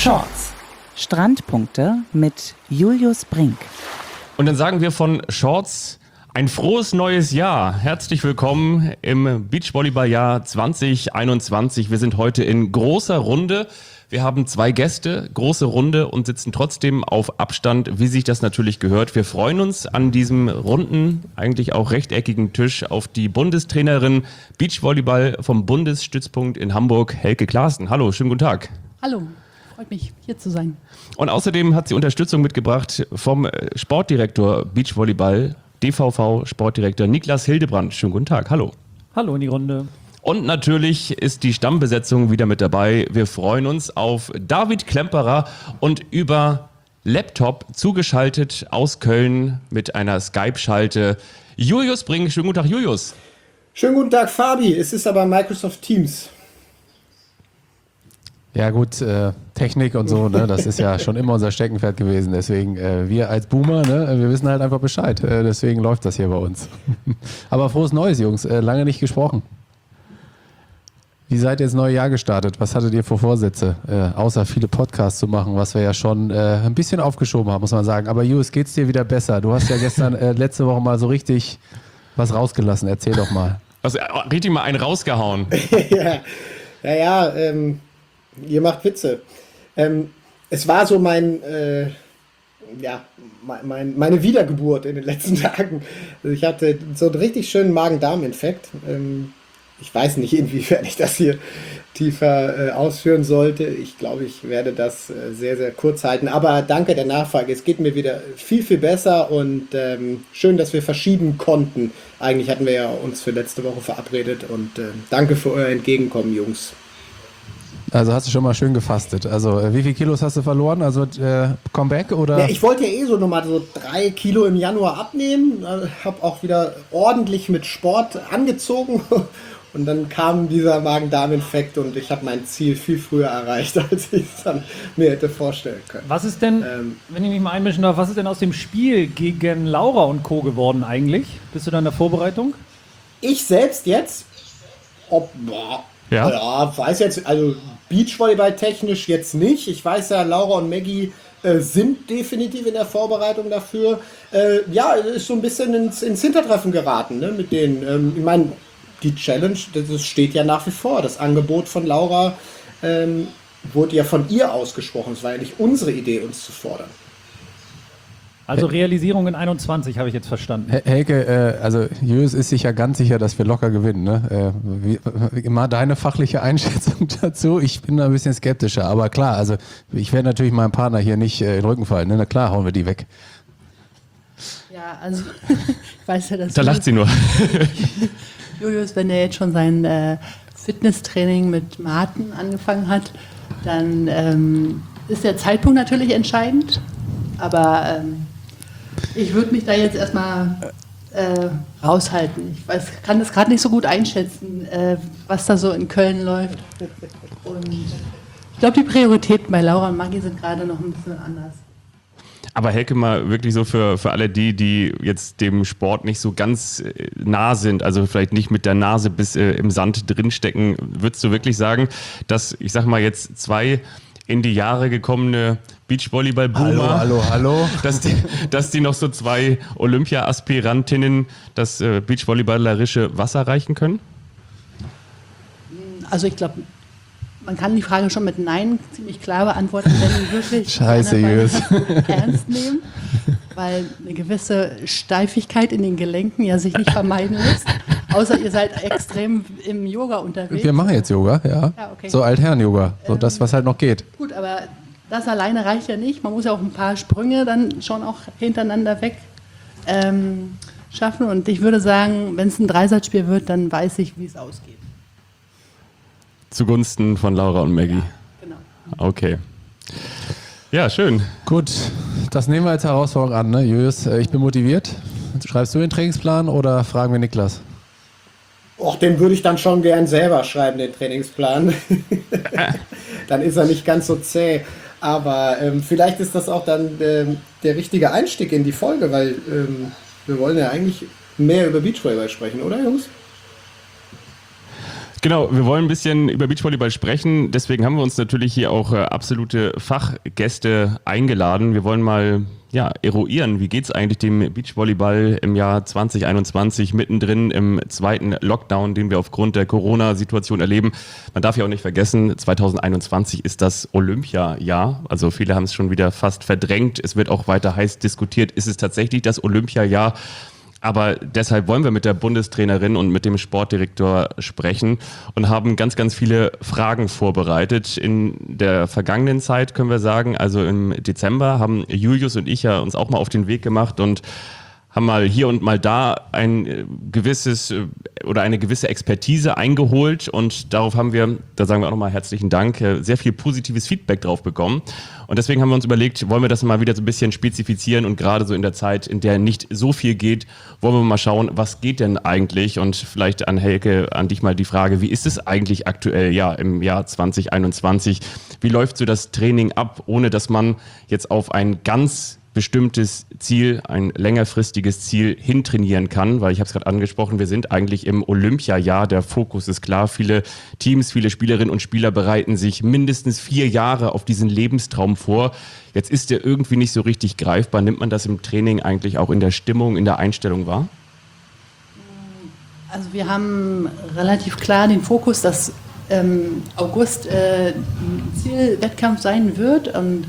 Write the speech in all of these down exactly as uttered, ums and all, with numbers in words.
Shorts. Strandpunkte mit Julius Brink. Und dann sagen wir von Shorts ein frohes neues Jahr. Herzlich willkommen im Beachvolleyball-Jahr zwanzig einundzwanzig. Wir sind heute in großer Runde. Wir haben zwei Gäste, große Runde und sitzen trotzdem auf Abstand, wie sich das natürlich gehört. Wir freuen uns an diesem runden, eigentlich auch rechteckigen Tisch auf die Bundestrainerin Beachvolleyball vom Bundesstützpunkt in Hamburg, Helke Klaassen. Hallo, schönen guten Tag. Hallo, freut mich, hier zu sein. Und außerdem hat sie Unterstützung mitgebracht vom Sportdirektor Beachvolleyball, D V V-Sportdirektor Niklas Hildebrand. Schönen guten Tag, hallo. Hallo in die Runde. Und natürlich ist die Stammbesetzung wieder mit dabei. Wir freuen uns auf David Klemperer und über Laptop zugeschaltet aus Köln mit einer Skype-Schalte Julius Brink. Schönen guten Tag, Julius. Schönen guten Tag, Fabi. Es ist aber Microsoft Teams. Ja gut, äh, Technik und so, ne, das ist ja schon immer unser Steckenpferd gewesen. Deswegen, äh, wir als Boomer, ne, wir wissen halt einfach Bescheid. Äh, deswegen läuft das hier bei uns. Aber frohes Neues, Jungs. Äh, lange nicht gesprochen. Wie seid ihr ins neue Jahr gestartet? Was hattet ihr für Vorsätze? Äh, außer viele Podcasts zu machen, was wir ja schon äh, ein bisschen aufgeschoben haben, muss man sagen. Aber Julius, geht's dir wieder besser? Du hast ja gestern, äh, letzte Woche mal so richtig was rausgelassen. Erzähl doch mal. Also richtig mal einen rausgehauen. ja, ja, ja ähm, ihr macht Witze. Ähm, es war so mein, äh, ja, mein, meine Wiedergeburt in den letzten Tagen. Also ich hatte so einen richtig schönen Magen-Darm-Infekt. Ähm, Ich weiß nicht, inwiefern ich das hier tiefer äh, ausführen sollte. Ich glaube, ich werde das äh, sehr, sehr kurz halten. Aber danke der Nachfrage. Es geht mir wieder viel, viel besser und ähm, schön, dass wir verschieben konnten. Eigentlich hatten wir ja uns für letzte Woche verabredet und äh, danke für euer Entgegenkommen, Jungs. Also hast du schon mal schön gefastet. Also äh, wie viel Kilos hast du verloren? Also äh, Comeback oder? Ja, ich wollte ja eh so nochmal so drei Kilo im Januar abnehmen. Äh, habe auch wieder ordentlich mit Sport angezogen. Und dann kam dieser Magen-Darm-Infekt und ich habe mein Ziel viel früher erreicht, als ich es dann mir hätte vorstellen können. Was ist denn, ähm, wenn ich mich mal einmischen darf, was ist denn aus dem Spiel gegen Laura und Co. geworden eigentlich? Bist du da in der Vorbereitung? Ich selbst jetzt? Ob, boah, ja. ja, weiß jetzt, also Beachvolleyball technisch jetzt nicht. Ich weiß ja, Laura und Maggie äh, sind definitiv in der Vorbereitung dafür. Äh, ja, ist so ein bisschen ins, ins Hintertreffen geraten, ne, mit denen. Ähm, ich meine, die Challenge, das steht ja nach wie vor. Das Angebot von Laura ähm, wurde ja von ihr ausgesprochen. Es war ja nicht unsere Idee, uns zu fordern. Also Realisierung in einundzwanzig, habe ich jetzt verstanden. Helke, äh, also Julius ist sich ja ganz sicher, dass wir locker gewinnen. Ne? Äh, wie, wie, mal deine fachliche Einschätzung dazu. Ich bin da ein bisschen skeptischer. Aber klar, also ich werde natürlich meinem Partner hier nicht äh, in den Rücken fallen. Ne? Na klar, hauen wir die weg. Ja, also ich weiß ja, dass Da lacht sie nur. Julius, wenn er jetzt schon sein äh, Fitnesstraining mit Martin angefangen hat, dann ähm, ist der Zeitpunkt natürlich entscheidend. Aber ähm, ich würde mich da jetzt erstmal äh, raushalten. Ich weiß, kann das gerade nicht so gut einschätzen, äh, was da so in Köln läuft. Und ich glaube, die Prioritäten bei Laura und Maggie sind gerade noch ein bisschen anders. Aber Helke, mal wirklich so für, für alle die, die jetzt dem Sport nicht so ganz nah sind, also vielleicht nicht mit der Nase bis äh, im Sand drinstecken, würdest du wirklich sagen, dass, ich sag mal jetzt zwei in die Jahre gekommene Beachvolleyball-Boomer, hallo, hallo, hallo. Dass, die, dass die noch so zwei Olympia-Aspirantinnen das äh, beachvolleyballerische Wasser reichen können? Also ich glaube, man kann die Frage schon mit Nein ziemlich klar beantworten, wenn die wirklich Scheiße, Julius. ernst nehmen, weil eine gewisse Steifigkeit in den Gelenken ja sich nicht vermeiden lässt, außer ihr seid extrem im Yoga unterwegs. Wir machen jetzt Yoga, ja. Ja, okay. So Altherren-Yoga, so Ähm, das, was halt noch geht. Gut, aber das alleine reicht ja nicht. Man muss ja auch ein paar Sprünge dann schon auch hintereinander weg ähm, schaffen. Und ich würde sagen, wenn es ein Dreisatzspiel wird, dann weiß ich, wie es ausgeht. Zugunsten von Laura und Maggie. Ja, genau. Okay. Ja, schön. Gut, das nehmen wir als Herausforderung an, ne, Julius? Ich bin motiviert. Schreibst du den Trainingsplan oder fragen wir Niklas? Och, den würde ich dann schon gern selber schreiben, den Trainingsplan. Dann ist er nicht ganz so zäh. Aber ähm, vielleicht ist das auch dann ähm, der richtige Einstieg in die Folge, weil ähm, wir wollen ja eigentlich mehr über Beachvolleyball sprechen, oder Jungs? Genau, wir wollen ein bisschen über Beachvolleyball sprechen. Deswegen haben wir uns natürlich hier auch äh, absolute Fachgäste eingeladen. Wir wollen mal ja, eruieren, wie geht es eigentlich dem Beachvolleyball im Jahr zwanzig einundzwanzig, mittendrin im zweiten Lockdown, den wir aufgrund der Corona-Situation erleben. Man darf ja auch nicht vergessen, zwanzig einundzwanzig ist das Olympiajahr. Also viele haben es schon wieder fast verdrängt. Es wird auch weiter heiß diskutiert. Ist es tatsächlich das Olympiajahr? Aber deshalb wollen wir mit der Bundestrainerin und mit dem Sportdirektor sprechen und haben ganz, ganz viele Fragen vorbereitet. In der vergangenen Zeit können wir sagen, also im Dezember haben Julius und ich ja uns auch mal auf den Weg gemacht und haben mal hier und mal da ein gewisses oder eine gewisse Expertise eingeholt und darauf haben wir, da sagen wir auch nochmal herzlichen Dank, sehr viel positives Feedback drauf bekommen. Und deswegen haben wir uns überlegt, wollen wir das mal wieder so ein bisschen spezifizieren und gerade so in der Zeit, in der nicht so viel geht, wollen wir mal schauen, was geht denn eigentlich? Und vielleicht an Helke, an dich mal die Frage, wie ist es eigentlich aktuell, ja, im Jahr zwanzig einundzwanzig? Wie läuft so das Training ab, ohne dass man jetzt auf ein ganz bestimmtes Ziel, ein längerfristiges Ziel hintrainieren kann, weil ich habe es gerade angesprochen, wir sind eigentlich im Olympiajahr, der Fokus ist klar, viele Teams, viele Spielerinnen und Spieler bereiten sich mindestens vier Jahre auf diesen Lebenstraum vor. Jetzt ist der irgendwie nicht so richtig greifbar. Nimmt man das im Training eigentlich auch in der Stimmung, in der Einstellung wahr? Also wir haben relativ klar den Fokus, dass ähm, August äh, ein Zielwettkampf sein wird und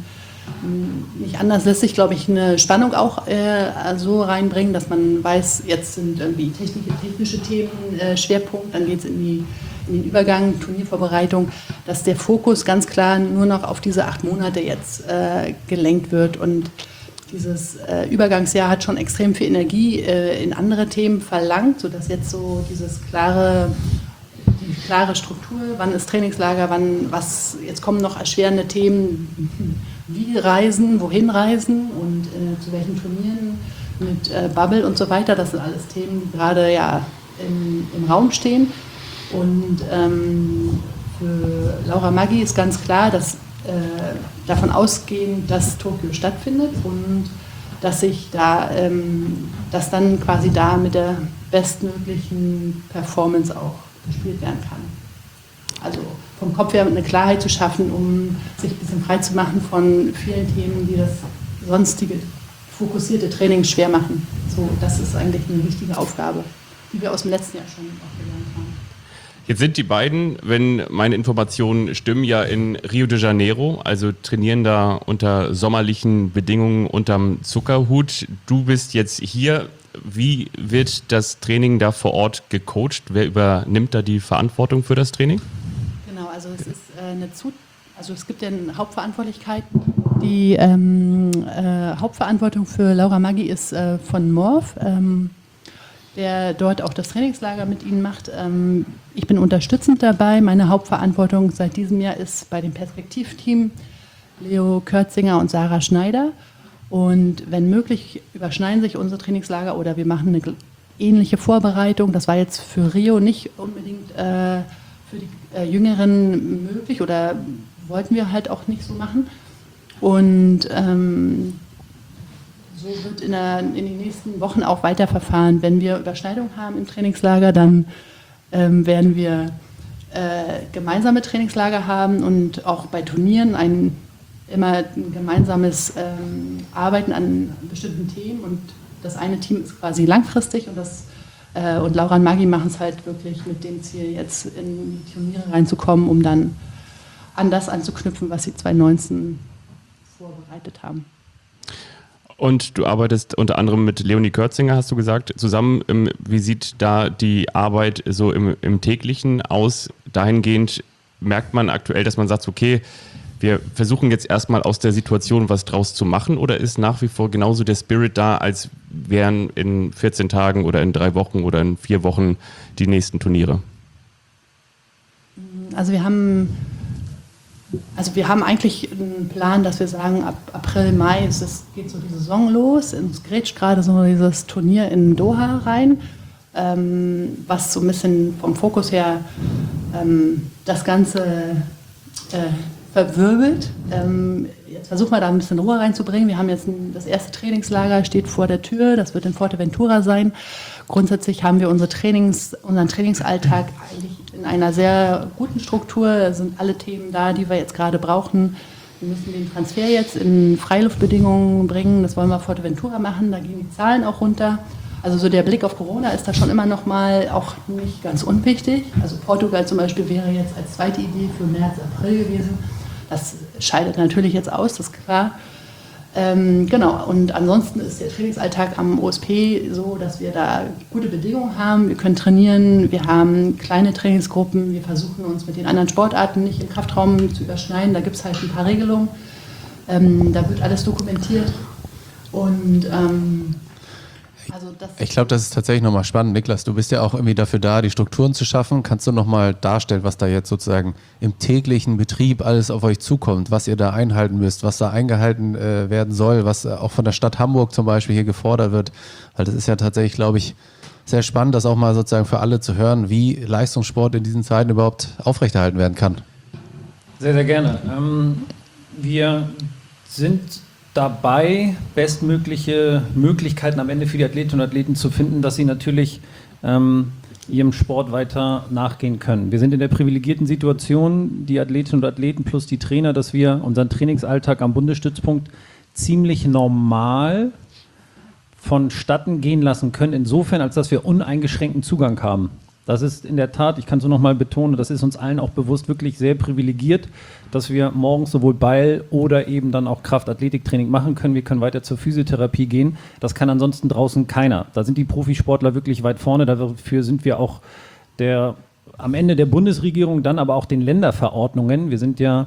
nicht anders lässt sich, glaube ich, eine Spannung auch äh, so reinbringen, dass man weiß, jetzt sind irgendwie technische, technische Themen äh, Schwerpunkt, dann geht es in, die, in den Übergang, Turniervorbereitung, dass der Fokus ganz klar nur noch auf diese acht Monate jetzt äh, gelenkt wird und dieses äh, Übergangsjahr hat schon extrem viel Energie äh, in andere Themen verlangt, sodass jetzt so dieses klare, die klare Struktur, wann ist Trainingslager, wann, was, jetzt kommen noch erschwerende Themen, wie reisen, wohin reisen und äh, zu welchen Turnieren mit äh, Bubble und so weiter. Das sind alles Themen, die gerade ja im, im Raum stehen. Und ähm, für Laura Maggi ist ganz klar, dass äh, davon ausgehen, dass Tokio stattfindet und dass sich da, ähm, dass dann quasi da mit der bestmöglichen Performance auch gespielt werden kann. Also vom Kopf her eine Klarheit zu schaffen, um sich ein bisschen frei zu machen von vielen Themen, die das sonstige fokussierte Training schwer machen. So, das ist eigentlich eine wichtige Aufgabe, die wir aus dem letzten Jahr schon auch gelernt haben. Jetzt sind die beiden, wenn meine Informationen stimmen, ja in Rio de Janeiro, also trainieren da unter sommerlichen Bedingungen unterm Zuckerhut. Du bist jetzt hier. Wie wird das Training da vor Ort gecoacht? Wer übernimmt da die Verantwortung für das Training? Genau, also es ist äh, eine Zu also es gibt ja eine Hauptverantwortlichkeit. Die ähm, äh, Hauptverantwortung für Laura Maggi ist äh, von Morph, ähm, der dort auch das Trainingslager mit ihnen macht. Ähm, ich bin unterstützend dabei. Meine Hauptverantwortung seit diesem Jahr ist bei dem Perspektivteam Leo Körzinger und Sarah Schneider. Und wenn möglich, überschneiden sich unsere Trainingslager oder wir machen eine ähnliche Vorbereitung. Das war jetzt für Rio nicht unbedingt äh, für die äh, Jüngeren möglich oder wollten wir halt auch nicht so machen. Und ähm, so wird in, der, in den nächsten Wochen auch weiterverfahren. Wenn wir Überschneidung haben im Trainingslager, dann ähm, werden wir äh, gemeinsame Trainingslager haben und auch bei Turnieren ein immer ein gemeinsames ähm, Arbeiten an bestimmten Themen und das eine Team ist quasi langfristig und, das, äh, und Laura und Maggi machen es halt wirklich mit dem Ziel, jetzt in die Turniere reinzukommen, um dann an das anzuknüpfen, was sie zwanzig neunzehn vorbereitet haben. Und du arbeitest unter anderem mit Leonie Körzinger, hast du gesagt, zusammen. Wie sieht da die Arbeit so im, im täglichen aus? Dahingehend merkt man aktuell, dass man sagt, okay, wir versuchen jetzt erstmal aus der Situation was draus zu machen oder ist nach wie vor genauso der Spirit da, als wären in vierzehn Tagen oder in drei Wochen oder in vier Wochen die nächsten Turniere? Also wir haben, also wir haben eigentlich einen Plan, dass wir sagen, ab April, Mai ist es, geht so die Saison los. Es grätscht gerade so dieses Turnier in Doha rein, ähm, was so ein bisschen vom Fokus her ähm, das Ganze äh, verwirbelt. Ähm, jetzt versuchen wir da ein bisschen Ruhe reinzubringen. Wir haben jetzt ein, das erste Trainingslager steht vor der Tür, das wird in Fuerteventura sein. Grundsätzlich haben wir unsere Trainings, unseren Trainingsalltag eigentlich in einer sehr guten Struktur. Da sind alle Themen da, die wir jetzt gerade brauchen. Wir müssen den Transfer jetzt in Freiluftbedingungen bringen. Das wollen wir auf Fuerteventura machen. Da gehen die Zahlen auch runter. Also so der Blick auf Corona ist da schon immer noch mal auch nicht ganz unwichtig. Also Portugal zum Beispiel wäre jetzt als zweite Idee für März, April gewesen. Das scheidet natürlich jetzt aus, das ist klar. Ähm, genau, und ansonsten ist der Trainingsalltag am O S P so, dass wir da gute Bedingungen haben. Wir können trainieren, wir haben kleine Trainingsgruppen, wir versuchen uns mit den anderen Sportarten nicht im Kraftraum zu überschneiden. Da gibt es halt ein paar Regelungen. Ähm, da wird alles dokumentiert. Und ähm, also das ich glaube, das ist tatsächlich nochmal spannend. Niklas, du bist ja auch irgendwie dafür da, die Strukturen zu schaffen. Kannst du nochmal darstellen, was da jetzt sozusagen im täglichen Betrieb alles auf euch zukommt, was ihr da einhalten müsst, was da eingehalten äh, werden soll, was äh, auch von der Stadt Hamburg zum Beispiel hier gefordert wird? Weil das ist ja tatsächlich, glaube ich, sehr spannend, das auch mal sozusagen für alle zu hören, wie Leistungssport in diesen Zeiten überhaupt aufrechterhalten werden kann. Sehr, sehr gerne. Ähm, wir sind dabei, bestmögliche Möglichkeiten am Ende für die Athletinnen und Athleten zu finden, dass sie natürlich ähm, ihrem Sport weiter nachgehen können. Wir sind in der privilegierten Situation, die Athletinnen und Athleten plus die Trainer, dass wir unseren Trainingsalltag am Bundesstützpunkt ziemlich normal vonstatten gehen lassen können, insofern, als dass wir uneingeschränkten Zugang haben. Das ist in der Tat, ich kann es nur noch mal betonen, das ist uns allen auch bewusst, wirklich sehr privilegiert, dass wir morgens sowohl Beil- oder eben dann auch Kraft-Athletiktraining machen können. Wir können weiter zur Physiotherapie gehen. Das kann ansonsten draußen keiner. Da sind die Profisportler wirklich weit vorne. Dafür sind wir auch der, am Ende der Bundesregierung, dann aber auch den Länderverordnungen. Wir sind ja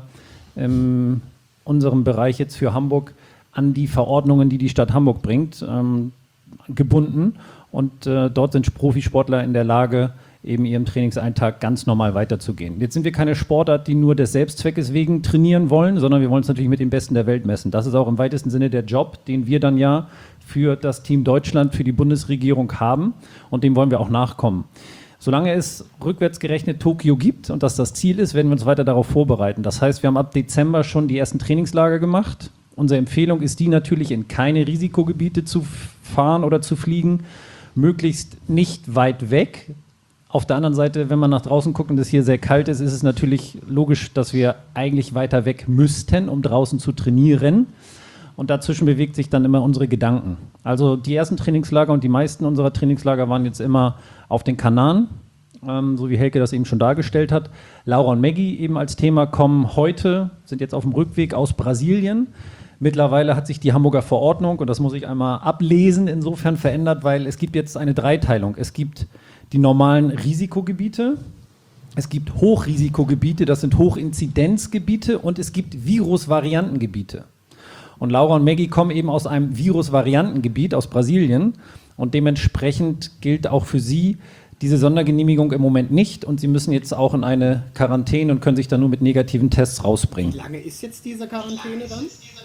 in unserem Bereich jetzt für Hamburg an die Verordnungen, die die Stadt Hamburg bringt, ähm, gebunden. Und äh, dort sind Profisportler in der Lage, eben ihrem Trainingseintag ganz normal weiterzugehen. Jetzt sind wir keine Sportart, die nur des Selbstzweckes wegen trainieren wollen, sondern wir wollen uns natürlich mit den Besten der Welt messen. Das ist auch im weitesten Sinne der Job, den wir dann ja für das Team Deutschland, für die Bundesregierung haben, und dem wollen wir auch nachkommen. Solange es rückwärts gerechnet Tokio gibt und das das Ziel ist, werden wir uns weiter darauf vorbereiten. Das heißt, wir haben ab Dezember schon die ersten Trainingslager gemacht. Unsere Empfehlung ist die natürlich, in keine Risikogebiete zu fahren oder zu fliegen, möglichst nicht weit weg. Auf der anderen Seite, wenn man nach draußen guckt und es hier sehr kalt ist, ist es natürlich logisch, dass wir eigentlich weiter weg müssten, um draußen zu trainieren. Und dazwischen bewegt sich dann immer unsere Gedanken. Also die ersten Trainingslager und die meisten unserer Trainingslager waren jetzt immer auf den Kanaren, ähm, so wie Helke das eben schon dargestellt hat. Laura und Maggie eben als Thema kommen heute, sind jetzt auf dem Rückweg aus Brasilien. Mittlerweile hat sich die Hamburger Verordnung, und das muss ich einmal ablesen, insofern verändert, weil es gibt jetzt eine Dreiteilung. Es gibt die normalen Risikogebiete, es gibt Hochrisikogebiete, das sind Hochinzidenzgebiete, und es gibt Virusvariantengebiete. Und Laura und Maggie kommen eben aus einem Virusvariantengebiet aus Brasilien, und dementsprechend gilt auch für sie diese Sondergenehmigung im Moment nicht, und sie müssen jetzt auch in eine Quarantäne und können sich dann nur mit negativen Tests rausbringen. Wie lange ist jetzt diese Quarantäne dann?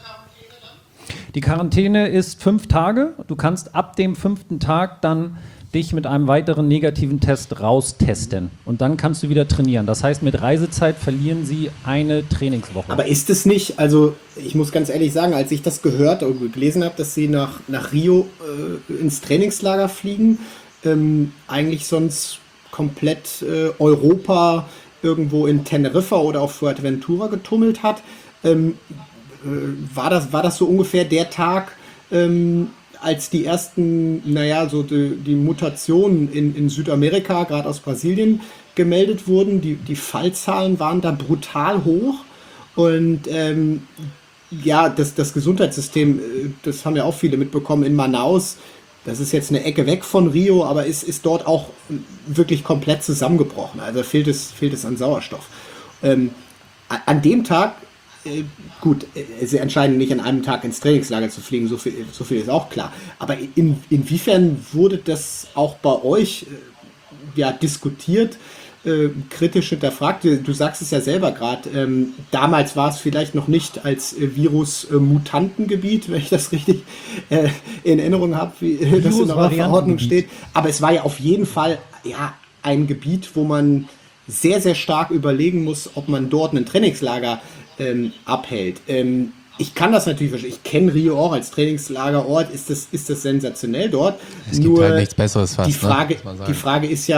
Die Quarantäne ist fünf Tage. Du kannst ab dem fünften Tag dann dich mit einem weiteren negativen Test raustesten. Und dann kannst du wieder trainieren. Das heißt, mit Reisezeit verlieren sie eine Trainingswoche. Aber ist es nicht, also ich muss ganz ehrlich sagen, als ich das gehört und gelesen habe, dass sie nach, nach Rio äh, ins Trainingslager fliegen, ähm, eigentlich sonst komplett äh, Europa irgendwo in Teneriffa oder auf Fuerteventura getummelt hat, ähm, äh, war das, war das so ungefähr der Tag, ähm, als die ersten, naja, so die, die Mutationen in, in Südamerika, gerade aus Brasilien, gemeldet wurden. Die, die Fallzahlen waren da brutal hoch. Und ähm, ja, das, das Gesundheitssystem, das haben ja auch viele mitbekommen in Manaus, das ist jetzt eine Ecke weg von Rio, aber ist, ist dort auch wirklich komplett zusammengebrochen. Also fehlt es, fehlt es an Sauerstoff. Ähm, an dem Tag, äh, gut, äh, sie entscheiden nicht an einem Tag ins Trainingslager zu fliegen, so viel, so viel ist auch klar. Aber in, inwiefern wurde das auch bei euch äh, ja, diskutiert, äh, kritisch hinterfragt? Du, du sagst es ja selber gerade, ähm, damals war es vielleicht noch nicht als äh, Virus-Mutantengebiet, wenn ich das richtig äh, in Erinnerung habe, wie äh, das in der Verordnung steht. Aber es war ja auf jeden Fall ja, ein Gebiet, wo man sehr, sehr stark überlegen muss, ob man dort ein Trainingslager ähm, abhält. Ähm, ich kann das natürlich verstehen. Ich kenne Rio auch als Trainingslagerort. Ist das, ist das sensationell dort? Es gibt Nur halt nichts Besseres fast. Die Frage, ne, die Frage ist ja,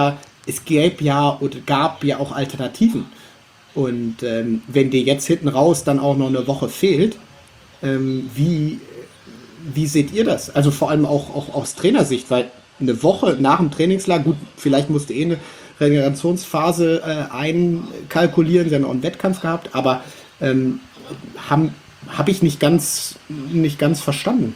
es gäbe ja oder gab ja auch Alternativen. Und ähm, wenn dir jetzt hinten raus dann auch noch eine Woche fehlt, ähm, wie, wie seht ihr das? Also vor allem auch, auch aus Trainersicht, weil eine Woche nach dem Trainingslager, gut, vielleicht musste eh eine Regenerationsphase äh, einkalkulieren, sie haben auch einen Wettkampf gehabt, aber ähm, habe hab ich nicht ganz, nicht ganz verstanden.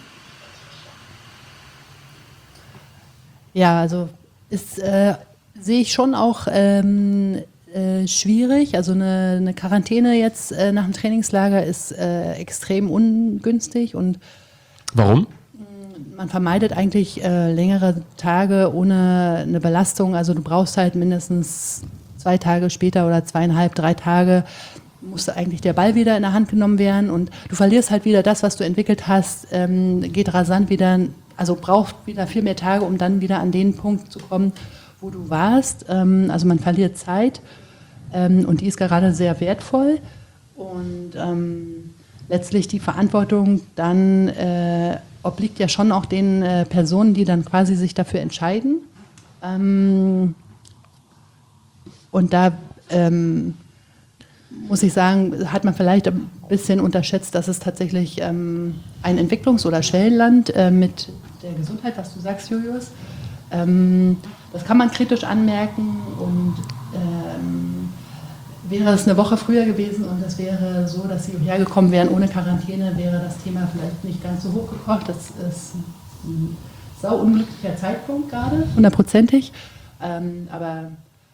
Ja, also ist, äh, sehe ich schon auch ähm, äh, schwierig. Also eine, eine Quarantäne jetzt äh, nach dem Trainingslager ist äh, extrem ungünstig und Warum? man vermeidet eigentlich äh, längere Tage ohne eine Belastung. Also du brauchst halt mindestens zwei Tage später oder zweieinhalb, drei Tage musste eigentlich der Ball wieder in der Hand genommen werden und du verlierst halt wieder das, was du entwickelt hast, ähm, geht rasant wieder, also braucht wieder viel mehr Tage, um dann wieder an den Punkt zu kommen, wo du warst. Ähm, also man verliert Zeit ähm, und die ist gerade sehr wertvoll und ähm, letztlich die Verantwortung dann äh, obliegt ja schon auch den äh, Personen, die dann quasi sich dafür entscheiden. Ähm, und da ähm, muss ich sagen, hat man vielleicht ein bisschen unterschätzt, dass es tatsächlich ähm, ein Entwicklungs- oder Schwellenland äh, mit der Gesundheit, was du sagst, Julius, ähm, das kann man kritisch anmerken und ähm, wäre es eine Woche früher gewesen und es wäre so, dass sie hierher gekommen wären ohne Quarantäne, wäre das Thema vielleicht nicht ganz so hochgekocht. Das ist ein sau unglücklicher Zeitpunkt gerade, hundertprozentig. Ähm, aber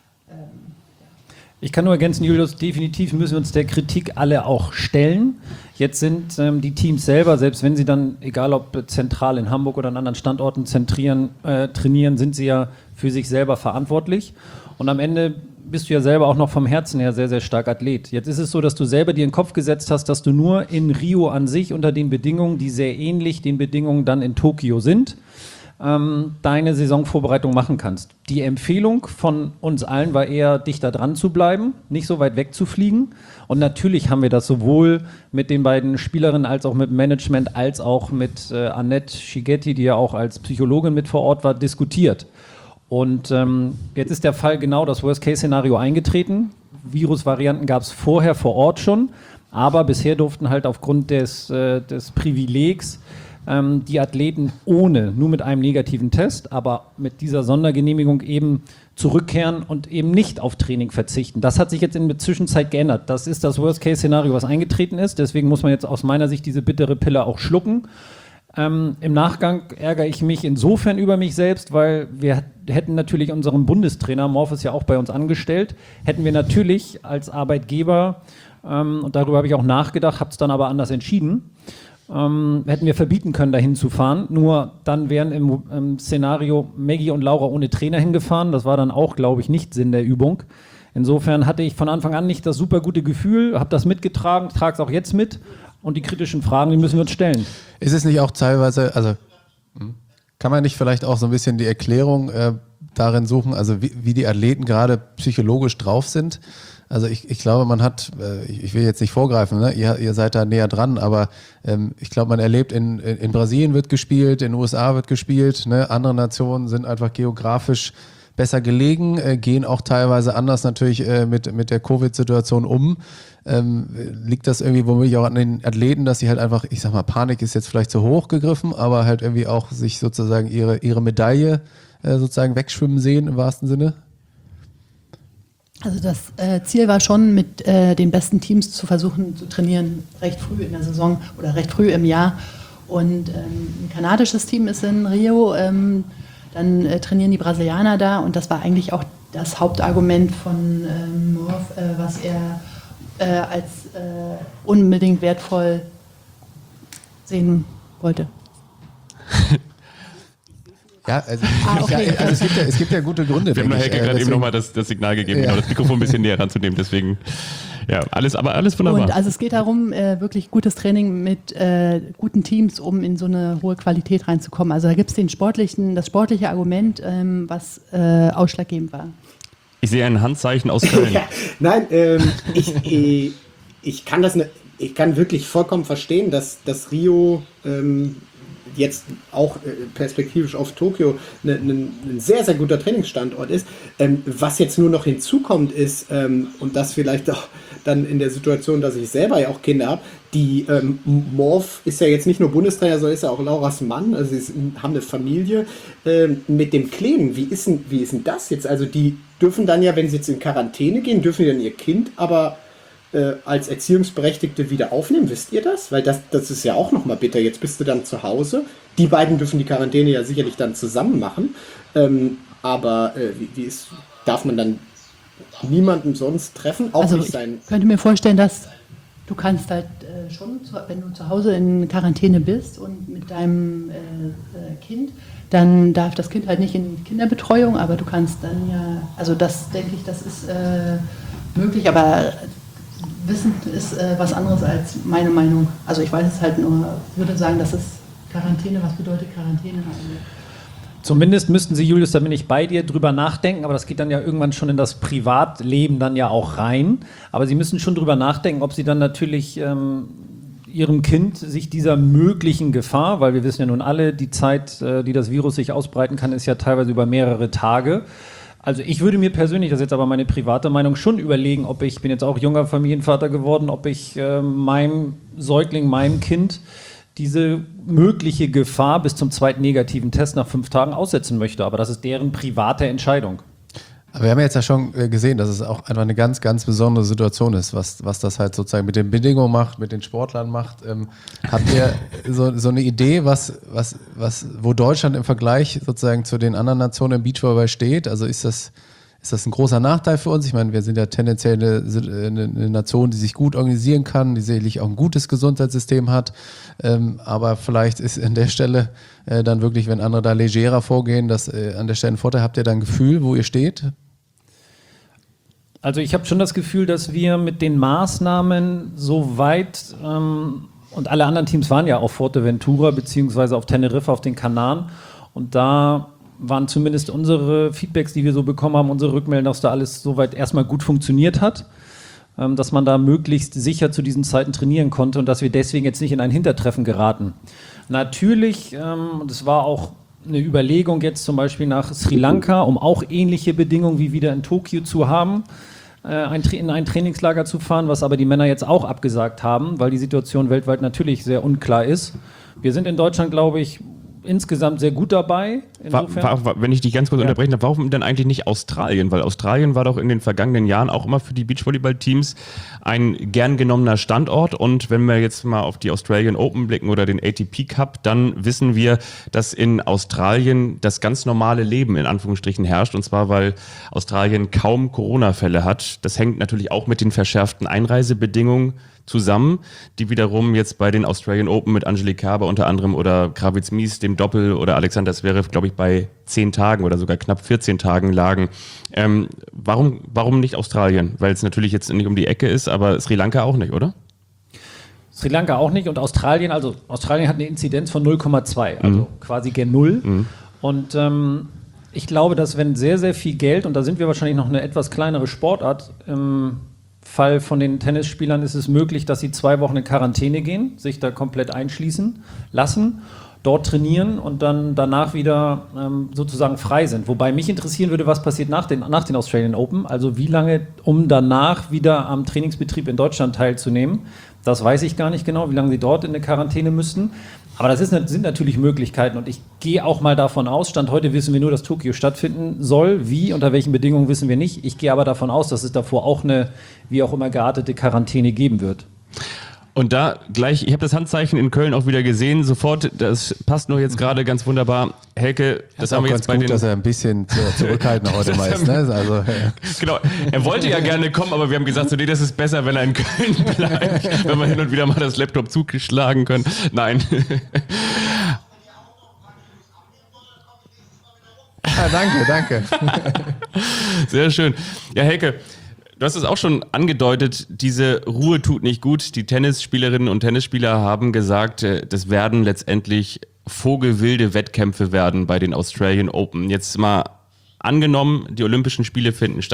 ähm, Ich kann nur ergänzen, Julius, definitiv müssen wir uns der Kritik alle auch stellen. Jetzt sind ähm, die Teams selber, selbst wenn sie dann, egal ob zentral in Hamburg oder an anderen Standorten zentrieren, äh, trainieren, sind sie ja für sich selber verantwortlich. Und am Ende bist du ja selber auch noch vom Herzen her sehr, sehr stark Athlet. Jetzt ist es so, dass du selber dir in den Kopf gesetzt hast, dass du nur in Rio an sich unter den Bedingungen, die sehr ähnlich den Bedingungen dann in Tokio sind, ähm, deine Saisonvorbereitung machen kannst. Die Empfehlung von uns allen war eher, dichter dran zu bleiben, nicht so weit weg zu fliegen. Und natürlich haben wir das sowohl mit den beiden Spielerinnen als auch mit dem Management, als auch mit äh, Annette Schigetti, die ja auch als Psychologin mit vor Ort war, diskutiert. Und ähm, jetzt ist der Fall genau das Worst-Case-Szenario eingetreten. Virusvarianten gab es vorher vor Ort schon, aber bisher durften halt aufgrund des, äh, des Privilegs ähm, die Athleten ohne, nur mit einem negativen Test, aber mit dieser Sondergenehmigung eben zurückkehren und eben nicht auf Training verzichten. Das hat sich jetzt in der Zwischenzeit geändert. Das ist das Worst-Case-Szenario, was eingetreten ist. Deswegen muss man jetzt aus meiner Sicht diese bittere Pille auch schlucken. Ähm, Im Nachgang ärgere ich mich insofern über mich selbst, weil wir hätten natürlich unseren Bundestrainer, Morph ist ja auch bei uns angestellt, hätten wir natürlich als Arbeitgeber, ähm, und darüber habe ich auch nachgedacht, habe es dann aber anders entschieden, ähm, hätten wir verbieten können, dahin zu fahren. Nur dann wären im, im Szenario Maggie und Laura ohne Trainer hingefahren. Das war dann auch, glaube ich, nicht Sinn der Übung. Insofern hatte ich von Anfang an nicht das super gute Gefühl, habe das mitgetragen, trage es auch jetzt mit. Und die kritischen Fragen, die müssen wir uns stellen. Ist es nicht auch teilweise, also kann man nicht vielleicht auch so ein bisschen die Erklärung äh, darin suchen, also wie, wie die Athleten gerade psychologisch drauf sind? Also ich, ich glaube, man hat, äh, ich will jetzt nicht vorgreifen, ne? ihr, ihr seid da näher dran, aber ähm, ich glaube, man erlebt, in, in, in Brasilien wird gespielt, in den U S A wird gespielt, ne? Andere Nationen sind einfach geografisch besser gelegen, äh, gehen auch teilweise anders natürlich äh, mit, mit der Covid-Situation um. Ähm, liegt das irgendwie womöglich auch an den Athleten, dass sie halt einfach, ich sag mal, Panik ist jetzt vielleicht zu hoch gegriffen, aber halt irgendwie auch sich sozusagen ihre, ihre Medaille äh, sozusagen wegschwimmen sehen im wahrsten Sinne? Also das äh, Ziel war schon, mit äh, den besten Teams zu versuchen zu trainieren, recht früh in der Saison oder recht früh im Jahr. Und ähm, ein kanadisches Team ist in Rio, ähm, dann äh, trainieren die Brasilianer da und das war eigentlich auch das Hauptargument von ähm, Morph, äh, was er äh, als äh, unbedingt wertvoll sehen wollte. Ja, also, Ah, okay. ja, also es, gibt ja, es gibt ja gute Gründe. Wir haben denke Helge ich, äh, gerade eben deswegen- nochmal das, das Signal gegeben, Ja. genau, das Mikrofon ein bisschen näher ranzunehmen, deswegen, ja, alles, aber alles wunderbar. Und also es geht darum, äh, wirklich gutes Training mit äh, guten Teams, um in so eine hohe Qualität reinzukommen. Also da gibt es den sportlichen, das sportliche Argument, ähm, was äh, ausschlaggebend war. Ich sehe ein Handzeichen aus Köln. Ja, nein, ähm, ich, ich, ich kann das, ne, ich kann wirklich vollkommen verstehen, dass, dass Rio ähm, jetzt auch äh, perspektivisch auf Tokio ne, ne, ein sehr, sehr guter Trainingsstandort ist. Ähm, was jetzt nur noch hinzukommt ist, ähm, und das vielleicht auch dann in der Situation, dass ich selber ja auch Kinder habe, die ähm, Morph ist ja jetzt nicht nur Bundestrainer, sondern ist ja auch Lauras Mann, also sie ist, haben eine Familie ähm, mit dem Kleinen. Wie ist, denn, wie ist denn das jetzt? Also die dürfen dann ja, wenn sie jetzt in Quarantäne gehen, dürfen dann ihr Kind aber äh, als Erziehungsberechtigte wieder aufnehmen. Wisst ihr das? Weil das, das ist ja auch nochmal bitter. Jetzt bist du dann zu Hause. Die beiden dürfen die Quarantäne ja sicherlich dann zusammen machen. Ähm, aber äh, wie, wie ist, darf man dann niemanden sonst treffen? Auch also nicht ich sein. könnte mir vorstellen, dass du kannst halt äh, schon, zu, wenn du zu Hause in Quarantäne bist und mit deinem äh, äh, Kind, dann darf das Kind halt nicht in Kinderbetreuung, aber du kannst dann ja, also das denke ich, das ist äh, möglich, aber Wissen ist äh, was anderes als meine Meinung. Also ich weiß es halt nur, würde sagen, das ist Quarantäne, was bedeutet Quarantäne? Zumindest müssten Sie, Julius, da bin ich bei dir, drüber nachdenken, aber das geht dann ja irgendwann schon in das Privatleben dann ja auch rein. Aber Sie müssen schon drüber nachdenken, ob Sie dann natürlich ähm, Ihrem Kind sich dieser möglichen Gefahr, weil wir wissen ja nun alle, die Zeit, äh, die das Virus sich ausbreiten kann, ist ja teilweise über mehrere Tage. Also ich würde mir persönlich, das ist jetzt aber meine private Meinung, schon überlegen, ob ich, ich bin jetzt auch junger Familienvater geworden, ob ich äh, meinem Säugling, meinem Kind diese mögliche Gefahr bis zum zweiten negativen Test nach fünf Tagen aussetzen möchte. Aber das ist deren private Entscheidung. Aber wir haben jetzt ja schon gesehen, dass es auch einfach eine ganz, ganz besondere Situation ist, was, was das halt sozusagen mit den Bedingungen macht, mit den Sportlern macht. Ähm, habt ihr so, so eine Idee, was, was, was, wo Deutschland im Vergleich sozusagen zu den anderen Nationen im Beachvolleyball steht? Also ist das, ist das ein großer Nachteil für uns? Ich meine, wir sind ja tendenziell eine, eine, eine Nation, die sich gut organisieren kann, die sicherlich auch ein gutes Gesundheitssystem hat. Ähm, aber vielleicht ist an der Stelle äh, dann wirklich, wenn andere da legerer vorgehen, dass äh, an der Stelle ein Vorteil. Habt ihr da ein Gefühl, wo ihr steht? Also ich habe schon das Gefühl, dass wir mit den Maßnahmen so weit, ähm, und alle anderen Teams waren ja auf Fuerteventura beziehungsweise auf Teneriffa, auf den Kanaren, und da waren zumindest unsere Feedbacks, die wir so bekommen haben, unsere Rückmeldungen, dass da alles soweit erstmal gut funktioniert hat, ähm, dass man da möglichst sicher zu diesen Zeiten trainieren konnte und dass wir deswegen jetzt nicht in ein Hintertreffen geraten. Natürlich, ähm, und es war auch eine Überlegung jetzt zum Beispiel nach Sri Lanka, um auch ähnliche Bedingungen wie wieder in Tokio zu haben, äh, ein Tra- in ein Trainingslager zu fahren, was aber die Männer jetzt auch abgesagt haben, weil die Situation weltweit natürlich sehr unklar ist. Wir sind in Deutschland, glaube ich, insgesamt sehr gut dabei. War, war, wenn ich dich ganz kurz ja. unterbrechen darf, warum denn eigentlich nicht Australien? Weil Australien war doch in den vergangenen Jahren auch immer für die Beachvolleyball-Teams ein gern genommener Standort. Und wenn wir jetzt mal auf die Australian Open blicken oder den A T P Cup, dann wissen wir, dass in Australien das ganz normale Leben in Anführungsstrichen herrscht. Und zwar, weil Australien kaum Corona-Fälle hat. Das hängt natürlich auch mit den verschärften Einreisebedingungen zusammen, die wiederum jetzt bei den Australian Open mit Angelique Kerber unter anderem oder Kravitz Mies, dem Doppel, oder Alexander Zverev, glaube ich, bei zehn Tagen oder sogar knapp vierzehn Tagen lagen. Ähm, warum, warum nicht Australien? Weil es natürlich jetzt nicht um die Ecke ist, aber Sri Lanka auch nicht, oder? Sri Lanka auch nicht und Australien, also Australien hat eine Inzidenz von null Komma zwei, also mhm. quasi gen Null. Mhm. Und ähm, ich glaube, dass wenn sehr, sehr viel Geld, und da sind wir wahrscheinlich noch eine etwas kleinere Sportart, im Fall von den Tennisspielern ist es möglich, dass sie zwei Wochen in Quarantäne gehen, sich da komplett einschließen lassen, dort trainieren und dann danach wieder ähm, sozusagen frei sind. Wobei mich interessieren würde, was passiert nach den, nach den Australian Open, also wie lange, um danach wieder am Trainingsbetrieb in Deutschland teilzunehmen. Das weiß ich gar nicht genau, wie lange sie dort in eine Quarantäne müssten. Aber das ist, sind natürlich Möglichkeiten und ich gehe auch mal davon aus, Stand heute wissen wir nur, dass Tokio stattfinden soll. Wie, unter welchen Bedingungen wissen wir nicht. Ich gehe aber davon aus, dass es davor auch eine, wie auch immer geartete Quarantäne geben wird. Und da gleich, ich habe das Handzeichen in Köln auch wieder gesehen, sofort, das passt nur jetzt gerade ganz wunderbar. Helke, das, das haben wir jetzt bei gut, den... dass er ein bisschen zurückhaltender heute mal ist. Ne? Also, ja. Genau, er wollte ja gerne kommen, aber wir haben gesagt, so, nee, das ist besser, wenn er in Köln bleibt, wenn wir hin und wieder mal das Laptop zugeschlagen können. Nein. Ah, danke, danke. Sehr schön. Ja, Helke, du hast es auch schon angedeutet, diese Ruhe tut nicht gut. Die Tennisspielerinnen und Tennisspieler haben gesagt, das werden letztendlich vogelwilde Wettkämpfe werden bei den Australian Open. Jetzt mal angenommen, die Olympischen Spiele finden statt.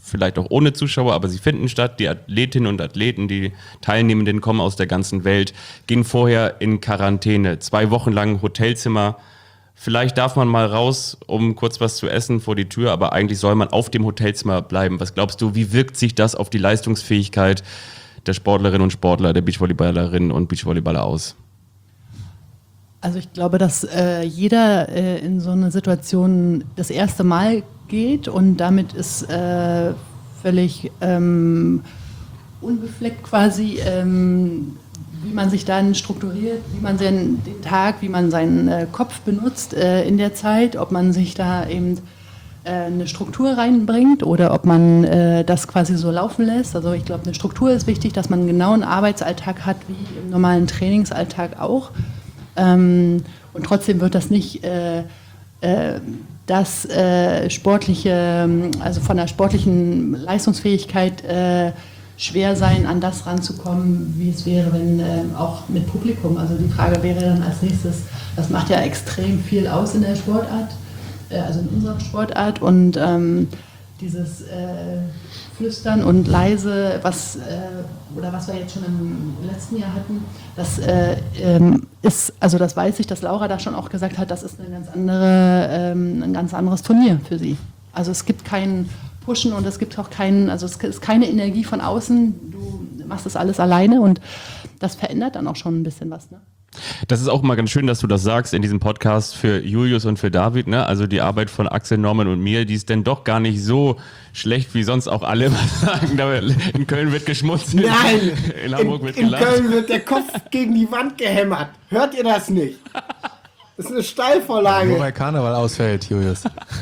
vielleicht auch ohne Zuschauer, aber sie finden statt. Die Athletinnen und Athleten, die Teilnehmenden kommen aus der ganzen Welt, gehen vorher in Quarantäne, zwei Wochen lang Hotelzimmer. Vielleicht darf man mal raus, um kurz was zu essen vor die Tür, aber eigentlich soll man auf dem Hotelzimmer bleiben. Was glaubst du, wie wirkt sich das auf die Leistungsfähigkeit der Sportlerinnen und Sportler, der Beachvolleyballerinnen und Beachvolleyballer aus? Also ich glaube, dass äh, jeder äh, in so eine Situation das erste Mal geht und damit ist äh, völlig ähm, unbefleckt quasi, ähm, wie man sich dann strukturiert, wie man den, den Tag, wie man seinen äh, Kopf benutzt äh, in der Zeit, ob man sich da eben äh, eine Struktur reinbringt oder ob man äh, das quasi so laufen lässt. Also ich glaube, eine Struktur ist wichtig, dass man einen genauen Arbeitsalltag hat, wie im normalen Trainingsalltag auch. Ähm, und trotzdem wird das nicht äh, äh, das äh, sportliche, also von der sportlichen Leistungsfähigkeit äh, schwer sein, an das ranzukommen, wie es wäre, wenn äh, auch mit Publikum. Also die Frage wäre dann als nächstes, das macht ja extrem viel aus in der Sportart, äh, also in unserer Sportart und ähm, dieses äh, Flüstern und leise, was, äh, oder was wir jetzt schon im letzten Jahr hatten, das äh, ähm, ist, also das weiß ich, dass Laura da schon auch gesagt hat, das ist eine ganz andere, ähm, ein ganz anderes Turnier für sie. Also es gibt keinen Pushen und es gibt auch keinen, also es ist keine Energie von außen, du machst das alles alleine und das verändert dann auch schon ein bisschen was, ne? Das ist auch mal ganz schön, dass du das sagst in diesem Podcast für Julius und für David, ne? Also die Arbeit von Axel, Norman und mir, die ist denn doch gar nicht so schlecht, wie sonst auch alle immer sagen. In Köln wird geschmunzelt. Nein, in Hamburg in, wird in gelacht. Köln wird der Kopf gegen die Wand gehämmert. Hört ihr das nicht? Das ist eine Steilvorlage. Nur weil Karneval ausfällt, Julius.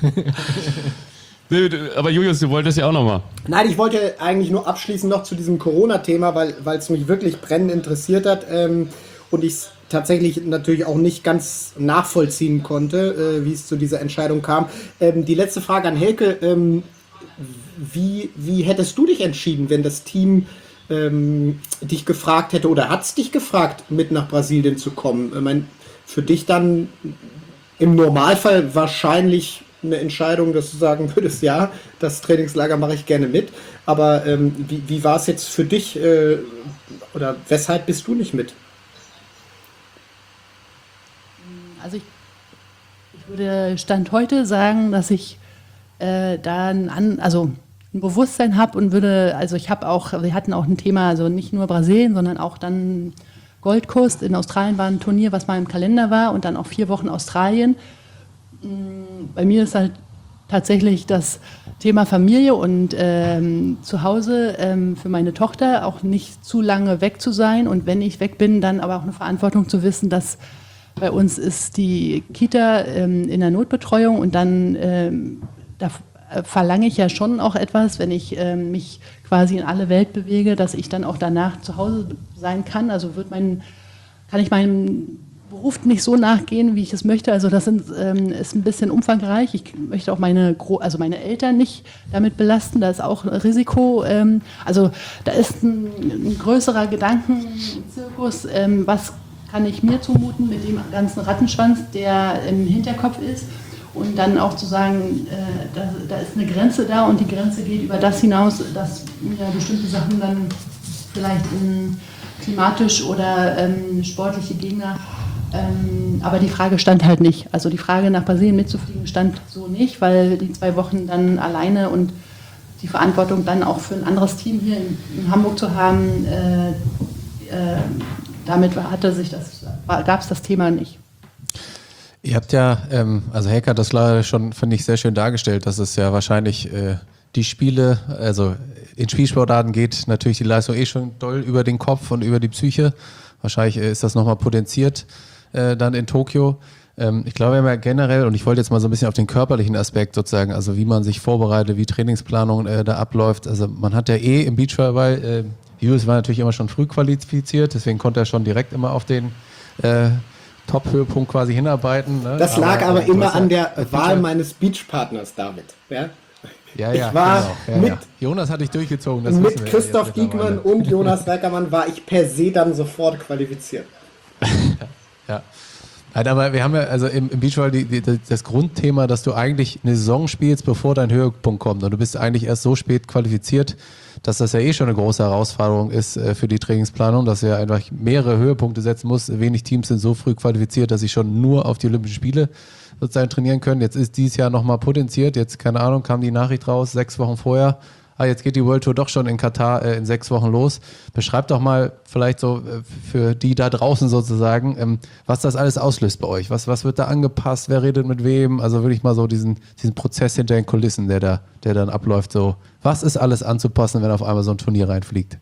Aber Julius, du wolltest ja auch noch mal. Nein, ich wollte eigentlich nur abschließend noch zu diesem Corona-Thema, weil weil es mich wirklich brennend interessiert hat ähm, und ich es tatsächlich natürlich auch nicht ganz nachvollziehen konnte, äh, wie es zu dieser Entscheidung kam. Ähm, die letzte Frage an Helke, ähm, wie, wie hättest du dich entschieden, wenn das Team ähm, dich gefragt hätte oder hat es dich gefragt, mit nach Brasilien zu kommen? Ich meine, für dich dann im Normalfall wahrscheinlich eine Entscheidung, dass du sagen würdest, ja, das Trainingslager mache ich gerne mit. Aber ähm, wie, wie war es jetzt für dich äh, oder weshalb bist du nicht mit? Also ich, ich würde Stand heute sagen, dass ich äh, da ein, an, also ein Bewusstsein habe und würde, also ich habe auch, wir hatten auch ein Thema, also nicht nur Brasilien, sondern auch dann Gold Coast in Australien war ein Turnier, was mal im Kalender war und dann auch vier Wochen Australien. Bei mir ist halt tatsächlich das Thema Familie und ähm, zu Hause ähm, für meine Tochter auch nicht zu lange weg zu sein und wenn ich weg bin, dann aber auch eine Verantwortung zu wissen, dass bei uns ist die Kita ähm, in der Notbetreuung und dann ähm, da verlange ich ja schon auch etwas, wenn ich ähm, mich quasi in alle Welt bewege, dass ich dann auch danach zu Hause sein kann. Also wird mein, kann ich meinem Beruf nicht so nachgehen, wie ich es möchte. Also das sind, ähm, ist ein bisschen umfangreich. Ich möchte auch meine, Gro- also meine Eltern nicht damit belasten. Da ist auch ein Risiko. Ähm, also da ist ein, ein größerer Gedankenzirkus. Ähm, was kann ich mir zumuten mit dem ganzen Rattenschwanz, der im Hinterkopf ist? Und dann auch zu sagen, äh, da, da ist eine Grenze da und die Grenze geht über das hinaus, dass mir bestimmte Sachen dann vielleicht in, klimatisch oder ähm, sportliche Gegner, ähm, aber die Frage stand halt nicht. Also die Frage nach Brasilien mitzufliegen stand so nicht, weil die zwei Wochen dann alleine und die Verantwortung dann auch für ein anderes Team hier in, in Hamburg zu haben, äh, äh, damit hatte sich das, gab es das Thema nicht. Ihr habt ja, ähm, also Helke hat das leider schon, finde ich, sehr schön dargestellt, dass es ja wahrscheinlich äh, die Spiele, also in Spielsportarten geht natürlich die Leistung eh schon doll über den Kopf und über die Psyche. Wahrscheinlich äh, ist das nochmal potenziert äh, dann in Tokio. Ähm, ich glaube immer generell, und ich wollte jetzt mal so ein bisschen auf den körperlichen Aspekt sozusagen, also wie man sich vorbereitet, wie Trainingsplanung äh, da abläuft. Also man hat ja eh im Beachvolleyball, äh, Julius war natürlich immer schon früh qualifiziert, deswegen konnte er schon direkt immer auf den äh, Top-Höhepunkt quasi hinarbeiten. Ne? Das lag aber, aber immer an der ja, Wahl meines Beachpartners, David. Ja, ja, ja, ich war genau. ja, mit, ja. Jonas hatte ich durchgezogen. Das mit Christoph Diekmann und Jonas Reckermann war ich per se dann sofort qualifiziert. ja. Nein, aber wir haben ja also im, im Beachvolleyball die, die, das Grundthema, dass du eigentlich eine Saison spielst, bevor dein Höhepunkt kommt. Und du bist eigentlich erst so spät qualifiziert, dass das ja eh schon eine große Herausforderung ist äh, für die Trainingsplanung, dass er einfach mehrere Höhepunkte setzen muss. Wenig Teams sind so früh qualifiziert, dass sie schon nur auf die Olympischen Spiele sozusagen trainieren können. Jetzt ist dieses Jahr nochmal potenziert. Jetzt, keine Ahnung, kam die Nachricht raus, sechs Wochen vorher. Ah, jetzt geht die World Tour doch schon in Katar äh, in sechs Wochen los. Beschreibt doch mal vielleicht so äh, für die da draußen sozusagen, ähm, was das alles auslöst bei euch. Was, was wird da angepasst? Wer redet mit wem? Also wirklich mal so diesen, diesen Prozess hinter den Kulissen, der da, der dann abläuft. So, was ist alles anzupassen, wenn auf einmal so ein Turnier reinfliegt?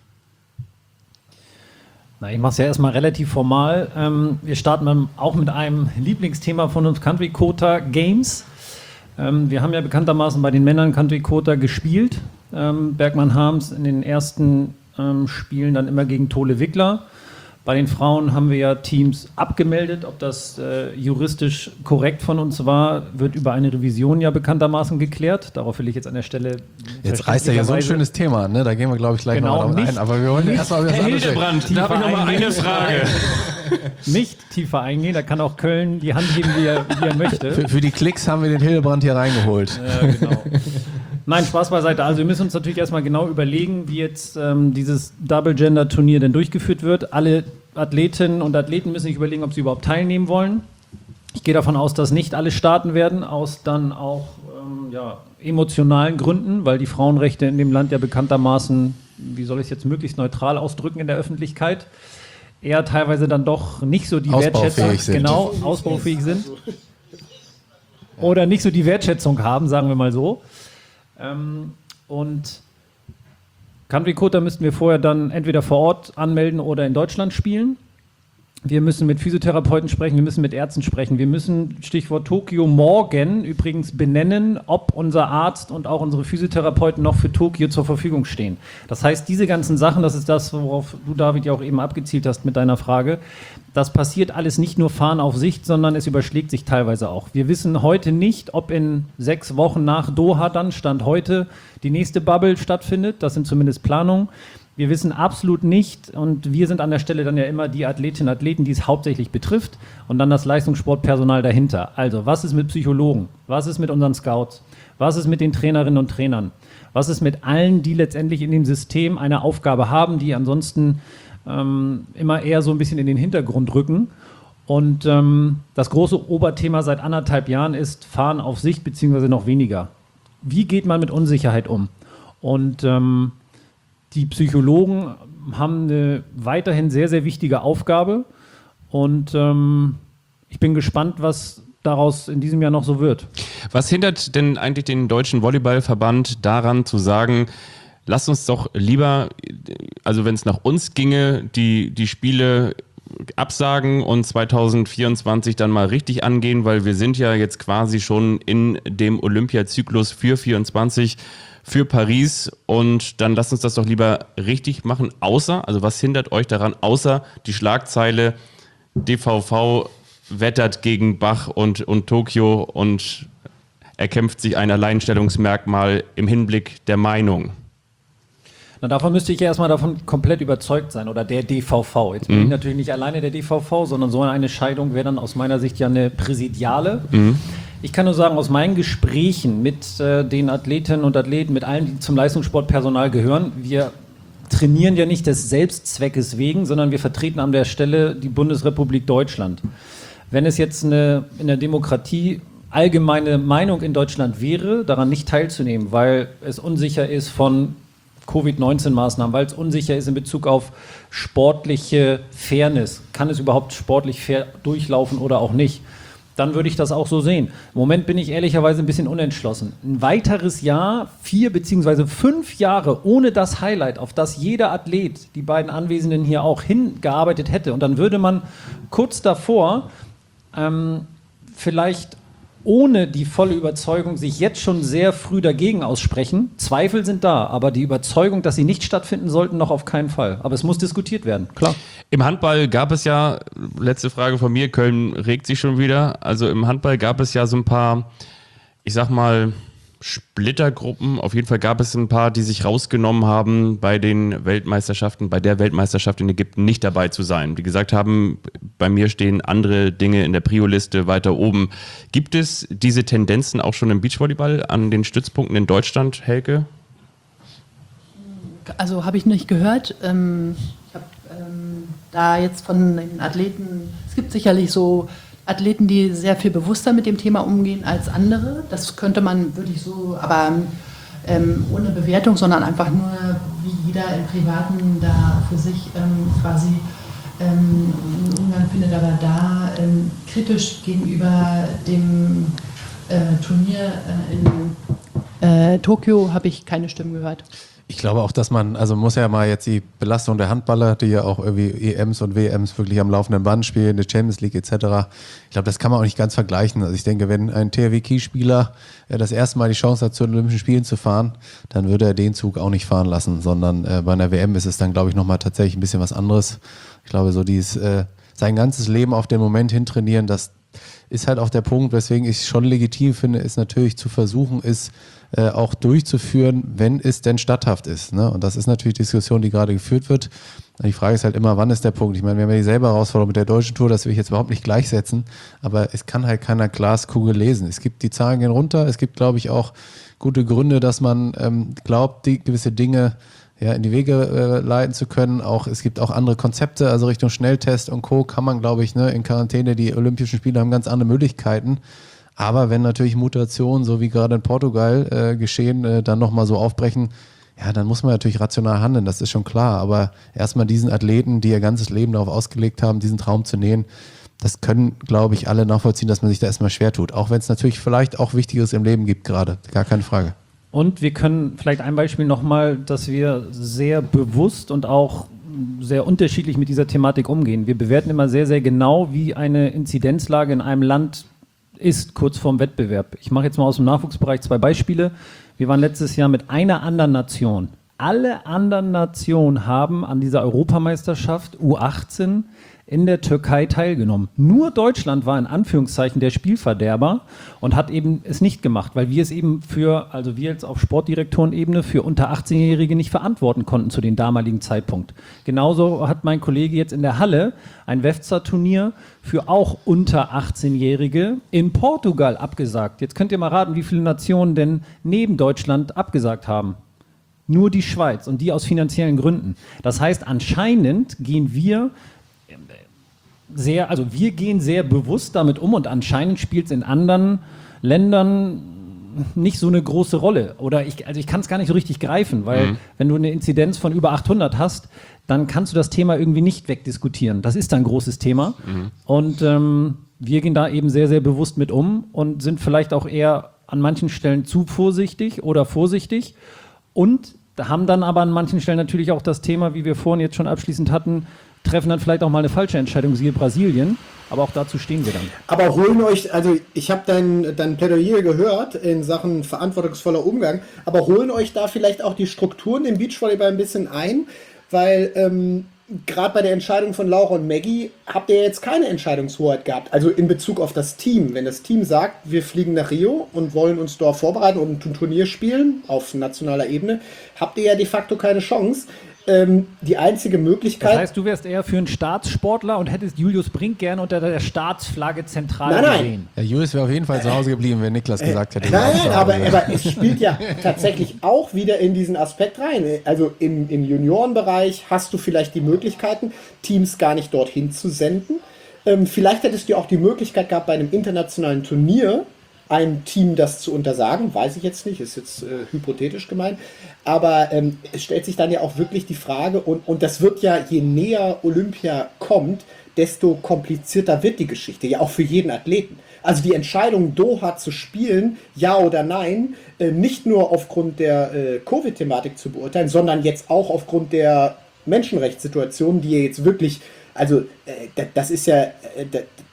Na, ich mache es ja erstmal relativ formal. Ähm, wir starten auch mit einem Lieblingsthema von uns, Country Quota Games. Ähm, wir haben ja bekanntermaßen bei den Männern Country Quota gespielt. Ähm, Bergmann Harms in den ersten ähm, Spielen dann immer gegen Tole Wickler. Bei den Frauen haben wir ja Teams abgemeldet. Ob das äh, juristisch korrekt von uns war, wird über eine Revision ja bekanntermaßen geklärt. Darauf will ich jetzt an der Stelle. Jetzt reißt er ja so ein schönes Thema, ne? Da gehen wir, glaube ich, gleich genau, noch mal ein. Aber wir wollen erstmal über das Herr andere Hildebrand, darf ich noch mal eine Frage? Nicht tiefer eingehen, da kann auch Köln die Hand heben, wie er, wie er möchte. Für, für die Klicks haben wir den Hildebrand hier reingeholt. Ja, genau. Nein, Spaß beiseite. Also wir müssen uns natürlich erstmal genau überlegen, wie jetzt ähm, dieses Double-Gender-Turnier denn durchgeführt wird. Alle Athletinnen und Athleten müssen sich überlegen, ob sie überhaupt teilnehmen wollen. Ich gehe davon aus, dass nicht alle starten werden, aus dann auch ähm, ja, emotionalen Gründen, weil die Frauenrechte in dem Land ja bekanntermaßen, wie soll ich es jetzt möglichst neutral ausdrücken in der Öffentlichkeit, eher teilweise dann doch nicht so die Wertschätzung, sind. genau, ausbaufähig sind. Oder nicht so die Wertschätzung haben, sagen wir mal so. Ähm, und Country Quota müssten wir vorher dann entweder vor Ort anmelden oder in Deutschland spielen. Wir müssen mit Physiotherapeuten sprechen, wir müssen mit Ärzten sprechen. Wir müssen, Stichwort Tokio, morgen übrigens benennen, ob unser Arzt und auch unsere Physiotherapeuten noch für Tokio zur Verfügung stehen. Das heißt, diese ganzen Sachen, das ist das, worauf du, David, ja auch eben abgezielt hast mit deiner Frage, das passiert alles nicht nur Fahren auf Sicht, sondern es überschlägt sich teilweise auch. Wir wissen heute nicht, ob in sechs Wochen nach Doha dann, Stand heute, die nächste Bubble stattfindet. Das sind zumindest Planungen. Wir wissen absolut nicht, und wir sind an der Stelle dann ja immer die Athletinnen und Athleten, die es hauptsächlich betrifft, und dann das Leistungssportpersonal dahinter. Also, was ist mit Psychologen? Was ist mit unseren Scouts? Was ist mit den Trainerinnen und Trainern? Was ist mit allen, die letztendlich in dem System eine Aufgabe haben, die ansonsten ähm, immer eher so ein bisschen in den Hintergrund rücken? Und ähm, das große Oberthema seit anderthalb Jahren ist Fahren auf Sicht, beziehungsweise noch weniger. Wie geht man mit Unsicherheit um? Und ähm, die Psychologen haben eine weiterhin sehr, sehr wichtige Aufgabe, und ähm, ich bin gespannt, was daraus in diesem Jahr noch so wird. Was hindert denn eigentlich den Deutschen Volleyballverband daran zu sagen, lasst uns doch lieber, also wenn es nach uns ginge, die, die Spiele absagen und zwanzig vierundzwanzig dann mal richtig angehen, weil wir sind ja jetzt quasi schon in dem Olympiazyklus für vierundzwanzig, für Paris, und dann lasst uns das doch lieber richtig machen, außer, also was hindert euch daran, außer die Schlagzeile D V V wettert gegen Bach und, und Tokio und erkämpft sich ein Alleinstellungsmerkmal im Hinblick der Meinung. Na, davon müsste ich ja erstmal davon komplett überzeugt sein, oder der D V V. Jetzt bin mhm. ich natürlich nicht alleine der D V V, sondern so eine Scheidung wäre dann aus meiner Sicht ja eine präsidiale. Mhm. Ich kann nur sagen, aus meinen Gesprächen mit äh, den Athletinnen und Athleten, mit allen, die zum Leistungssportpersonal gehören, wir trainieren ja nicht des Selbstzweckes wegen, sondern wir vertreten an der Stelle die Bundesrepublik Deutschland. Wenn es jetzt eine, in der Demokratie allgemeine Meinung in Deutschland wäre, daran nicht teilzunehmen, weil es unsicher ist von Covid neunzehn Maßnahmen, weil es unsicher ist in Bezug auf sportliche Fairness, kann es überhaupt sportlich fair durchlaufen oder auch nicht, dann würde ich das auch so sehen. Im Moment bin ich ehrlicherweise ein bisschen unentschlossen. Ein weiteres Jahr, vier beziehungsweise fünf Jahre ohne das Highlight, auf das jeder Athlet, die beiden Anwesenden hier auch hingearbeitet hätte. Und dann würde man kurz davor ähm, vielleicht ohne die volle Überzeugung sich jetzt schon sehr früh dagegen aussprechen. Zweifel sind da, aber die Überzeugung, dass sie nicht stattfinden sollten, noch auf keinen Fall. Aber es muss diskutiert werden, klar. Im Handball gab es ja, letzte Frage von mir, Köln regt sich schon wieder, also im Handball gab es ja so ein paar, ich sag mal, Splittergruppen. Auf jeden Fall gab es ein paar, die sich rausgenommen haben, bei den Weltmeisterschaften, bei der Weltmeisterschaft in Ägypten nicht dabei zu sein. Die gesagt haben, bei mir stehen andere Dinge in der Prio-Liste weiter oben. Gibt es diese Tendenzen auch schon im Beachvolleyball an den Stützpunkten in Deutschland, Helke? Also habe ich nicht gehört. Ähm, ich habe ähm, da jetzt von den Athleten, es gibt sicherlich so Athleten, die sehr viel bewusster mit dem Thema umgehen als andere. Das könnte man wirklich so, aber ähm, ohne Bewertung, sondern einfach nur, wie jeder im Privaten da für sich ähm, quasi ähm, einen Umgang findet, aber da ähm, kritisch gegenüber dem äh, Turnier äh, in äh, Tokio habe ich keine Stimmen gehört. Ich glaube auch, dass man, also man muss ja mal jetzt die Belastung der Handballer, die ja auch irgendwie E Ms und W Ms wirklich am laufenden Band spielen, die Champions League et cetera. Ich glaube, das kann man auch nicht ganz vergleichen. Also ich denke, wenn ein T H W Kiel-Spieler das erste Mal die Chance hat, zu den Olympischen Spielen zu fahren, dann würde er den Zug auch nicht fahren lassen, sondern äh, bei einer W M ist es dann, glaube ich, nochmal tatsächlich ein bisschen was anderes. Ich glaube, so dieses, äh, sein ganzes Leben auf den Moment hintrainieren, das ist halt auch der Punkt, weswegen ich es schon legitim finde, ist natürlich zu versuchen, ist äh, auch durchzuführen, wenn es denn statthaft ist. Ne? Und das ist natürlich die Diskussion, die gerade geführt wird. Und die Frage ist halt immer, wann ist der Punkt? Ich meine, wir haben ja dieselbe Herausforderung mit der deutschen Tour, das will ich jetzt überhaupt nicht gleichsetzen, aber es kann halt keiner Glaskugel lesen. Es gibt, die Zahlen gehen runter, es gibt, glaube ich, auch gute Gründe, dass man ähm, glaubt, die gewisse Dinge ja, in die Wege äh, leiten zu können. Auch, es gibt auch andere Konzepte, also Richtung Schnelltest und Co. kann man, glaube ich, ne, in Quarantäne, die Olympischen Spiele haben ganz andere Möglichkeiten. Aber wenn natürlich Mutationen, so wie gerade in Portugal äh, geschehen, äh, dann nochmal so aufbrechen, ja, dann muss man natürlich rational handeln, das ist schon klar. Aber erstmal diesen Athleten, die ihr ganzes Leben darauf ausgelegt haben, diesen Traum zu nähen, das können, glaube ich, alle nachvollziehen, dass man sich da erstmal schwer tut. Auch wenn es natürlich vielleicht auch Wichtiges im Leben gibt gerade, gar keine Frage. Und wir können vielleicht ein Beispiel nochmal, dass wir sehr bewusst und auch sehr unterschiedlich mit dieser Thematik umgehen. Wir bewerten immer sehr, sehr genau, wie eine Inzidenzlage in einem Land ist, kurz vorm Wettbewerb. Ich mache jetzt mal aus dem Nachwuchsbereich zwei Beispiele. Wir waren letztes Jahr mit einer anderen Nation. Alle anderen Nationen haben an dieser Europameisterschaft U achtzehn in der Türkei teilgenommen. Nur Deutschland war in Anführungszeichen der Spielverderber und hat eben es nicht gemacht, weil wir es eben für, also wir jetzt auf Sportdirektorenebene für unter achtzehnjährige nicht verantworten konnten zu dem damaligen Zeitpunkt. Genauso hat mein Kollege jetzt in der Halle ein W E F Z A-Turnier für auch unter achtzehnjährige in Portugal abgesagt. Jetzt könnt ihr mal raten, wie viele Nationen denn neben Deutschland abgesagt haben. Nur die Schweiz und die aus finanziellen Gründen. Das heißt, anscheinend gehen wir sehr, also wir gehen sehr bewusst damit um und anscheinend spielt es in anderen Ländern nicht so eine große Rolle. Oder ich, also ich kann es gar nicht so richtig greifen, weil mhm. wenn du eine Inzidenz von über achthundert hast, dann kannst du das Thema irgendwie nicht wegdiskutieren. Das ist ein großes Thema. Mhm. Und ähm, wir gehen da eben sehr, sehr bewusst mit um und sind vielleicht auch eher an manchen Stellen zu vorsichtig oder vorsichtig und haben dann aber an manchen Stellen natürlich auch das Thema, wie wir vorhin jetzt schon abschließend hatten, treffen dann vielleicht auch mal eine falsche Entscheidung, siehe Brasilien, aber auch dazu stehen wir dann. Aber holen euch, also ich habe dein, dein Plädoyer gehört in Sachen verantwortungsvoller Umgang, aber holen euch da vielleicht auch die Strukturen im Beachvolleyball ein bisschen ein, weil ähm, gerade bei der Entscheidung von Laura und Maggie habt ihr jetzt keine Entscheidungshoheit gehabt, also in Bezug auf das Team. Wenn das Team sagt, wir fliegen nach Rio und wollen uns dort vorbereiten und ein Turnier spielen auf nationaler Ebene, habt ihr ja de facto keine Chance. Ähm, die einzige Möglichkeit... Das heißt, du wärst eher für einen Staatssportler und hättest Julius Brink gerne unter der Staatsflagge zentral nein, nein. gesehen. Ja, Julius wäre auf jeden Fall zu Hause geblieben, wenn Niklas gesagt hätte. Nein, nein, aber, aber es spielt ja tatsächlich auch wieder in diesen Aspekt rein. Also im, im Juniorenbereich hast du vielleicht die Möglichkeiten, Teams gar nicht dorthin zu senden. Ähm, vielleicht hättest du auch die Möglichkeit gehabt, bei einem internationalen Turnier ein Team das zu untersagen, weiß ich jetzt nicht, ist jetzt äh, hypothetisch gemeint, aber ähm, es stellt sich dann ja auch wirklich die Frage, und, und das wird ja, je näher Olympia kommt, desto komplizierter wird die Geschichte, ja auch für jeden Athleten. Also die Entscheidung, Doha zu spielen, ja oder nein, äh, nicht nur aufgrund der äh, Covid-Thematik zu beurteilen, sondern jetzt auch aufgrund der Menschenrechtssituation, die ja jetzt wirklich, also äh, das ist ja... Äh,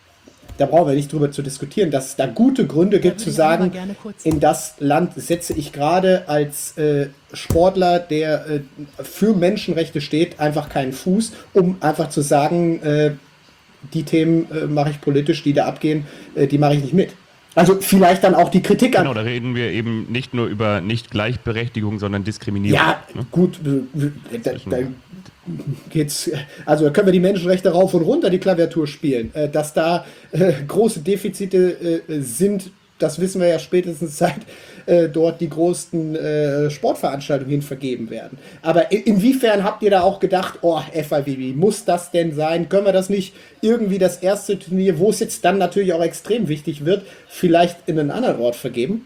Da brauchen wir nicht drüber zu diskutieren, dass es da gute Gründe gibt zu sagen, in das Land setze ich gerade als äh, Sportler, der äh, für Menschenrechte steht, einfach keinen Fuß, um einfach zu sagen, äh, die Themen äh, mache ich politisch, die da abgehen, äh, die mache ich nicht mit. Also vielleicht dann auch die Kritik an. Genau, da reden wir eben nicht nur über Nicht-Gleichberechtigung, sondern Diskriminierung. Ja, ne? gut, da, da geht's, also da können wir die Menschenrechte rauf und runter die Klaviatur spielen. Äh, dass da äh, große Defizite äh, sind, das wissen wir ja spätestens seit äh, dort die größten äh, Sportveranstaltungen hin vergeben werden. Aber in, inwiefern habt ihr da auch gedacht, oh, F I V B, muss das denn sein? Können wir das nicht irgendwie das erste Turnier, wo es jetzt dann natürlich auch extrem wichtig wird, vielleicht in einen anderen Ort vergeben?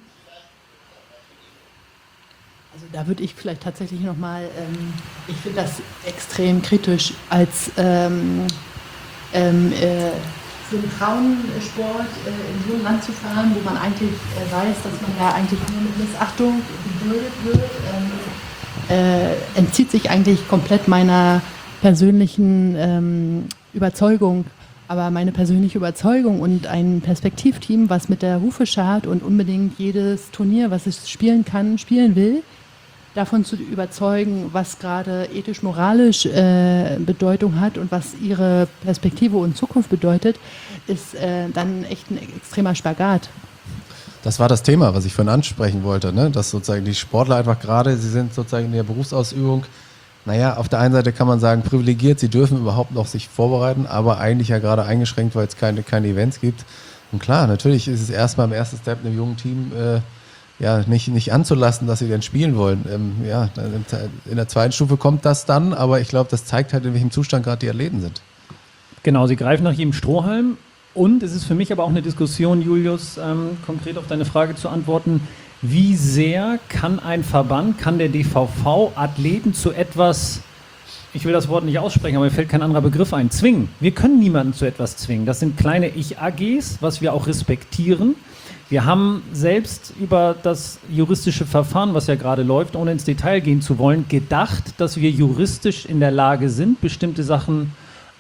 Also da würde ich vielleicht tatsächlich nochmal, ähm, ich finde das extrem kritisch, als ähm, ähm, äh, für den Frauensport äh, in so ein Land zu fahren, wo man eigentlich äh, weiß, dass man ja eigentlich nur mit Missachtung geduldet wird, ähm, äh, entzieht sich eigentlich komplett meiner persönlichen ähm, Überzeugung. Aber meine persönliche Überzeugung und ein Perspektivteam, was mit der Hufe scharrt und unbedingt jedes Turnier, was es spielen kann, spielen will, davon zu überzeugen, was gerade ethisch-moralisch äh, Bedeutung hat und was ihre Perspektive und Zukunft bedeutet, ist äh, dann echt ein extremer Spagat. Das war das Thema, was ich vorhin ansprechen wollte, ne? Dass sozusagen die Sportler einfach gerade, sie sind sozusagen in der Berufsausübung, naja, auf der einen Seite kann man sagen, privilegiert, sie dürfen überhaupt noch sich vorbereiten, aber eigentlich ja gerade eingeschränkt, weil es keine, keine Events gibt. Und klar, natürlich ist es erstmal im ersten Step einem jungen Team äh, ja, nicht, nicht anzulassen, dass sie denn spielen wollen. Ähm, ja, in der zweiten Stufe kommt das dann, aber ich glaube, das zeigt halt, in welchem Zustand gerade die Athleten sind. Genau, sie greifen nach jedem Strohhalm und es ist für mich aber auch eine Diskussion, Julius, ähm, konkret auf deine Frage zu antworten, wie sehr kann ein Verband, kann der D V V Athleten zu etwas, ich will das Wort nicht aussprechen, aber mir fällt kein anderer Begriff ein, zwingen. Wir können niemanden zu etwas zwingen. Das sind kleine Ich-A Gs, was wir auch respektieren. Wir haben selbst über das juristische Verfahren, was ja gerade läuft, ohne ins Detail gehen zu wollen, gedacht, dass wir juristisch in der Lage sind, bestimmte Sachen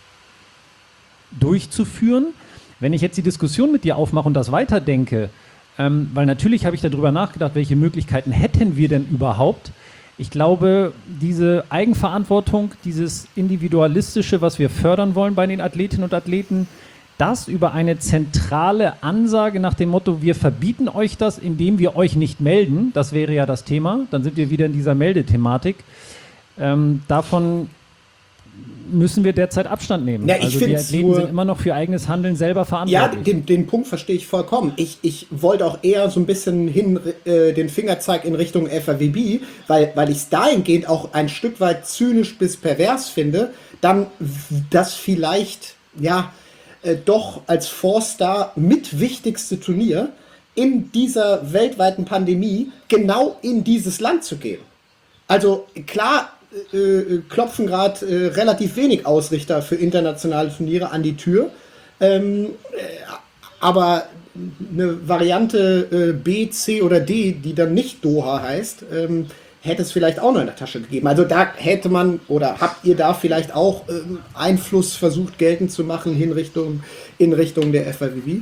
durchzuführen. Wenn ich jetzt die Diskussion mit dir aufmache und das weiterdenke, ähm, weil natürlich habe ich darüber nachgedacht, welche Möglichkeiten hätten wir denn überhaupt. Ich glaube, diese Eigenverantwortung, dieses Individualistische, was wir fördern wollen bei den Athletinnen und Athleten, das über eine zentrale Ansage nach dem Motto, wir verbieten euch das, indem wir euch nicht melden, das wäre ja das Thema, dann sind wir wieder in dieser Meldethematik. Ähm, davon müssen wir derzeit Abstand nehmen. Ja, ich also die Athleten nur, sind immer noch für eigenes Handeln selber verantwortlich. Ja, den, den Punkt verstehe ich vollkommen. Ich, ich wollte auch eher so ein bisschen hin äh, den Fingerzeig in Richtung F I V B, weil, weil ich es dahingehend auch ein Stück weit zynisch bis pervers finde, dann das vielleicht, ja, äh, doch als Four-Star mit wichtigste Turnier in dieser weltweiten Pandemie genau in dieses Land zu gehen. Also klar, Äh, klopfen gerade äh, relativ wenig Ausrichter für internationale Turniere an die Tür. Ähm, äh, aber eine Variante äh, B, C oder D, die dann nicht Doha heißt, ähm, hätte es vielleicht auch noch in der Tasche gegeben. Also da hätte man, oder habt ihr da vielleicht auch ähm, Einfluss versucht geltend zu machen in Richtung, in Richtung der F I V B?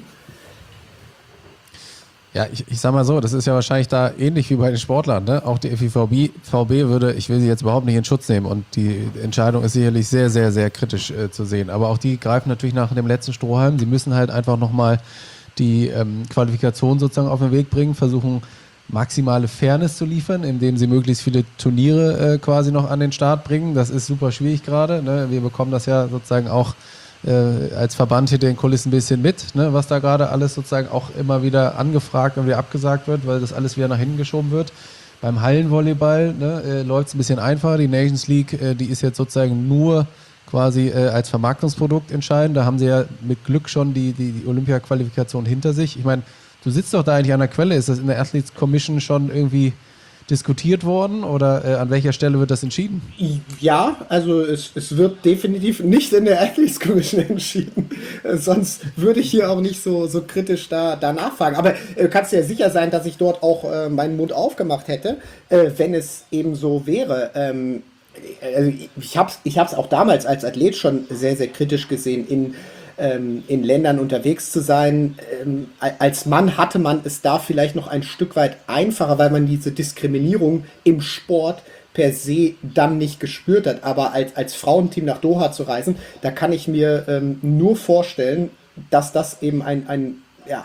Ja, ich, ich sag mal so, das ist ja wahrscheinlich da ähnlich wie bei den Sportlern, ne? Auch die F I V B, V B würde, ich will sie jetzt überhaupt nicht in Schutz nehmen und die Entscheidung ist sicherlich sehr, sehr, sehr kritisch äh, zu sehen. Aber auch die greifen natürlich nach dem letzten Strohhalm. Sie müssen halt einfach nochmal die ähm, Qualifikation sozusagen auf den Weg bringen, versuchen maximale Fairness zu liefern, indem sie möglichst viele Turniere äh, quasi noch an den Start bringen. Das ist super schwierig gerade, ne? Wir bekommen das ja sozusagen auch Äh, als Verband hinter den Kulissen ein bisschen mit, ne, was da gerade alles sozusagen auch immer wieder angefragt und wieder abgesagt wird, weil das alles wieder nach hinten geschoben wird. Beim Hallenvolleyball ne, äh, läuft es ein bisschen einfacher. Die Nations League, äh, die ist jetzt sozusagen nur quasi äh, als Vermarktungsprodukt entscheidend. Da haben sie ja mit Glück schon die, die, die Olympia-Qualifikation hinter sich. Ich meine, du sitzt doch da eigentlich an der Quelle. Ist das in der Athletes Commission schon irgendwie diskutiert worden oder äh, an welcher Stelle wird das entschieden? Ja, also es, es wird definitiv nicht in der Athletes Commission entschieden. Äh, sonst würde ich hier auch nicht so, so kritisch da, da nachfragen. Aber äh, kannst dir ja sicher sein, dass ich dort auch äh, meinen Mund aufgemacht hätte, äh, wenn es eben so wäre. Ähm, also ich habe es ich hab's auch damals als Athlet schon sehr, sehr kritisch gesehen, in in Ländern unterwegs zu sein. Als Mann hatte man es da vielleicht noch ein Stück weit einfacher, weil man diese Diskriminierung im Sport per se dann nicht gespürt hat. Aber als, als Frauenteam nach Doha zu reisen, da kann ich mir ähm, nur vorstellen, dass das eben ein, ein ja,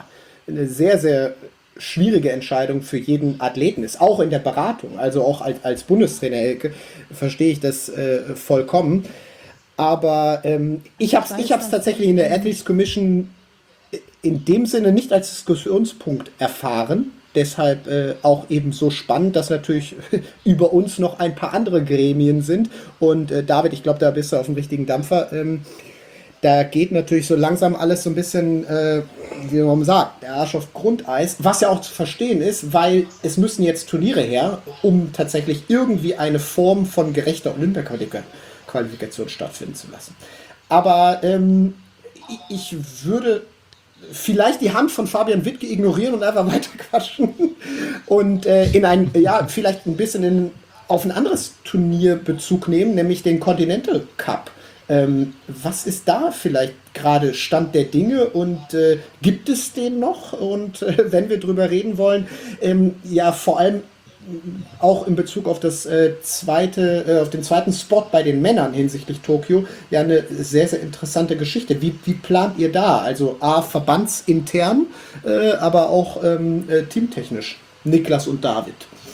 eine sehr, sehr schwierige Entscheidung für jeden Athleten ist, auch in der Beratung, also auch als, als Bundestrainer, Elke, verstehe ich das äh, vollkommen. Aber ähm, ich habe es ich hab's tatsächlich in der Athletes Commission in dem Sinne nicht als Diskussionspunkt erfahren. Deshalb äh, auch eben so spannend, dass natürlich über uns noch ein paar andere Gremien sind. Und äh, David, ich glaube, da bist du auf dem richtigen Dampfer. Ähm, da geht natürlich so langsam alles so ein bisschen, äh, wie man sagt, der Arsch auf Grundeis. Was ja auch zu verstehen ist, weil es müssen jetzt Turniere her, um tatsächlich irgendwie eine Form von gerechter Olympia-Qualifikation stattfinden zu lassen. Aber ähm, ich würde vielleicht die Hand von Fabian Wittke ignorieren und einfach weiter quatschen und äh, in ein, ja, vielleicht ein bisschen in, auf ein anderes Turnier Bezug nehmen, nämlich den Continental Cup. Ähm, was ist da vielleicht gerade Stand der Dinge und äh, gibt es den noch? Und äh, wenn wir drüber reden wollen, ähm, ja, vor allem auch in Bezug auf das äh, zweite, äh, auf den zweiten Spot bei den Männern hinsichtlich Tokio, ja eine sehr, sehr interessante Geschichte. Wie, wie plant ihr da? Also A, verbandsintern, äh, aber auch ähm, äh, teamtechnisch. Niklas und David.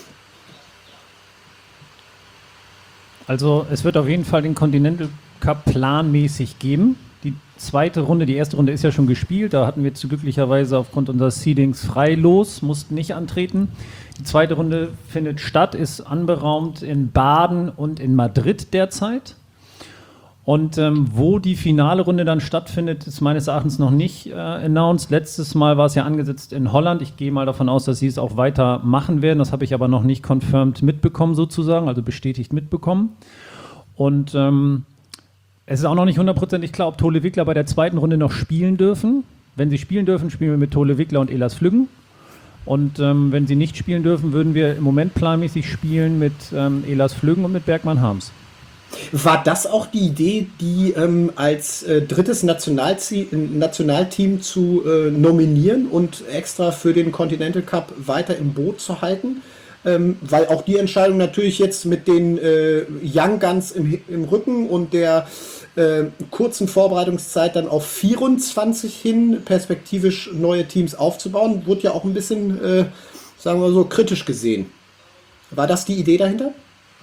Also es wird auf jeden Fall den Continental Cup planmäßig geben. Die zweite Runde, die erste Runde ist ja schon gespielt. Da hatten wir zu glücklicherweise aufgrund unseres Seedings frei los, mussten nicht antreten. Die zweite Runde findet statt, ist anberaumt in Baden und in Madrid derzeit. Und ähm, wo die finale Runde dann stattfindet, ist meines Erachtens noch nicht äh, announced. Letztes Mal war es ja angesetzt in Holland. Ich gehe mal davon aus, dass sie es auch weiter machen werden. Das habe ich aber noch nicht confirmed mitbekommen sozusagen, also bestätigt mitbekommen. Und ähm, es ist auch noch nicht hundertprozentig klar, ob Tole Wickler bei der zweiten Runde noch spielen dürfen. Wenn sie spielen dürfen, spielen wir mit Tole Wickler und Elas Flüggen. Und ähm, wenn sie nicht spielen dürfen, würden wir im Moment planmäßig spielen mit ähm, Elas Flüggen und mit Bergmann Harms. War das auch die Idee, die ähm, als äh, drittes Nationalzie- Nationalteam zu äh, nominieren und extra für den Continental Cup weiter im Boot zu halten? Ähm, weil auch die Entscheidung natürlich jetzt mit den äh, Young Guns im, im Rücken und der äh, kurzen Vorbereitungszeit dann auf vierundzwanzig hin perspektivisch neue Teams aufzubauen, wurde ja auch ein bisschen, äh, sagen wir so, kritisch gesehen. War das die Idee dahinter?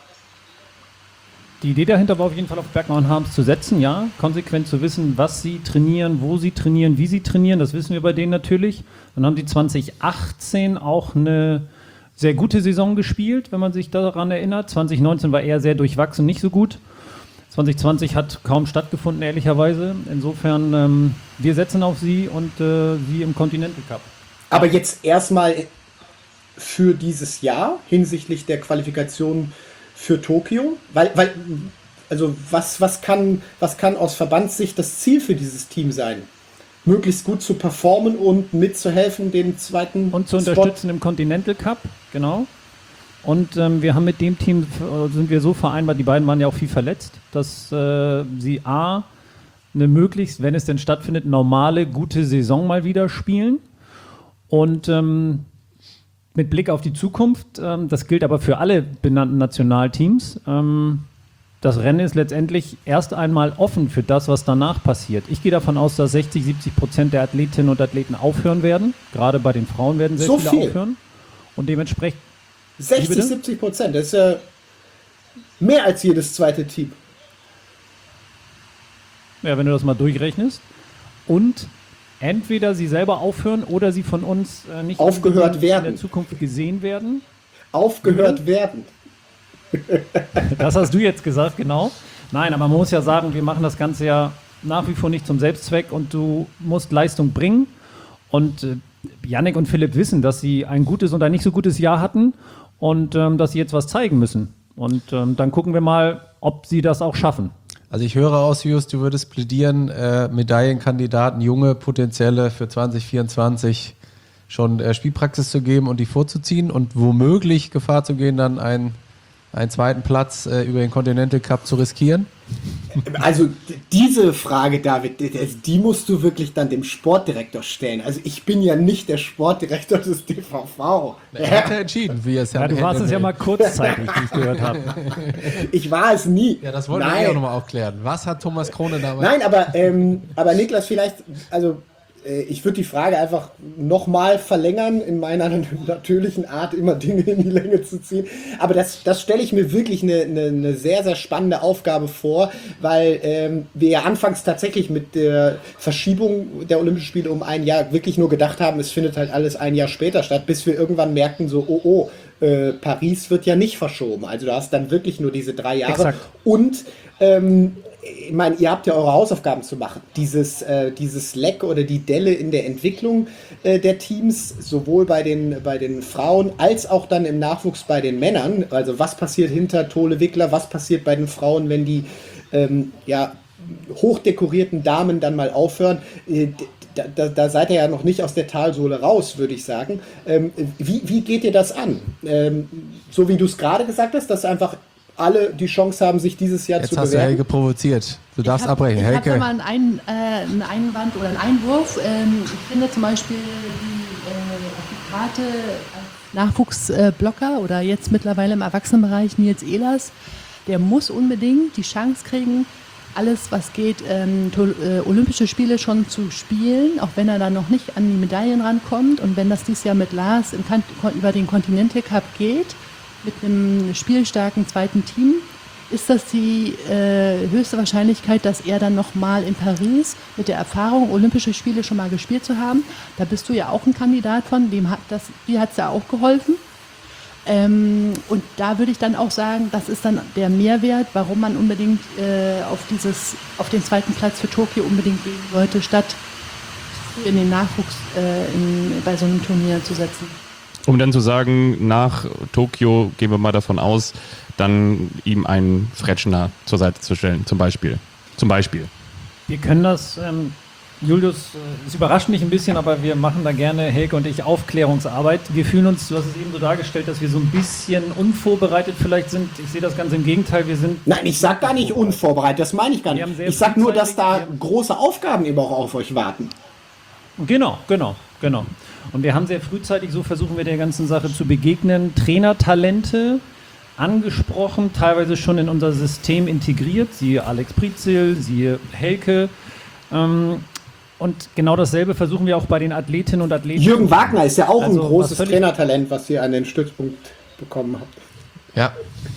Die Idee dahinter war auf jeden Fall auf Bergmann und Harms zu setzen, ja, konsequent zu wissen, was sie trainieren, wo sie trainieren, wie sie trainieren, das wissen wir bei denen natürlich. Dann haben die zwanzig achtzehn auch eine sehr gute Saison gespielt, wenn man sich daran erinnert. zwanzig neunzehn war eher sehr durchwachsen, nicht so gut. zwanzig zwanzig hat kaum stattgefunden, ehrlicherweise. Insofern, ähm, wir setzen auf sie und äh, sie im Continental Cup. Aber jetzt erstmal für dieses Jahr hinsichtlich der Qualifikation für Tokio, weil, weil also was, was, kann, was kann aus Verbandssicht das Ziel für dieses Team sein? Möglichst gut zu performen und mitzuhelfen, den zweiten und zu Spot unterstützen im Continental Cup, genau. Und ähm, wir haben mit dem Team, äh, sind wir so vereinbart, die beiden waren ja auch viel verletzt, dass äh, sie A, eine möglichst, wenn es denn stattfindet, normale, gute Saison mal wieder spielen. Und ähm, mit Blick auf die Zukunft, ähm, das gilt aber für alle benannten Nationalteams, ähm, das Rennen ist letztendlich erst einmal offen für das, was danach passiert. Ich gehe davon aus, dass sechzig, siebzig Prozent der Athletinnen und Athleten aufhören werden. Gerade bei den Frauen werden sehr so viele viel aufhören. Und dementsprechend sechzig, siebzig Prozent, das ist ja mehr als jedes zweite Team. Ja, wenn du das mal durchrechnest. Und entweder sie selber aufhören oder sie von uns äh, nicht aufgehört in werden. der Zukunft gesehen werden. Aufgehört Mhm. werden. Das hast du jetzt gesagt, genau. Nein, aber man muss ja sagen, wir machen das Ganze ja nach wie vor nicht zum Selbstzweck und du musst Leistung bringen. Und äh, Yannick und Philipp wissen, dass sie ein gutes und ein nicht so gutes Jahr hatten und ähm, dass sie jetzt was zeigen müssen. Und ähm, dann gucken wir mal, ob sie das auch schaffen. Also ich höre aus, Jus, du würdest plädieren, äh, Medaillenkandidaten, junge, potenzielle für zwanzig vierundzwanzig schon äh, Spielpraxis zu geben und die vorzuziehen und womöglich Gefahr zu gehen, dann einen, einen zweiten Platz äh, über den Continental Cup zu riskieren? Also d- diese Frage, David, d- d- die musst du wirklich dann dem Sportdirektor stellen. Also ich bin ja nicht der Sportdirektor des D V V. Er hat ja entschieden, wie es ja Ja, du warst es ja mal kurzzeitig, wie ich gehört habe. Ich war es nie. Ja, das wollten wir Nein. auch nochmal aufklären. Was hat Thomas Krone damals? Nein, aber, ähm, aber Niklas, vielleicht, also Ich würde die Frage einfach nochmal verlängern, in meiner natürlichen Art, immer Dinge in die Länge zu ziehen. Aber das, das stelle ich mir wirklich eine, eine, eine sehr, sehr spannende Aufgabe vor, weil ähm, wir ja anfangs tatsächlich mit der Verschiebung der Olympischen Spiele um ein Jahr wirklich nur gedacht haben, es findet halt alles ein Jahr später statt, bis wir irgendwann merkten, so, oh, oh, äh, Paris wird ja nicht verschoben. Also du hast dann wirklich nur diese drei Jahre. Exakt. Und ähm, ich meine, ihr habt ja eure Hausaufgaben zu machen. Dieses, äh, dieses Leck oder die Delle in der Entwicklung äh, der Teams, sowohl bei den, bei den Frauen als auch dann im Nachwuchs bei den Männern. Also was passiert hinter Tole Wickler, was passiert bei den Frauen, wenn die ähm, ja, hochdekorierten Damen dann mal aufhören. Äh, da, da, da seid ihr ja noch nicht aus der Talsohle raus, würde ich sagen. Ähm, wie, wie geht ihr das an? Ähm, so wie du es gerade gesagt hast, dass einfach alle die Chance haben, sich dieses Jahr Jetzt zu hast bewerben. du Helge provoziert. Du darfst ich hab, abbrechen. Ich Helge. habe da mal einen, Ein, äh, einen Einwand oder einen Einwurf. Ähm, ich finde zum Beispiel die, äh, auf die Karte als Nachwuchsblocker oder jetzt mittlerweile im Erwachsenenbereich Nils Ehlers, der muss unbedingt die Chance kriegen, alles, was geht, ähm, to, äh, Olympische Spiele schon zu spielen, auch wenn er dann noch nicht an die Medaillen rankommt. Und wenn das dieses Jahr mit Lars im Kan- über den Continental Cup geht, mit einem spielstarken zweiten Team, ist das die äh, höchste Wahrscheinlichkeit, dass er dann nochmal in Paris mit der Erfahrung, Olympische Spiele schon mal gespielt zu haben. Da bist du ja auch ein Kandidat von, dem hat das, dir hat es ja auch geholfen. Ähm, und da würde ich dann auch sagen, das ist dann der Mehrwert, warum man unbedingt äh, auf, dieses, auf den zweiten Platz für Tokio unbedingt gehen sollte, statt in den Nachwuchs äh, in, bei so einem Turnier zu setzen. Um dann zu sagen, nach Tokio gehen wir mal davon aus, dann ihm einen Fretschner zur Seite zu stellen, zum Beispiel. Zum Beispiel. Wir können das, ähm, Julius, äh, es überrascht mich ein bisschen, aber wir machen da gerne, Helge und ich, Aufklärungsarbeit. Wir fühlen uns, du hast es eben so dargestellt, dass wir so ein bisschen unvorbereitet vielleicht sind. Ich sehe das ganz im Gegenteil, wir sind... Nein, ich sag gar nicht unvorbereitet, das meine ich gar Wir haben nicht. sehr Ich sag nur, dass da frühzeitig- große Aufgaben eben auch auf euch warten. Genau, genau, genau. Und wir haben sehr frühzeitig, so versuchen wir der ganzen Sache zu begegnen, Trainertalente angesprochen, teilweise schon in unser System integriert, siehe Alex Prizel, siehe Helke. Ähm, und genau dasselbe versuchen wir auch bei den Athletinnen und Athleten. Jürgen Wagner ist ja auch Also, ein großes was völlig- Trainertalent, was ihr an den Stützpunkt bekommen habt. Ja.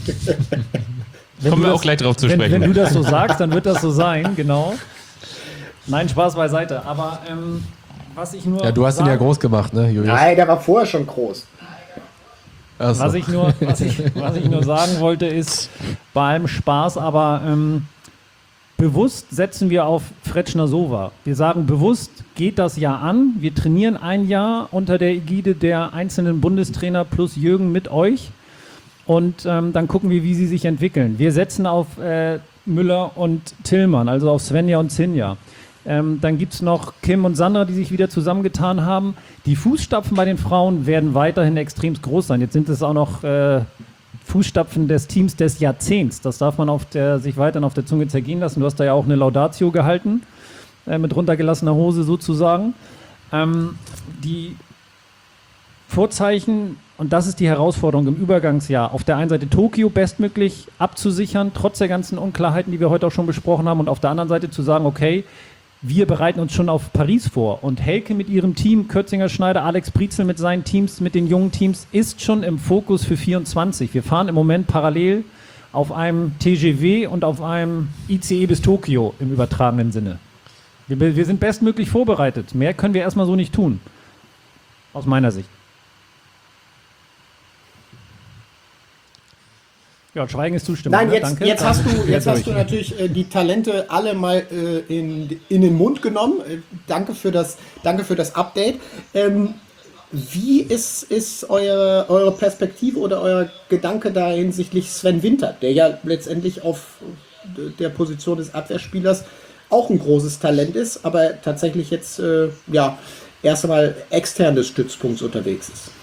Wenn Kommen du wir das- auch gleich drauf zu wenn, sprechen. Wenn du das so sagst, dann wird das so sein, genau. Nein, Spaß beiseite. Aber ähm, was ich nur... Ja, du hast ihn ja sagen- groß gemacht, ne, Julius? Nein, der war vorher schon groß. Ach so. Was ich, nur, was, ich, was ich nur sagen wollte, ist, bei allem Spaß, aber ähm, bewusst setzen wir auf Fretschner Sova. Wir sagen bewusst, geht das Jahr an. Wir trainieren ein Jahr unter der Ägide der einzelnen Bundestrainer plus Jürgen mit euch. Und ähm, dann gucken wir, wie sie sich entwickeln. Wir setzen auf äh, Müller und Tillmann, also auf Svenja und Sinja. Ähm, dann gibt es noch Kim und Sandra, die sich wieder zusammengetan haben. Die Fußstapfen bei den Frauen werden weiterhin extrem groß sein. Jetzt sind es auch noch äh, Fußstapfen des Teams des Jahrzehnts. Das darf man auf der, sich weiterhin auf der Zunge zergehen lassen. Du hast da ja auch eine Laudatio gehalten, äh, mit runtergelassener Hose sozusagen. Ähm, die Vorzeichen, und das ist die Herausforderung im Übergangsjahr, auf der einen Seite Tokio bestmöglich abzusichern, trotz der ganzen Unklarheiten, die wir heute auch schon besprochen haben, und auf der anderen Seite zu sagen, okay, wir bereiten uns schon auf Paris vor. Und Helke mit ihrem Team, Kötzinger, Schneider, Alex Prizel mit seinen Teams, mit den jungen Teams, ist schon im Fokus für vierundzwanzig. Wir fahren im Moment parallel auf einem T G V und auf einem I C E bis Tokio im übertragenen Sinne. Wir, wir sind bestmöglich vorbereitet. Mehr können wir erstmal so nicht tun. Aus meiner Sicht. Ja, Schweigen ist Zustimmung. Nein, ne? jetzt, Danke. jetzt hast du, jetzt Quer hast du durch. natürlich äh, die Talente alle mal äh, in, in den Mund genommen. Äh, danke, für das, danke für das Update. Ähm, wie ist, ist eure, eure Perspektive oder euer Gedanke da hinsichtlich Sven Winter, der ja letztendlich auf der Position des Abwehrspielers auch ein großes Talent ist, aber tatsächlich jetzt äh, ja, erst einmal extern des Stützpunkts unterwegs ist?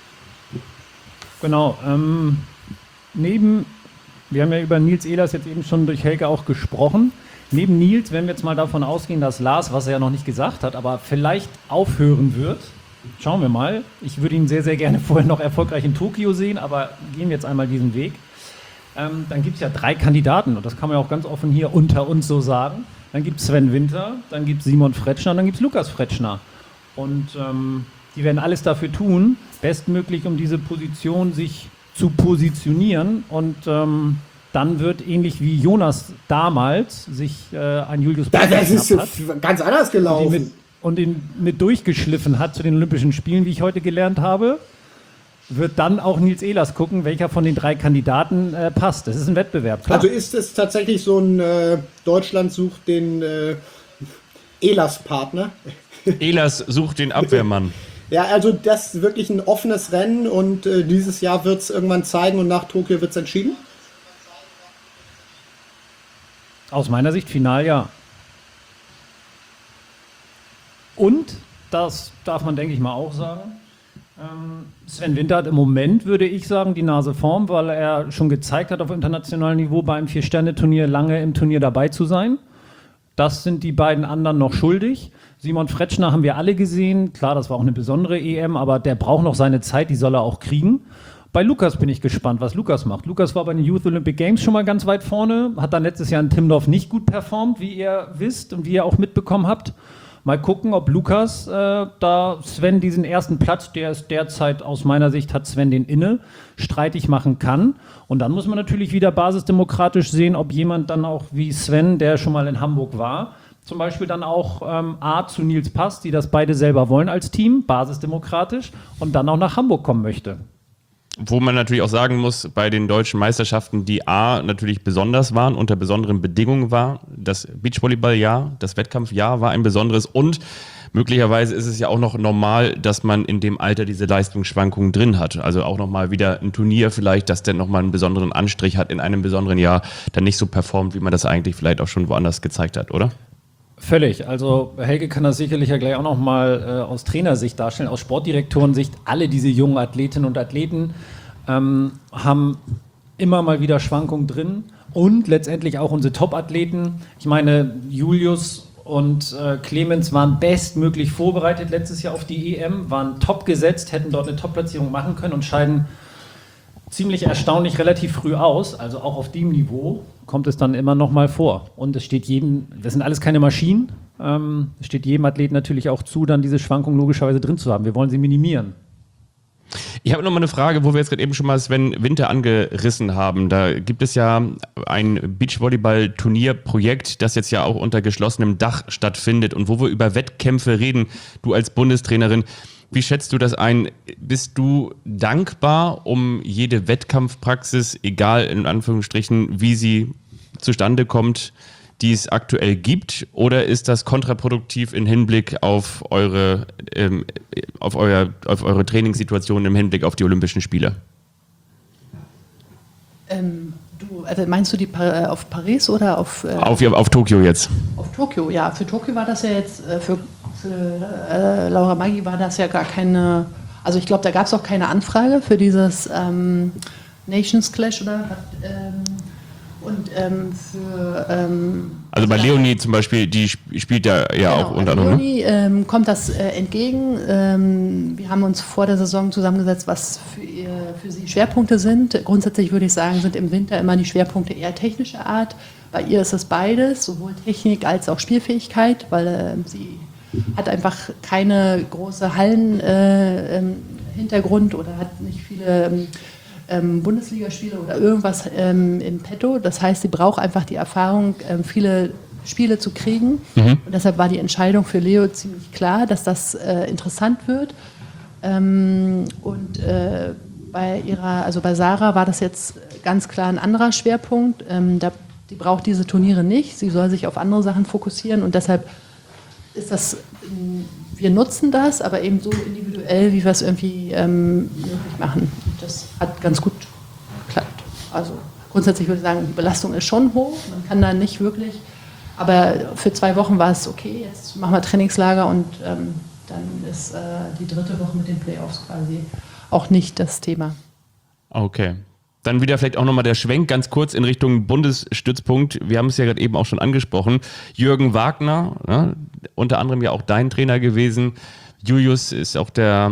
Genau. Ähm, neben, wir haben ja über Nils Ehlers jetzt eben schon durch Helge auch gesprochen. Neben Nils, wenn wir jetzt mal davon ausgehen, dass Lars, was er ja noch nicht gesagt hat, aber vielleicht aufhören wird, schauen wir mal. Ich würde ihn sehr, sehr gerne vorher noch erfolgreich in Tokio sehen, aber gehen wir jetzt einmal diesen Weg. Ähm, dann gibt es ja drei Kandidaten, und das kann man ja auch ganz offen hier unter uns so sagen. dann gibt es Sven Winter, dann gibt es Simon Fretschner und dann gibt es Lukas Fretschner. Und ähm, die werden alles dafür tun, bestmöglich um diese Position sich zu positionieren. Und ähm, dann wird ähnlich wie Jonas damals sich äh, ein Julius Das, Brink das ist geschnappt hat ganz anders und ihn, gelaufen. mit, und ihn mit durchgeschliffen hat zu den Olympischen Spielen, wie ich heute gelernt habe, wird dann auch Nils Ehlers gucken, welcher von den drei Kandidaten äh, passt. Das ist ein Wettbewerb, klar. Also ist es tatsächlich so ein äh, Deutschland sucht den äh, Ehlers-Partner? Ehlers sucht den Abwehrmann. Ja, also das ist wirklich ein offenes Rennen und äh, dieses Jahr wird es irgendwann zeigen und nach Tokio wird es entschieden? Aus meiner Sicht final ja. Und, das darf man denke ich mal auch sagen, ähm, Sven Winter hat im Moment, würde ich sagen, die Nase vorn, weil er schon gezeigt hat auf internationalem Niveau bei einem Vier-Sterne-Turnier lange im Turnier dabei zu sein. Das sind die beiden anderen noch schuldig. Simon Fretschner haben wir alle gesehen. Klar, das war auch eine besondere E M, aber der braucht noch seine Zeit, die soll er auch kriegen. Bei Lukas bin ich gespannt, was Lukas macht. Lukas war bei den Youth Olympic Games schon mal ganz weit vorne, hat dann letztes Jahr in Timmendorf nicht gut performt, wie ihr wisst und wie ihr auch mitbekommen habt. Mal gucken, ob Lukas äh, da Sven diesen ersten Platz, der ist derzeit aus meiner Sicht, hat Sven den inne, streitig machen kann. Und dann muss man natürlich wieder basisdemokratisch sehen, ob jemand dann auch wie Sven, der schon mal in Hamburg war, zum Beispiel dann auch ähm, A zu Nils passt, die das beide selber wollen als Team, basisdemokratisch, und dann auch nach Hamburg kommen möchte. Wo man natürlich auch sagen muss, bei den deutschen Meisterschaften, die A natürlich besonders waren, unter besonderen Bedingungen war, das Beachvolleyball-Jahr, das Wettkampfjahr war ein besonderes und möglicherweise ist es ja auch noch normal, dass man in dem Alter diese Leistungsschwankungen drin hat. Also auch nochmal wieder ein Turnier vielleicht, das dann nochmal einen besonderen Anstrich hat in einem besonderen Jahr, dann nicht so performt, wie man das eigentlich vielleicht auch schon woanders gezeigt hat, oder? Völlig. Also Helge kann das sicherlich ja gleich auch noch mal äh, aus Trainersicht darstellen, aus Sportdirektorensicht. Alle diese jungen Athletinnen und Athleten ähm, haben immer mal wieder Schwankungen drin und letztendlich auch unsere Top-Athleten. Ich meine, Julius und äh, Clemens waren bestmöglich vorbereitet letztes Jahr auf die E M, waren top gesetzt, hätten dort eine Top-Platzierung machen können und scheiden ziemlich erstaunlich relativ früh aus. Also auch auf dem Niveau kommt es dann immer noch mal vor. Und es steht jedem, das sind alles keine Maschinen, ähm, es steht jedem Athleten natürlich auch zu, dann diese Schwankungen logischerweise drin zu haben. Wir wollen sie minimieren. Ich habe noch mal eine Frage, wo wir jetzt gerade eben schon mal Sven Winter angerissen haben. Da gibt es ja ein Beachvolleyball-Turnierprojekt, das jetzt ja auch unter geschlossenem Dach stattfindet und wo wir über Wettkämpfe reden. Du als Bundestrainerin, wie schätzt du das ein? Bist du dankbar um jede Wettkampfpraxis, egal in Anführungsstrichen, wie sie zustande kommt, die es aktuell gibt? Oder ist das kontraproduktiv im Hinblick auf eure, ähm, auf euer, auf eure Trainingssituation im Hinblick auf die Olympischen Spiele? Ähm, du, also meinst du die pa- äh, auf Paris oder auf... Äh, auf, auf Tokio jetzt. Auf Tokio, ja. Für Tokio war das ja jetzt, äh, für, für äh, Laura Maggi war das ja gar keine... Also ich glaube, da gab es auch keine Anfrage für dieses ähm, Nations Clash oder... Ähm, und ähm, für... Ähm, also bei Leonie zum Beispiel, die sp- spielt ja, ja genau, auch unter also anderem. Leonie ähm, kommt das äh, entgegen. Ähm, wir haben uns vor der Saison zusammengesetzt, was für, ihr, für sie Schwerpunkte sind. Grundsätzlich würde ich sagen, sind im Winter immer die Schwerpunkte eher technischer Art. Bei ihr ist es beides, sowohl Technik als auch Spielfähigkeit, weil äh, sie hat einfach keine große Hallen-Hintergrund äh, ähm, oder hat nicht viele... Ähm, Ähm, Bundesligaspiele oder irgendwas ähm, im Petto. Das heißt, sie braucht einfach die Erfahrung, ähm, viele Spiele zu kriegen. Mhm. Und deshalb war die Entscheidung für Leo ziemlich klar, dass das äh, interessant wird. Ähm, und äh, bei ihrer, also bei Sarah war das jetzt ganz klar ein anderer Schwerpunkt. Ähm, da, die braucht diese Turniere nicht. Sie soll sich auf andere Sachen fokussieren und deshalb ist das, wir nutzen das, aber eben so individuell, wie wir es irgendwie ähm, möglich machen. Das hat ganz gut geklappt. Also grundsätzlich würde ich sagen, die Belastung ist schon hoch, man kann da nicht wirklich, aber für zwei Wochen war es okay, jetzt machen wir Trainingslager und ähm, dann ist äh, die dritte Woche mit den Playoffs quasi auch nicht das Thema. Okay. Dann wieder vielleicht auch nochmal der Schwenk ganz kurz in Richtung Bundesstützpunkt. Wir haben es ja gerade eben auch schon angesprochen. Jürgen Wagner, ne, unter anderem ja auch dein Trainer gewesen. Julius ist auch der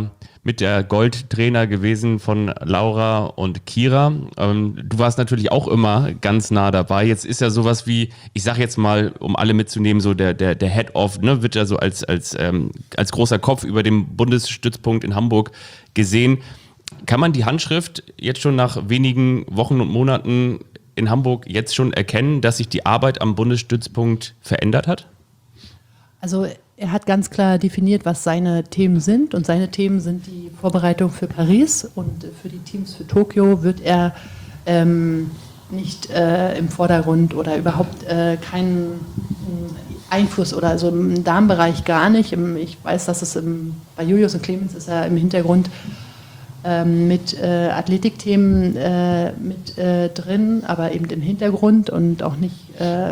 mit der Goldtrainer gewesen von Laura und Kira. Ähm, du warst natürlich auch immer ganz nah dabei. Jetzt ist ja sowas wie, ich sage jetzt mal, um alle mitzunehmen, so der, der, der Head-Off, ne, wird ja so als, als, ähm, als großer Kopf über dem Bundesstützpunkt in Hamburg gesehen. Kann man die Handschrift jetzt schon nach wenigen Wochen und Monaten in Hamburg jetzt schon erkennen, dass sich die Arbeit am Bundesstützpunkt verändert hat? Also er hat ganz klar definiert, was seine Themen sind, und seine Themen sind die Vorbereitung für Paris, und für die Teams für Tokio wird er ähm, nicht äh, im Vordergrund oder überhaupt äh, keinen Einfluss, oder also im Damenbereich gar nicht. Im, ich weiß, dass es im, bei Julius und Clemens ist er im Hintergrund ähm, mit äh, Athletikthemen äh, mit äh, drin, aber eben im Hintergrund und auch nicht. Äh,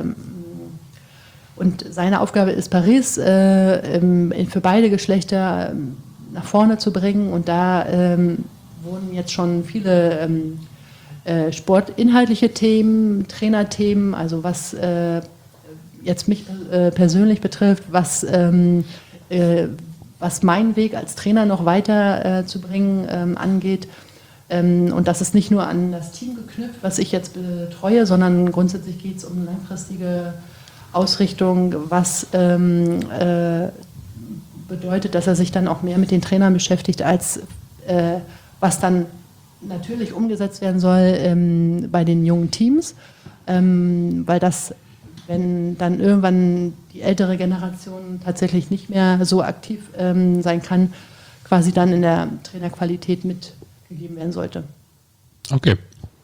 Und seine Aufgabe ist, Paris äh, im, für beide Geschlechter ähm, nach vorne zu bringen. Und da ähm, wurden jetzt schon viele ähm, äh, sportinhaltliche Themen, Trainerthemen, also was äh, jetzt mich äh, persönlich betrifft, was, ähm, äh, was meinen Weg als Trainer noch weiter äh, zu bringen ähm, angeht. Ähm, und das ist nicht nur an das Team geknüpft, was ich jetzt betreue, sondern grundsätzlich geht es um langfristige Ausrichtung, was ähm, äh, bedeutet, dass er sich dann auch mehr mit den Trainern beschäftigt, als äh, was dann natürlich umgesetzt werden soll ähm, bei den jungen Teams, ähm, weil das, wenn dann irgendwann die ältere Generation tatsächlich nicht mehr so aktiv ähm, sein kann, quasi dann in der Trainerqualität mitgegeben werden sollte. Okay.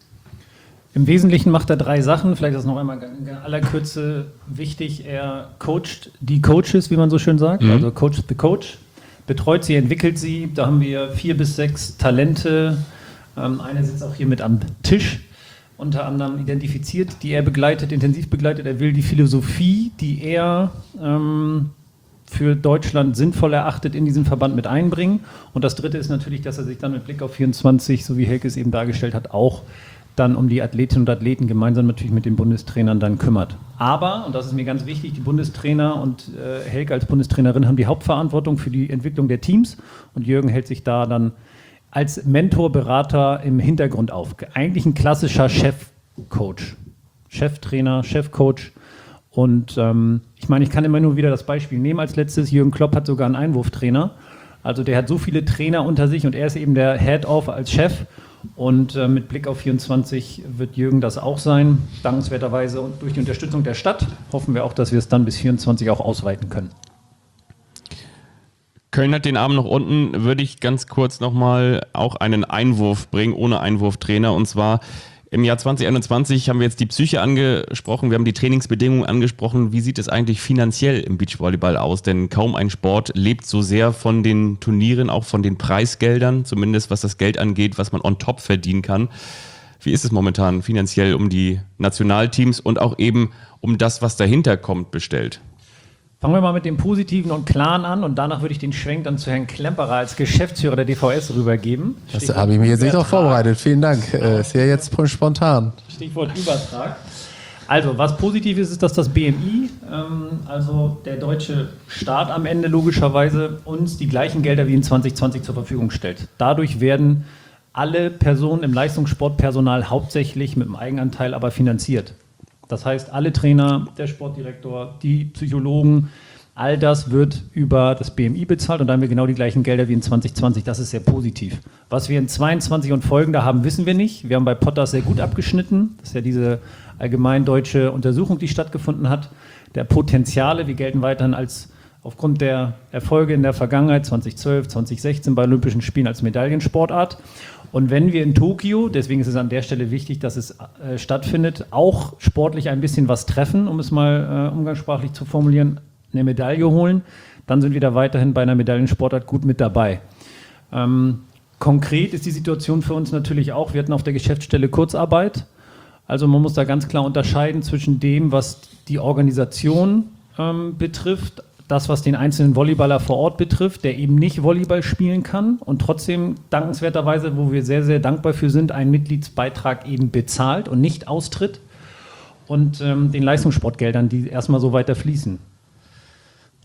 Im Wesentlichen macht er drei Sachen, vielleicht ist das noch einmal in aller Kürze wichtig. Er coacht die Coaches, wie man so schön sagt, mhm. also coacht the coach, betreut sie, entwickelt sie. Da haben wir vier bis sechs Talente. Ähm, eine sitzt auch hier mit am Tisch, unter anderem identifiziert, die er begleitet, intensiv begleitet. Er will die Philosophie, die er ähm, für Deutschland sinnvoll erachtet, in diesen Verband mit einbringen. Und das Dritte ist natürlich, dass er sich dann mit Blick auf vierundzwanzig, so wie Helke es eben dargestellt hat, auch dann um die Athletinnen und Athleten gemeinsam natürlich mit den Bundestrainern dann kümmert. Aber, und das ist mir ganz wichtig, die Bundestrainer und äh, Helke als Bundestrainerin haben die Hauptverantwortung für die Entwicklung der Teams, und Jürgen hält sich da dann als Mentor, Berater im Hintergrund auf. Eigentlich ein klassischer Chefcoach, Cheftrainer, Chefcoach. Und ähm, ich meine, ich kann immer nur wieder das Beispiel nehmen. Als letztes, Jürgen Klopp hat sogar einen Einwurftrainer. Also der hat so viele Trainer unter sich, und er ist eben der Head-Off als Chef. Und äh, mit Blick auf vierundzwanzig wird Jürgen das auch sein. Dankenswerterweise, und durch die Unterstützung der Stadt hoffen wir auch, dass wir es dann bis vierundzwanzig auch ausweiten können. Köln hat den Arm noch unten. Würde ich ganz kurz nochmal auch einen Einwurf bringen, ohne Einwurftrainer. Und zwar im Jahr zwanzig einundzwanzig haben wir jetzt die Psyche angesprochen, wir haben die Trainingsbedingungen angesprochen. Wie sieht es eigentlich finanziell im Beachvolleyball aus? Denn kaum ein Sport lebt so sehr von den Turnieren, auch von den Preisgeldern, zumindest was das Geld angeht, was man on top verdienen kann. Wie ist es momentan finanziell um die Nationalteams und auch eben um das, was dahinter kommt, bestellt? Fangen wir mal mit dem Positiven und Klaren an, und danach würde ich den Schwenk dann zu Herrn Klemperer als Geschäftsführer der D V S rübergeben. Das habe ich mir jetzt nicht noch vorbereitet. Vielen Dank. Äh, ist ja jetzt spontan. Stichwort Übertrag. Also, was positiv ist, ist, dass das B M I, ähm, also der deutsche Staat am Ende logischerweise, uns die gleichen Gelder wie in zwanzig zwanzig zur Verfügung stellt. Dadurch werden alle Personen im Leistungssportpersonal hauptsächlich mit dem Eigenanteil aber finanziert. Das heißt, alle Trainer, der Sportdirektor, die Psychologen, all das wird über das B M I bezahlt, und da haben wir genau die gleichen Gelder wie in zwanzig zwanzig. Das ist sehr positiv. Was wir in zweiundzwanzig und folgende haben, wissen wir nicht. Wir haben bei Potters sehr gut abgeschnitten. Das ist ja diese allgemein deutsche Untersuchung, die stattgefunden hat, der Potenziale. Wir gelten weiterhin als aufgrund der Erfolge in der Vergangenheit, zwanzig zwölf, zwanzig sechzehn bei Olympischen Spielen, als Medaillensportart. Und wenn wir in Tokio, deswegen ist es an der Stelle wichtig, dass es äh, stattfindet, auch sportlich ein bisschen was treffen, um es mal äh, umgangssprachlich zu formulieren, eine Medaille holen, dann sind wir da weiterhin bei einer Medaillensportart gut mit dabei. Ähm, konkret ist die Situation für uns natürlich auch, wir hatten auf der Geschäftsstelle Kurzarbeit. Also man muss da ganz klar unterscheiden zwischen dem, was die Organisation ähm, betrifft, das, was den einzelnen Volleyballer vor Ort betrifft, der eben nicht Volleyball spielen kann und trotzdem dankenswerterweise, wo wir sehr, sehr dankbar für sind, einen Mitgliedsbeitrag eben bezahlt und nicht austritt, und ähm, den Leistungssportgeldern, die erstmal so weiter fließen.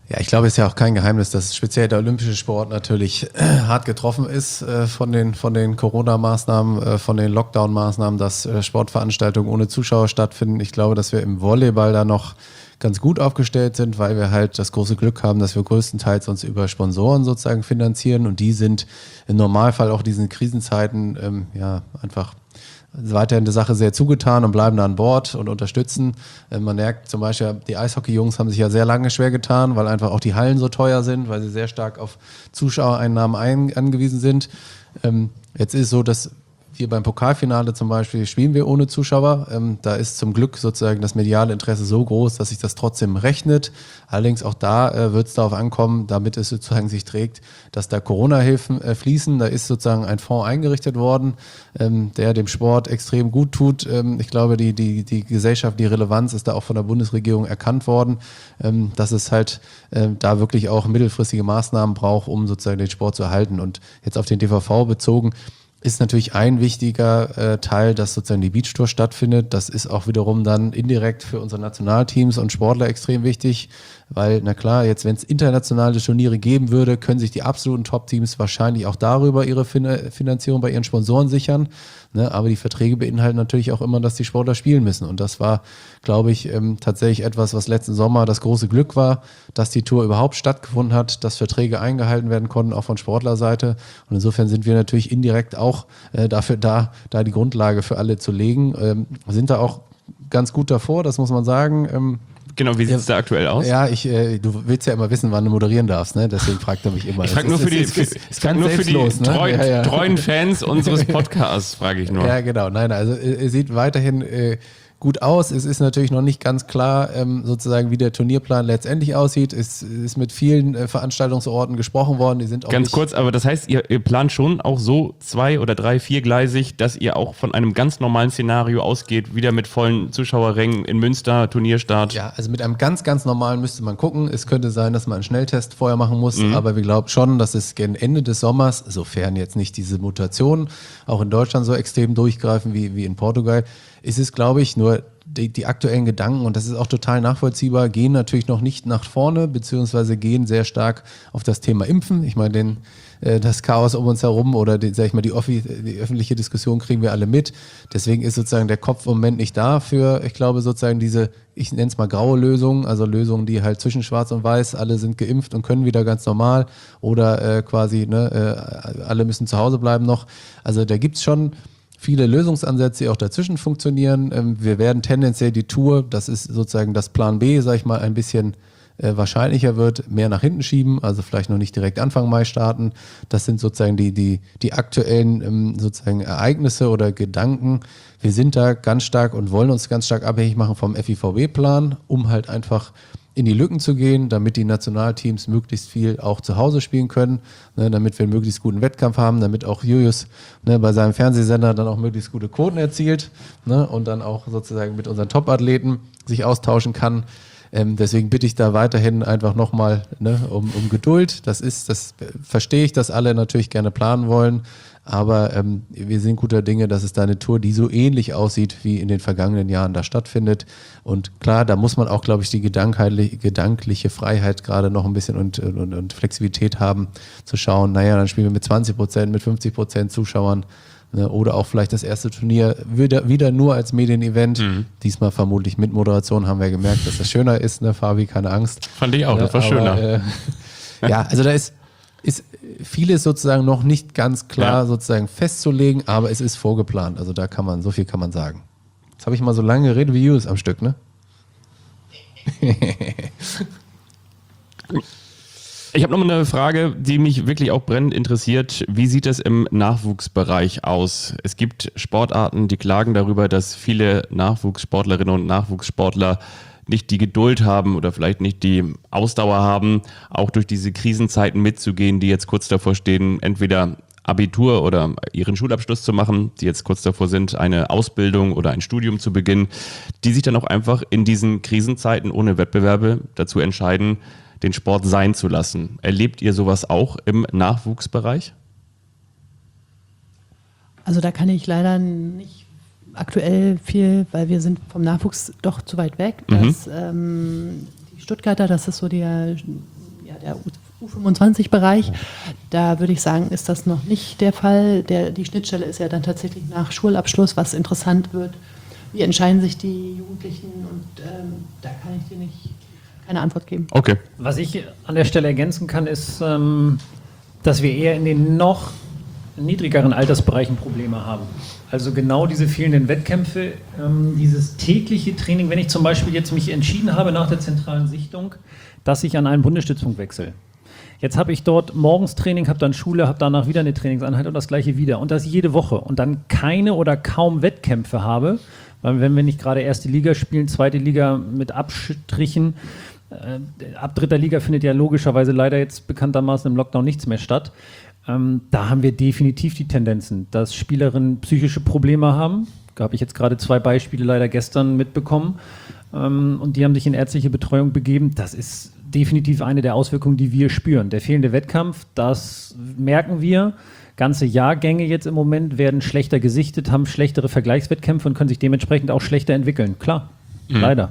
Ja, ich glaube, es ist ja auch kein Geheimnis, dass speziell der olympische Sport natürlich äh, hart getroffen ist äh, von den, von den Corona-Maßnahmen, äh, von den Lockdown-Maßnahmen, dass äh, Sportveranstaltungen ohne Zuschauer stattfinden. Ich glaube, dass wir im Volleyball da noch ganz gut aufgestellt sind, weil wir halt das große Glück haben, dass wir größtenteils uns über Sponsoren sozusagen finanzieren und die sind im Normalfall auch diesen Krisenzeiten ähm, ja einfach weiterhin der Sache sehr zugetan und bleiben da an Bord und unterstützen. Äh, man merkt zum Beispiel, die Eishockey-Jungs haben sich ja sehr lange schwer getan, weil einfach auch die Hallen so teuer sind, weil sie sehr stark auf Zuschauereinnahmen ein, angewiesen sind. Ähm, jetzt ist es so, dass wir beim Pokalfinale zum Beispiel spielen wir ohne Zuschauer. Ähm, da ist zum Glück sozusagen das mediale Interesse so groß, dass sich das trotzdem rechnet. Allerdings auch da äh, wird es darauf ankommen, damit es sozusagen sich trägt, dass da Corona-Hilfen äh, fließen. Da ist sozusagen ein Fonds eingerichtet worden, ähm, der dem Sport extrem gut tut. Ähm, ich glaube, die, die, die Gesellschaft, die Relevanz ist da auch von der Bundesregierung erkannt worden, ähm, dass es halt äh, da wirklich auch mittelfristige Maßnahmen braucht, um sozusagen den Sport zu erhalten. Und jetzt auf den D V V bezogen, ist natürlich ein wichtiger äh, Teil, dass sozusagen die Beachtour stattfindet. Das ist auch wiederum dann indirekt für unsere Nationalteams und Sportler extrem wichtig, weil, na klar, jetzt wenn es internationale Turniere geben würde, können sich die absoluten Top-Teams wahrscheinlich auch darüber ihre fin- Finanzierung bei ihren Sponsoren sichern. Ne? Aber die Verträge beinhalten natürlich auch immer, dass die Sportler spielen müssen. Und das war, glaube ich, ähm, tatsächlich etwas, was letzten Sommer das große Glück war, dass die Tour überhaupt stattgefunden hat, dass Verträge eingehalten werden konnten, auch von Sportlerseite. Und insofern sind wir natürlich indirekt auch äh, dafür da, da die Grundlage für alle zu legen. Ähm, sind da auch ganz gut davor, das muss man sagen. Ähm, Genau, wie sieht es ja, da aktuell aus? Ja, ich, äh, du willst ja immer wissen, wann du moderieren darfst, ne? Deswegen fragt er mich immer. Ich frage nur für die, ist, ist, ist, ist frag nur für die ne? treuen, ja, ja. treuen Fans unseres Podcasts, frage ich nur. Ja, genau. Nein, also er sieht weiterhin äh, gut aus. Es ist natürlich noch nicht ganz klar, ähm, sozusagen, wie der Turnierplan letztendlich aussieht. Es ist mit vielen äh, Veranstaltungsorten gesprochen worden. Die sind auch ganz nicht kurz, aber das heißt, ihr, ihr plant schon auch so zwei- oder drei-, viergleisig, dass ihr auch von einem ganz normalen Szenario ausgeht, wieder mit vollen Zuschauerrängen in Münster, Turnierstart. Ja, also mit einem ganz, ganz normalen müsste man gucken. Es könnte sein, dass man einen Schnelltest vorher machen muss, mhm. aber wir glauben schon, dass es gegen Ende des Sommers, sofern jetzt nicht diese Mutationen auch in Deutschland so extrem durchgreifen wie, wie in Portugal, ist es, glaube ich, nur die, die aktuellen Gedanken, und das ist auch total nachvollziehbar, gehen natürlich noch nicht nach vorne, beziehungsweise gehen sehr stark auf das Thema Impfen. Ich meine, den, äh, das Chaos um uns herum oder die, sag ich mal, die, offi- die öffentliche Diskussion kriegen wir alle mit. Deswegen ist sozusagen der Kopf im Moment nicht da für, ich glaube, sozusagen diese, ich nenne es mal graue Lösungen, also Lösungen, die halt zwischen Schwarz und Weiß, alle sind geimpft und können wieder ganz normal oder äh, quasi, ne, äh, alle müssen zu Hause bleiben noch. Also da gibt's schon viele Lösungsansätze, die auch dazwischen funktionieren. Wir werden tendenziell die Tour, das ist sozusagen das Plan B, sag ich mal, ein bisschen äh, wahrscheinlicher wird, mehr nach hinten schieben, also vielleicht noch nicht direkt Anfang Mai starten. Das sind sozusagen die, die, die aktuellen ähm, sozusagen Ereignisse oder Gedanken. Wir sind da ganz stark und wollen uns ganz stark abhängig machen vom F I V B-Plan, um halt einfach in die Lücken zu gehen, damit die Nationalteams möglichst viel auch zu Hause spielen können, ne, damit wir einen möglichst guten Wettkampf haben, damit auch Julius ne, bei seinem Fernsehsender dann auch möglichst gute Quoten erzielt, ne, und dann auch sozusagen mit unseren Top-Athleten sich austauschen kann. Ähm, deswegen bitte ich da weiterhin einfach nochmal ne, um, um Geduld. Das ist, das verstehe ich, dass alle natürlich gerne planen wollen, aber ähm, wir sind guter Dinge, dass es da eine Tour, die so ähnlich aussieht, wie in den vergangenen Jahren da stattfindet. Und klar, da muss man auch, glaube ich, die gedankliche Freiheit gerade noch ein bisschen und, und, und Flexibilität haben, zu schauen, naja, dann spielen wir mit zwanzig Prozent, mit fünfzig Prozent Zuschauern, ne, oder auch vielleicht das erste Turnier wieder, wieder nur als Medienevent. Mhm. Diesmal vermutlich mit Moderation, haben wir gemerkt, dass das schöner ist, ne, Fabi, keine Angst. Fand ich auch, das war aber, schöner. Äh, ja, also da ist ist vieles sozusagen noch nicht ganz klar ja. sozusagen festzulegen, aber es ist vorgeplant. Also da kann man, so viel kann man sagen. Jetzt habe ich mal so lange geredet wie Julius am Stück, ne? Ich habe noch mal eine Frage, die mich wirklich auch brennend interessiert. Wie sieht es im Nachwuchsbereich aus? Es gibt Sportarten, die klagen darüber, dass viele Nachwuchssportlerinnen und Nachwuchssportler nicht die Geduld haben oder vielleicht nicht die Ausdauer haben, auch durch diese Krisenzeiten mitzugehen, die jetzt kurz davor stehen, entweder Abitur oder ihren Schulabschluss zu machen, die jetzt kurz davor sind, eine Ausbildung oder ein Studium zu beginnen, die sich dann auch einfach in diesen Krisenzeiten ohne Wettbewerbe dazu entscheiden, den Sport sein zu lassen. Erlebt ihr sowas auch im Nachwuchsbereich? Also da kann ich leider nicht aktuell viel, weil wir sind vom Nachwuchs doch zu weit weg. Dass, mhm. ähm, die Stuttgarter, das ist so der der U fünfundzwanzig-Bereich. Da würde ich sagen, ist das noch nicht der Fall. Der, die Schnittstelle ist ja dann tatsächlich nach Schulabschluss, was interessant wird. Wie entscheiden sich die Jugendlichen? Und ähm, da kann ich dir nicht keine Antwort geben. Okay. Was ich an der Stelle ergänzen kann, ist, ähm, dass wir eher in den noch niedrigeren Altersbereichen Probleme haben. Also genau diese fehlenden Wettkämpfe, ähm, dieses tägliche Training. Wenn ich zum Beispiel jetzt mich entschieden habe nach der zentralen Sichtung, dass ich an einen Bundesstützpunkt wechsle. Jetzt habe ich dort morgens Training, habe dann Schule, habe danach wieder eine Trainingseinheit und das gleiche wieder. Und das jede Woche. Und dann keine oder kaum Wettkämpfe habe, weil wenn wir nicht gerade erste Liga spielen, zweite Liga mit Abstrichen, äh, ab dritter Liga findet ja logischerweise leider jetzt bekanntermaßen im Lockdown nichts mehr statt. Ähm, da haben wir definitiv die Tendenzen, dass Spielerinnen psychische Probleme haben. Da habe ich jetzt gerade zwei Beispiele leider gestern mitbekommen. Ähm, und die haben sich in ärztliche Betreuung begeben. Das ist definitiv eine der Auswirkungen, die wir spüren. Der fehlende Wettkampf, das merken wir. Ganze Jahrgänge jetzt im Moment werden schlechter gesichtet, haben schlechtere Vergleichswettkämpfe und können sich dementsprechend auch schlechter entwickeln. Klar, mhm. leider.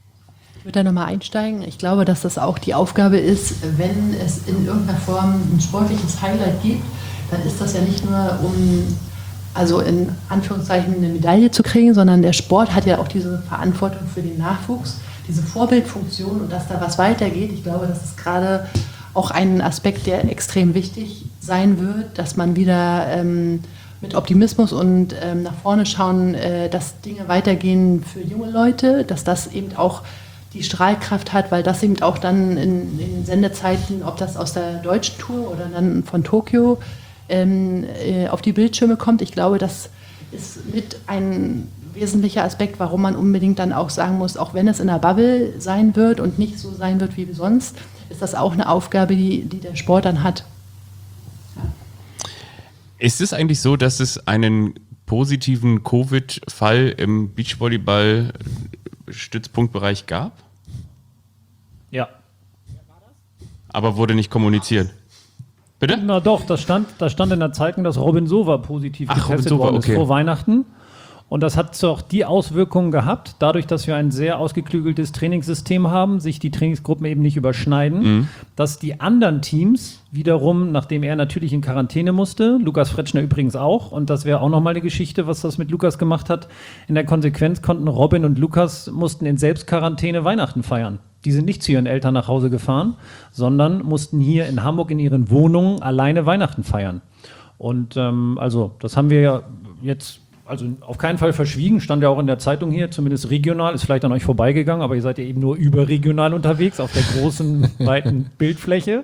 Ich würde da nochmal einsteigen. Ich glaube, dass das auch die Aufgabe ist, wenn es in irgendeiner Form ein sportliches Highlight gibt, dann ist das ja nicht nur, um also in Anführungszeichen eine Medaille zu kriegen, sondern der Sport hat ja auch diese Verantwortung für den Nachwuchs, diese Vorbildfunktion und dass da was weitergeht. Ich glaube, das ist gerade auch ein Aspekt, der extrem wichtig sein wird, dass man wieder ähm, mit Optimismus und ähm, nach vorne schauen, äh, dass Dinge weitergehen für junge Leute, dass das eben auch die Strahlkraft hat, weil das eben auch dann in, in den Sendezeiten, ob das aus der deutschen Tour oder dann von Tokio ähm, äh, auf die Bildschirme kommt. Ich glaube, das ist mit ein wesentlicher Aspekt, warum man unbedingt dann auch sagen muss, auch wenn es in der Bubble sein wird und nicht so sein wird wie sonst, ist das auch eine Aufgabe, die, die der Sport dann hat. Ja. Ist es eigentlich so, dass es einen positiven Covid-Fall im Beachvolleyball-Stützpunktbereich gab? Ja. Aber wurde nicht kommuniziert. Bitte? Na doch, das stand, das stand in der Zeitung, dass Robin Sova positiv Ach, getestet Robin Sova, worden ist okay. vor Weihnachten. Und das hat auch die Auswirkungen gehabt, dadurch, dass wir ein sehr ausgeklügeltes Trainingssystem haben, sich die Trainingsgruppen eben nicht überschneiden, mhm. dass die anderen Teams wiederum, nachdem er natürlich in Quarantäne musste, Lukas Fretschner übrigens auch, und das wäre auch nochmal eine Geschichte, was das mit Lukas gemacht hat, in der Konsequenz konnten Robin und Lukas mussten in Selbstquarantäne Weihnachten feiern. Die sind nicht zu ihren Eltern nach Hause gefahren, sondern mussten hier in Hamburg in ihren Wohnungen alleine Weihnachten feiern. Und ähm, also das haben wir ja jetzt also auf keinen Fall verschwiegen, stand ja auch in der Zeitung hier, zumindest regional, ist vielleicht an euch vorbeigegangen, aber ihr seid ja eben nur überregional unterwegs, auf der großen, weiten Bildfläche.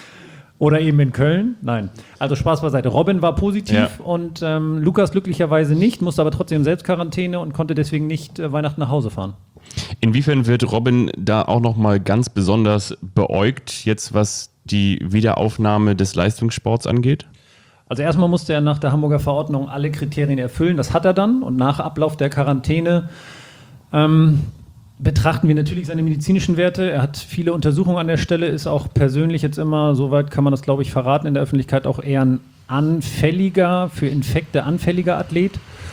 Oder eben in Köln. Nein. Also Spaß beiseite. Robin war positiv ja. und ähm, Lukas glücklicherweise nicht, musste aber trotzdem Selbstquarantäne und konnte deswegen nicht äh, Weihnachten nach Hause fahren. Inwiefern wird Robin da auch nochmal ganz besonders beäugt, jetzt was die Wiederaufnahme des Leistungssports angeht? Also erstmal musste er nach der Hamburger Verordnung alle Kriterien erfüllen, das hat er dann und nach Ablauf der Quarantäne ähm, betrachten wir natürlich seine medizinischen Werte. Er hat viele Untersuchungen an der Stelle, ist auch persönlich jetzt immer, soweit kann man das glaube ich verraten, in der Öffentlichkeit auch eher ein anfälliger, für Infekte anfälliger Athlet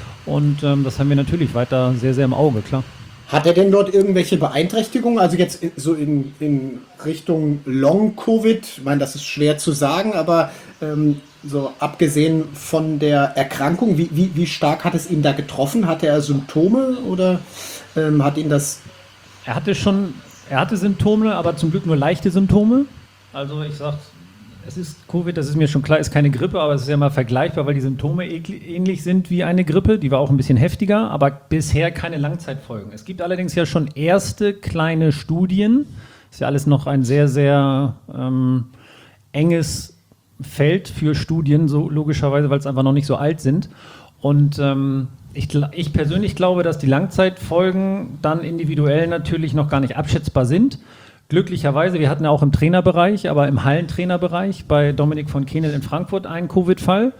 und ähm, das haben wir natürlich weiter sehr, sehr im Auge, klar. Hat er denn dort irgendwelche Beeinträchtigungen, also jetzt in, so in, in Richtung Long-Covid? Ich meine, das ist schwer zu sagen, aber ähm, so abgesehen von der Erkrankung, wie, wie, wie stark hat es ihn da getroffen? Hatte er Symptome oder ähm, hat ihn das... Er hatte schon, er hatte Symptome, aber zum Glück nur leichte Symptome. Also ich sag, es ist Covid, das ist mir schon klar, ist keine Grippe, aber es ist ja mal vergleichbar, weil die Symptome ähnlich sind wie eine Grippe. Die war auch ein bisschen heftiger, aber bisher keine Langzeitfolgen. Es gibt allerdings ja schon erste kleine Studien. Ist ja alles noch ein sehr, sehr ähm, enges Feld für Studien, so logischerweise, weil es einfach noch nicht so alt sind. Und ähm, ich, ich persönlich glaube, dass die Langzeitfolgen dann individuell natürlich noch gar nicht abschätzbar sind. Glücklicherweise, wir hatten ja auch im Trainerbereich, aber im Hallentrainerbereich bei Dominik von Kehnel in Frankfurt einen Covid-Fall.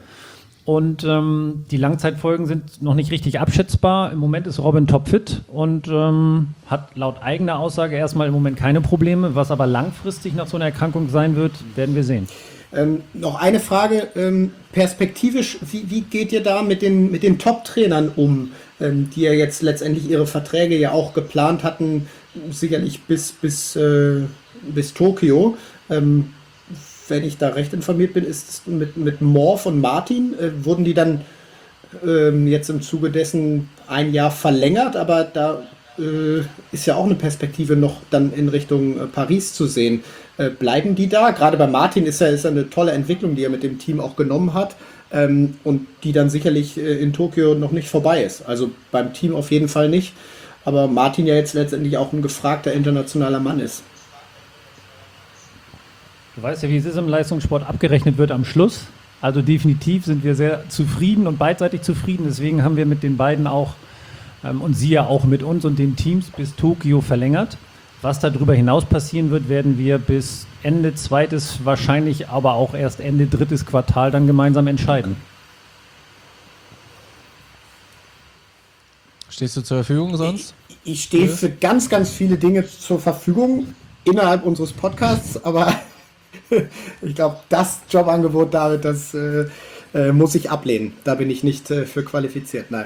Und ähm, die Langzeitfolgen sind noch nicht richtig abschätzbar. Im Moment ist Robin topfit und ähm, hat laut eigener Aussage erstmal im Moment keine Probleme. Was aber langfristig nach so einer Erkrankung sein wird, werden wir sehen. Ähm, noch eine Frage, ähm, perspektivisch, wie, wie geht ihr da mit den, mit den Top-Trainern um, ähm, die ja jetzt letztendlich ihre Verträge ja auch geplant hatten, sicherlich bis, bis äh, bis Tokio. Ähm, wenn ich da recht informiert bin, ist es mit, mit Morph und Martin, äh, wurden die dann ähm, jetzt im Zuge dessen ein Jahr verlängert, aber da äh, ist ja auch eine Perspektive noch dann in Richtung äh, Paris zu sehen. Äh, bleiben die da? Gerade bei Martin ist ja, ist ja eine tolle Entwicklung, die er mit dem Team auch genommen hat ähm, und die dann sicherlich äh, in Tokio noch nicht vorbei ist. Also beim Team auf jeden Fall nicht, aber Martin ja jetzt letztendlich auch ein gefragter internationaler Mann ist. Du weißt ja, wie es ist im Leistungssport, abgerechnet wird am Schluss. Also definitiv sind wir sehr zufrieden und beidseitig zufrieden. Deswegen haben wir mit den beiden auch ähm, und sie ja auch mit uns und den Teams bis Tokio verlängert. Was darüber hinaus passieren wird, werden wir bis Ende zweites, wahrscheinlich aber auch erst Ende drittes Quartal dann gemeinsam entscheiden. Stehst du zur Verfügung sonst? Ich, ich stehe für ganz, ganz viele Dinge zur Verfügung innerhalb unseres Podcasts, aber ich glaube, das Jobangebot, David, das äh, äh, muss ich ablehnen. Da bin ich nicht äh, für qualifiziert, nein.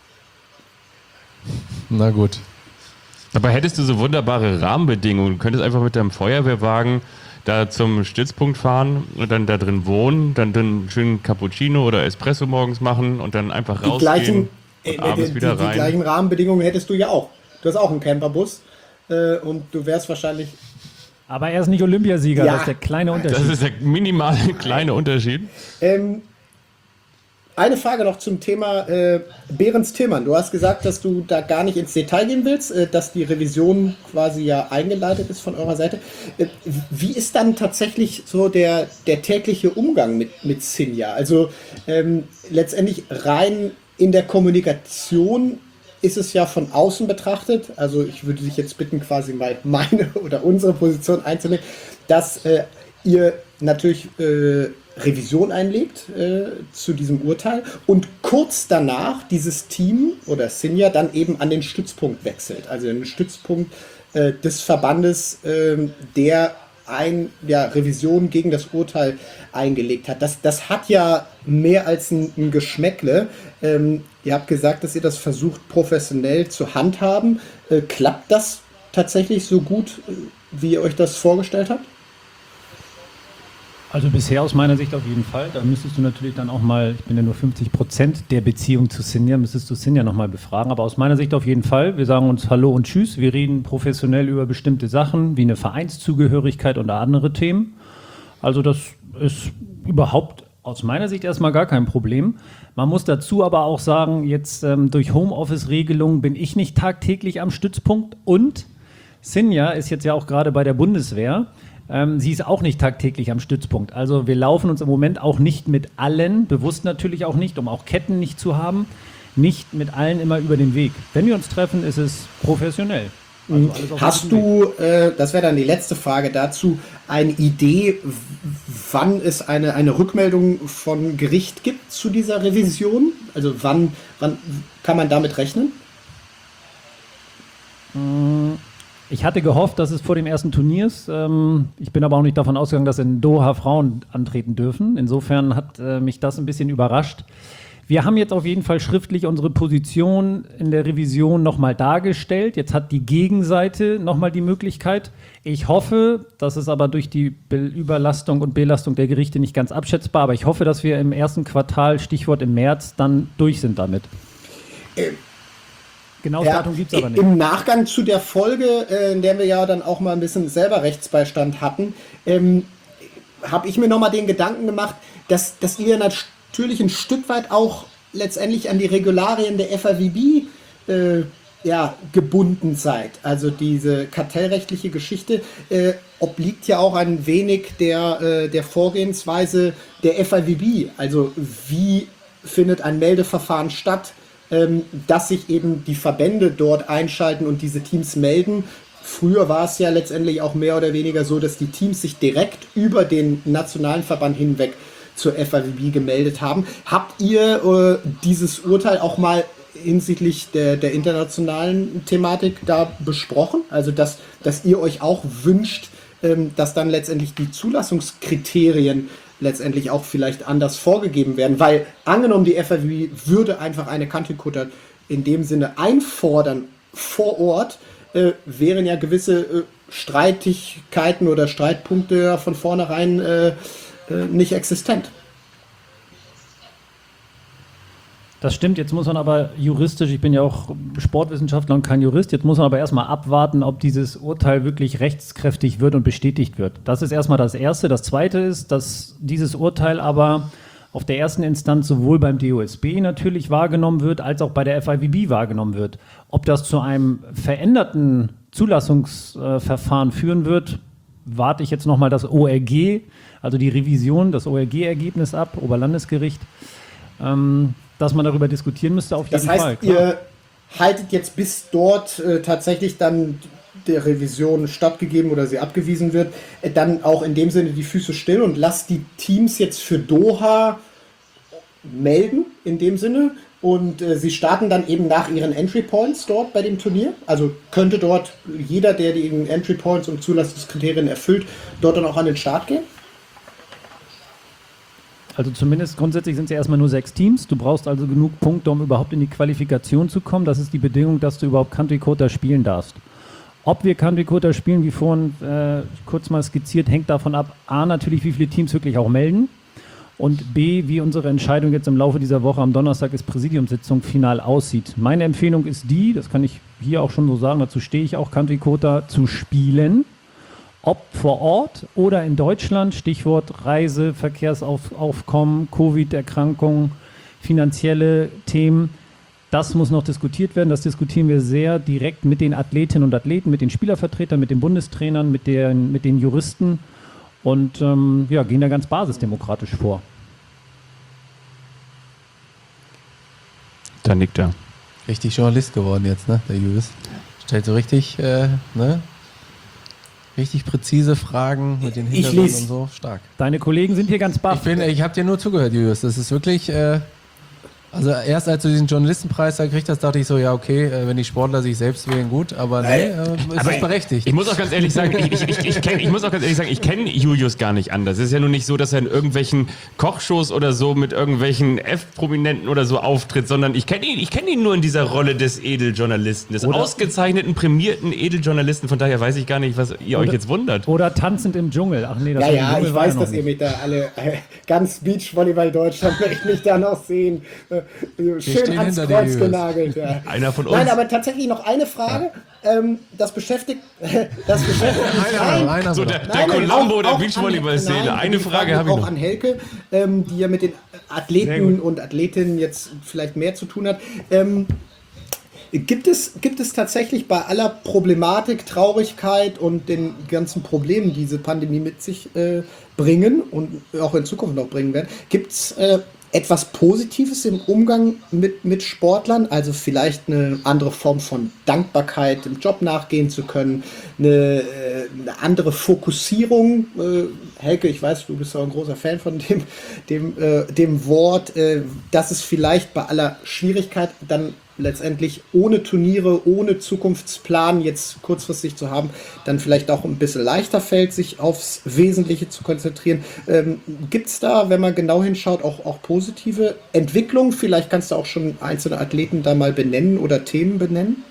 Na gut. Dabei hättest du so wunderbare Rahmenbedingungen. Du könntest einfach mit deinem Feuerwehrwagen da zum Stützpunkt fahren und dann da drin wohnen, dann einen schönen Cappuccino oder Espresso morgens machen und dann einfach Die rausgehen gleichen, und äh, abends die, wieder die, rein. Die gleichen Rahmenbedingungen hättest du ja auch. Du hast auch einen Camperbus äh, und du wärst wahrscheinlich... Aber er ist nicht Olympiasieger, Ja. das ist der kleine Unterschied. Das ist der minimale kleine Unterschied. Ähm, eine Frage noch zum Thema äh, Behrens Tillmann. Du hast gesagt, dass du da gar nicht ins Detail gehen willst, äh, dass die Revision quasi ja eingeleitet ist von eurer Seite. Äh, wie ist dann tatsächlich so der, der tägliche Umgang mit, mit Sinja? Also ähm, letztendlich rein in der Kommunikation ist es ja von außen betrachtet, also ich würde dich jetzt bitten, quasi mal meine oder unsere Position einzunehmen, dass äh, ihr natürlich äh, Revision einlegt äh, zu diesem Urteil und kurz danach dieses Team oder Sinja dann eben an den Stützpunkt wechselt, also den Stützpunkt äh, des Verbandes, äh, der ein, ja, Revision gegen das Urteil eingelegt hat. Das, das hat ja mehr als ein, ein Geschmäckle. Ähm, ihr habt gesagt, dass ihr das versucht professionell zu handhaben. Äh, klappt das tatsächlich so gut, wie ihr euch das vorgestellt habt? Also bisher aus meiner Sicht auf jeden Fall. Da müsstest du natürlich dann auch mal, ich bin ja nur fünfzig Prozent der Beziehung zu Sinja, müsstest du Sinja nochmal befragen. Aber aus meiner Sicht auf jeden Fall. Wir sagen uns Hallo und Tschüss. Wir reden professionell über bestimmte Sachen, wie eine Vereinszugehörigkeit oder andere Themen. Also das ist überhaupt aus meiner Sicht erstmal gar kein Problem. Man muss dazu aber auch sagen, jetzt ähm, durch Homeoffice-Regelungen bin ich nicht tagtäglich am Stützpunkt und Sinja ist jetzt ja auch gerade bei der Bundeswehr. Ähm, sie ist auch nicht tagtäglich am Stützpunkt. Also wir laufen uns im Moment auch nicht mit allen, bewusst natürlich auch nicht, um auch Ketten nicht zu haben, nicht mit allen immer über den Weg. Wenn wir uns treffen, ist es professionell. Also alles auf Hast diesem Weg. du, äh, das wäre dann die letzte Frage dazu, eine Idee, w- wann es eine, eine Rückmeldung von Gericht gibt zu dieser Revision? Also wann, wann kann man damit rechnen? Ich hatte gehofft, dass es vor dem ersten Turnier ist. Ähm, ich bin aber auch nicht davon ausgegangen, dass in Doha Frauen antreten dürfen. Insofern hat äh, mich das ein bisschen überrascht. Wir haben jetzt auf jeden Fall schriftlich unsere Position in der Revision nochmal dargestellt. Jetzt hat die Gegenseite nochmal die Möglichkeit. Ich hoffe, das ist aber durch die Be- Überlastung und Belastung der Gerichte nicht ganz abschätzbar, aber ich hoffe, dass wir im ersten Quartal, Stichwort im März, dann durch sind damit. Äh, Genaues Ja, Datum gibt es aber nicht. Im Nachgang zu der Folge, äh, in der wir ja dann auch mal ein bisschen selber Rechtsbeistand hatten, ähm, habe ich mir nochmal den Gedanken gemacht, dass, dass ihr natürlich ein Stück weit auch letztendlich an die Regularien der F I V B äh, ja, gebunden seid. Also diese kartellrechtliche Geschichte äh, obliegt ja auch ein wenig der, äh, der Vorgehensweise der F I V B. Also wie findet ein Meldeverfahren statt? Dass sich eben die Verbände dort einschalten und diese Teams melden. Früher war es ja letztendlich auch mehr oder weniger so, dass die Teams sich direkt über den nationalen Verband hinweg zur F I V B gemeldet haben. Habt ihr äh, dieses Urteil auch mal hinsichtlich der, der internationalen Thematik da besprochen? Also dass, dass ihr euch auch wünscht, ähm, dass dann letztendlich die Zulassungskriterien letztendlich auch vielleicht anders vorgegeben werden, weil angenommen die F I V B würde einfach eine Country Quota in dem Sinne einfordern vor Ort, äh, wären ja gewisse äh, Streitigkeiten oder Streitpunkte ja von vornherein äh, äh, nicht existent. Das stimmt, jetzt muss man aber juristisch, ich bin ja auch Sportwissenschaftler und kein Jurist, jetzt muss man aber erstmal abwarten, ob dieses Urteil wirklich rechtskräftig wird und bestätigt wird. Das ist erstmal das Erste. Das Zweite ist, dass dieses Urteil aber auf der ersten Instanz sowohl beim D O S B natürlich wahrgenommen wird, als auch bei der F I V B wahrgenommen wird. Ob das zu einem veränderten Zulassungsverfahren führen wird, warte ich jetzt nochmal das O R G, also die Revision, das O R G-Ergebnis ab, Oberlandesgericht. Ähm, dass man darüber diskutieren müsste, auf jeden Fall. Das Fall. heißt, ihr haltet jetzt bis dort äh, tatsächlich dann der Revision stattgegeben oder sie abgewiesen wird, äh, dann auch in dem Sinne die Füße still und lasst die Teams jetzt für Doha melden, in dem Sinne, und äh, sie starten dann eben nach ihren Entry Points dort bei dem Turnier. Also könnte dort jeder, der die Entry Points und Zulassungskriterien erfüllt, dort dann auch an den Start gehen? Also zumindest grundsätzlich sind es ja erstmal nur sechs Teams. Du brauchst also genug Punkte, um überhaupt in die Qualifikation zu kommen. Das ist die Bedingung, dass du überhaupt Country Quota spielen darfst. Ob wir Country Quota spielen, wie vorhin äh, kurz mal skizziert, hängt davon ab, A, natürlich, wie viele Teams wirklich auch melden, und B, wie unsere Entscheidung jetzt im Laufe dieser Woche am Donnerstag ist Präsidiumssitzung final aussieht. Meine Empfehlung ist die, das kann ich hier auch schon so sagen, dazu stehe ich auch, Country Quota zu spielen. Ob vor Ort oder in Deutschland, Stichwort Reise, Verkehrsaufkommen, Covid-Erkrankungen, finanzielle Themen, das muss noch diskutiert werden. Das diskutieren wir sehr direkt mit den Athletinnen und Athleten, mit den Spielervertretern, mit den Bundestrainern, mit den, mit den Juristen und ähm, ja, gehen da ganz basisdemokratisch vor. Da nickt er. Richtig Journalist geworden jetzt, ne, der Julius. Stellt so richtig, äh, ne? Richtig präzise Fragen mit den Hintergründen und so, stark. Deine Kollegen sind hier ganz baff. Ich bin, ich habe dir nur zugehört, Julius. Das ist wirklich, äh, also erst als du diesen Journalistenpreis da gekriegt hast, dachte ich so, ja okay, äh, wenn die Sportler sich selbst wählen, gut, aber nee, äh, es aber ist berechtigt. Ich muss auch ganz ehrlich sagen, ich, ich, ich, ich, kenn, ich muss auch ganz ehrlich sagen, ich kenne Julius gar nicht anders. Es ist ja nun nicht so, dass er in irgendwelchen Kochshows oder so mit irgendwelchen F-Prominenten oder so auftritt, sondern ich kenne ihn, ich kenne ihn nur in dieser Rolle des Edeljournalisten, des oder ausgezeichneten, prämierten Edeljournalisten. Von daher weiß ich gar nicht, was ihr oder, euch jetzt wundert. Oder tanzend im Dschungel. Ach nee, das Ja, ja, Dschungel ich war weiß, ja noch dass ihr nicht. mich da alle äh, ganz Beachvolleyball Deutschland möchte mich da noch sehen. Äh, schön stehen ans hinter dir, Kreuz Julius. genagelt. Ja. Einer von uns. Nein, aber tatsächlich noch eine Frage. Ähm, das beschäftigt, das beschäftigt mich Einer, rein. einer So, so der, der Nein, nein, Columbo auch- der auch Beachvolleyball-Szene. an- nein, Eine die Frage habe ich auch noch. an Helke, ähm, die ja mit den Sehr Athleten gut. und Athletinnen jetzt vielleicht mehr zu tun hat. Ähm, Gibt es, gibt es tatsächlich bei aller Problematik, Traurigkeit und den ganzen Problemen, die diese Pandemie mit sich äh, bringen und auch in Zukunft noch bringen werden, gibt es äh, etwas Positives im Umgang mit, mit Sportlern? Also vielleicht eine andere Form von Dankbarkeit, im Job nachgehen zu können, eine, äh, eine andere Fokussierung. Äh, Helke, ich weiß, du bist auch ein großer Fan von dem, dem, äh, dem Wort, äh, dass es vielleicht bei aller Schwierigkeit dann letztendlich ohne Turniere, ohne Zukunftsplan jetzt kurzfristig zu haben, dann vielleicht auch ein bisschen leichter fällt, sich aufs Wesentliche zu konzentrieren. Ähm, Gibt es da, wenn man genau hinschaut, auch, auch positive Entwicklungen? Vielleicht kannst du auch schon einzelne Athleten da mal benennen oder Themen benennen?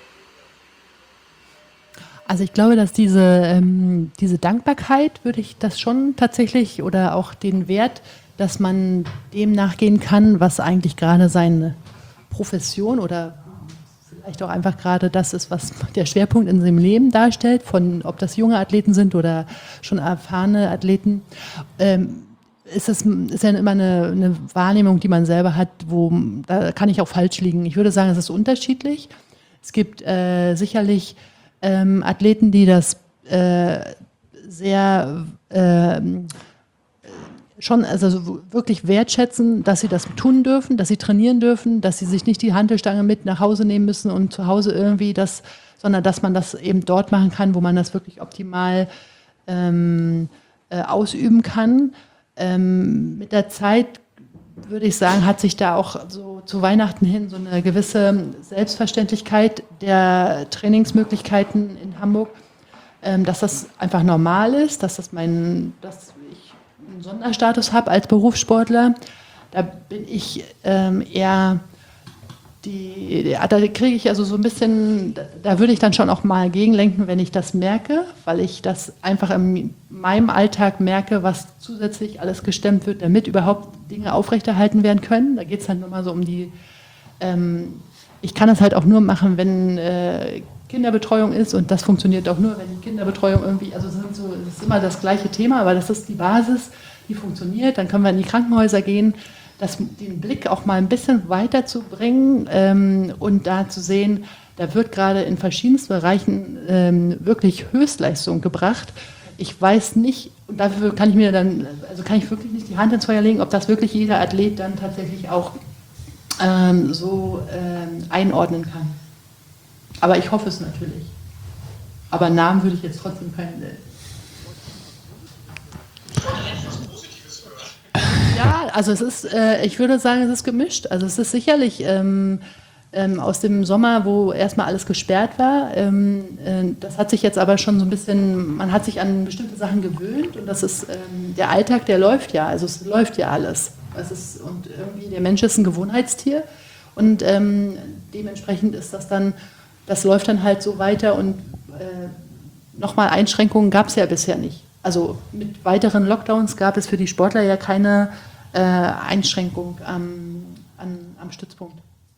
Also ich glaube, dass diese, ähm, diese Dankbarkeit, würde ich das schon tatsächlich, oder auch den Wert, dass man dem nachgehen kann, was eigentlich gerade seine Profession oder vielleicht auch einfach gerade das ist, was der Schwerpunkt in seinem Leben darstellt, von ob das junge Athleten sind oder schon erfahrene Athleten, ähm, ist es ist ja immer eine, eine Wahrnehmung, die man selber hat, wo da kann ich auch falsch liegen. Ich würde sagen, es ist unterschiedlich. Es gibt äh, sicherlich ähm, Athleten, die das äh, sehr äh, schon also wirklich wertschätzen, dass sie das tun dürfen, dass sie trainieren dürfen, dass sie sich nicht die Hantelstange mit nach Hause nehmen müssen und zu Hause irgendwie das, sondern dass man das eben dort machen kann, wo man das wirklich optimal ähm, äh, ausüben kann. Ähm, mit der Zeit würde ich sagen, hat sich da auch so zu Weihnachten hin so eine gewisse Selbstverständlichkeit der Trainingsmöglichkeiten in Hamburg, ähm, dass das einfach normal ist, dass das mein, dass ich einen Sonderstatus habe als Berufssportler. Da bin ich ähm, eher die, da kriege ich also so ein bisschen, da würde ich dann schon auch mal gegenlenken, wenn ich das merke, weil ich das einfach in meinem Alltag merke, was zusätzlich alles gestemmt wird, damit überhaupt Dinge aufrechterhalten werden können. Da geht es dann nur mal so um die, ähm, ich kann das halt auch nur machen, wenn äh, Kinderbetreuung ist und das funktioniert auch nur, wenn die Kinderbetreuung irgendwie, also es sind so, es ist immer das gleiche Thema, aber das ist die Basis, die funktioniert, dann können wir in die Krankenhäuser gehen, das, den Blick auch mal ein bisschen weiter zu bringen ähm, und da zu sehen, da wird gerade in verschiedensten Bereichen ähm, wirklich Höchstleistung gebracht. Ich weiß nicht, und dafür kann ich mir dann, also kann ich wirklich nicht die Hand ins Feuer legen, ob das wirklich jeder Athlet dann tatsächlich auch ähm, so ähm, einordnen kann. Aber ich hoffe es natürlich. Aber Namen würde ich jetzt trotzdem keinen nennen. Ja, also es ist, äh, ich würde sagen, es ist gemischt. Also es ist sicherlich ähm, ähm, aus dem Sommer, wo erstmal alles gesperrt war. Ähm, äh, das hat sich jetzt aber schon so ein bisschen, man hat sich an bestimmte Sachen gewöhnt und das ist ähm, der Alltag, der läuft ja. Also es läuft ja alles. Es ist, und irgendwie der Mensch ist ein Gewohnheitstier und ähm, dementsprechend ist das dann, das läuft dann halt so weiter und äh, nochmal Einschränkungen gab es ja bisher nicht. Also mit weiteren Lockdowns gab es für die Sportler ja keine äh, Einschränkung am, an, am Stützpunkt.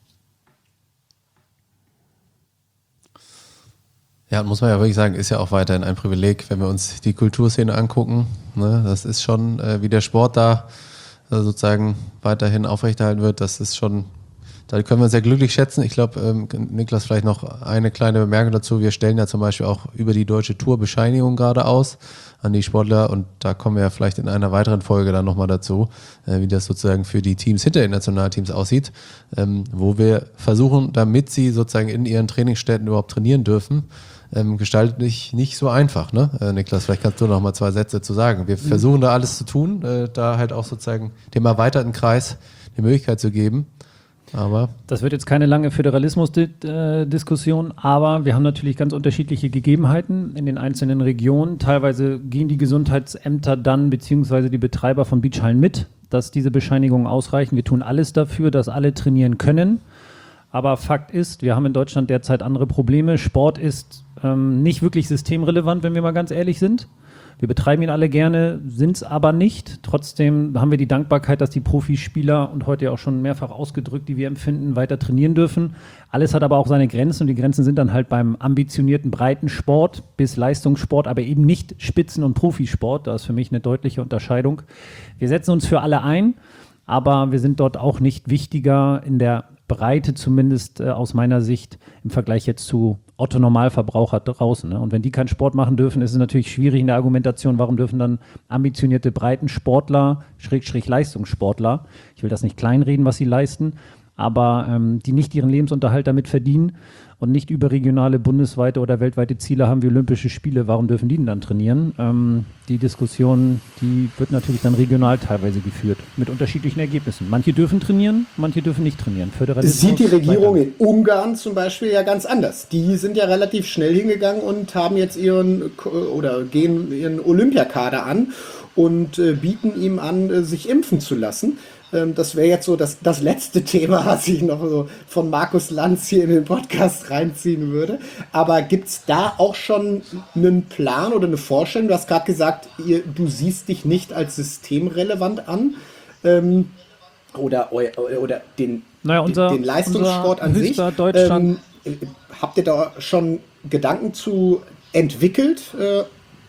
Ja, muss man ja wirklich sagen, ist ja auch weiterhin ein Privileg, wenn wir uns die Kulturszene angucken. Ne? Das ist schon, äh, wie der Sport da äh, sozusagen weiterhin aufrechterhalten wird, das ist schon, da können wir uns sehr glücklich schätzen. Ich glaube, ähm, Niklas, vielleicht noch eine kleine Bemerkung dazu. Wir stellen ja zum Beispiel auch über die Deutsche Tour Bescheinigungen gerade aus an die Sportler und da kommen wir ja vielleicht in einer weiteren Folge dann nochmal dazu, äh, wie das sozusagen für die Teams hinter den Nationalteams aussieht, ähm, wo wir versuchen, damit sie sozusagen in ihren Trainingsstätten überhaupt trainieren dürfen, ähm, gestaltet nicht, nicht so einfach, ne? Äh, Niklas, vielleicht kannst du noch mal zwei Sätze zu sagen. Wir mhm. versuchen da alles zu tun, äh, da halt auch sozusagen dem erweiterten Kreis die Möglichkeit zu geben. Aber das wird jetzt keine lange Föderalismus-Diskussion, aber wir haben natürlich ganz unterschiedliche Gegebenheiten in den einzelnen Regionen. Teilweise gehen die Gesundheitsämter dann beziehungsweise die Betreiber von Beachhallen mit, dass diese Bescheinigungen ausreichen. Wir tun alles dafür, dass alle trainieren können. Aber Fakt ist, wir haben in Deutschland derzeit andere Probleme. Sport ist ähm, nicht wirklich systemrelevant, wenn wir mal ganz ehrlich sind. Wir betreiben ihn alle gerne, sind es aber nicht. Trotzdem haben wir die Dankbarkeit, dass die Profispieler und heute ja auch schon mehrfach ausgedrückt, die wir empfinden, weiter trainieren dürfen. Alles hat aber auch seine Grenzen und die Grenzen sind dann halt beim ambitionierten Breitensport bis Leistungssport, aber eben nicht Spitzen- und Profisport. Da ist für mich eine deutliche Unterscheidung. Wir setzen uns für alle ein, aber wir sind dort auch nicht wichtiger in der Breite, zumindest äh, aus meiner Sicht, im Vergleich jetzt zu Otto-Normalverbraucher draußen. Ne? Und wenn die keinen Sport machen dürfen, ist es natürlich schwierig in der Argumentation, warum dürfen dann ambitionierte Breitensportler, Schrägstrich Leistungssportler, ich will das nicht kleinreden, was sie leisten, aber ähm, die nicht ihren Lebensunterhalt damit verdienen und nicht überregionale, bundesweite oder weltweite Ziele haben wie Olympische Spiele, warum dürfen die denn dann trainieren? Ähm, die Diskussion, die wird natürlich dann regional teilweise geführt, mit unterschiedlichen Ergebnissen. Manche dürfen trainieren, manche dürfen nicht trainieren. Föderalismus sieht die Regierung in Ungarn zum Beispiel ja ganz anders. Die sind ja relativ schnell hingegangen und haben jetzt ihren, oder gehen ihren Olympiakader an und äh, bieten ihm an, äh, sich impfen zu lassen. Das wäre jetzt so das, das letzte Thema, was ich noch so von Markus Lanz hier in den Podcast reinziehen würde. Aber gibt es da auch schon einen Plan oder eine Vorstellung? Du hast gerade gesagt, ihr, du siehst dich nicht als systemrelevant an. Ähm, oder, oder, oder den, naja, unser, den Leistungssport an sich. Deutschland. Ähm, habt ihr da schon Gedanken zu entwickelt? Äh,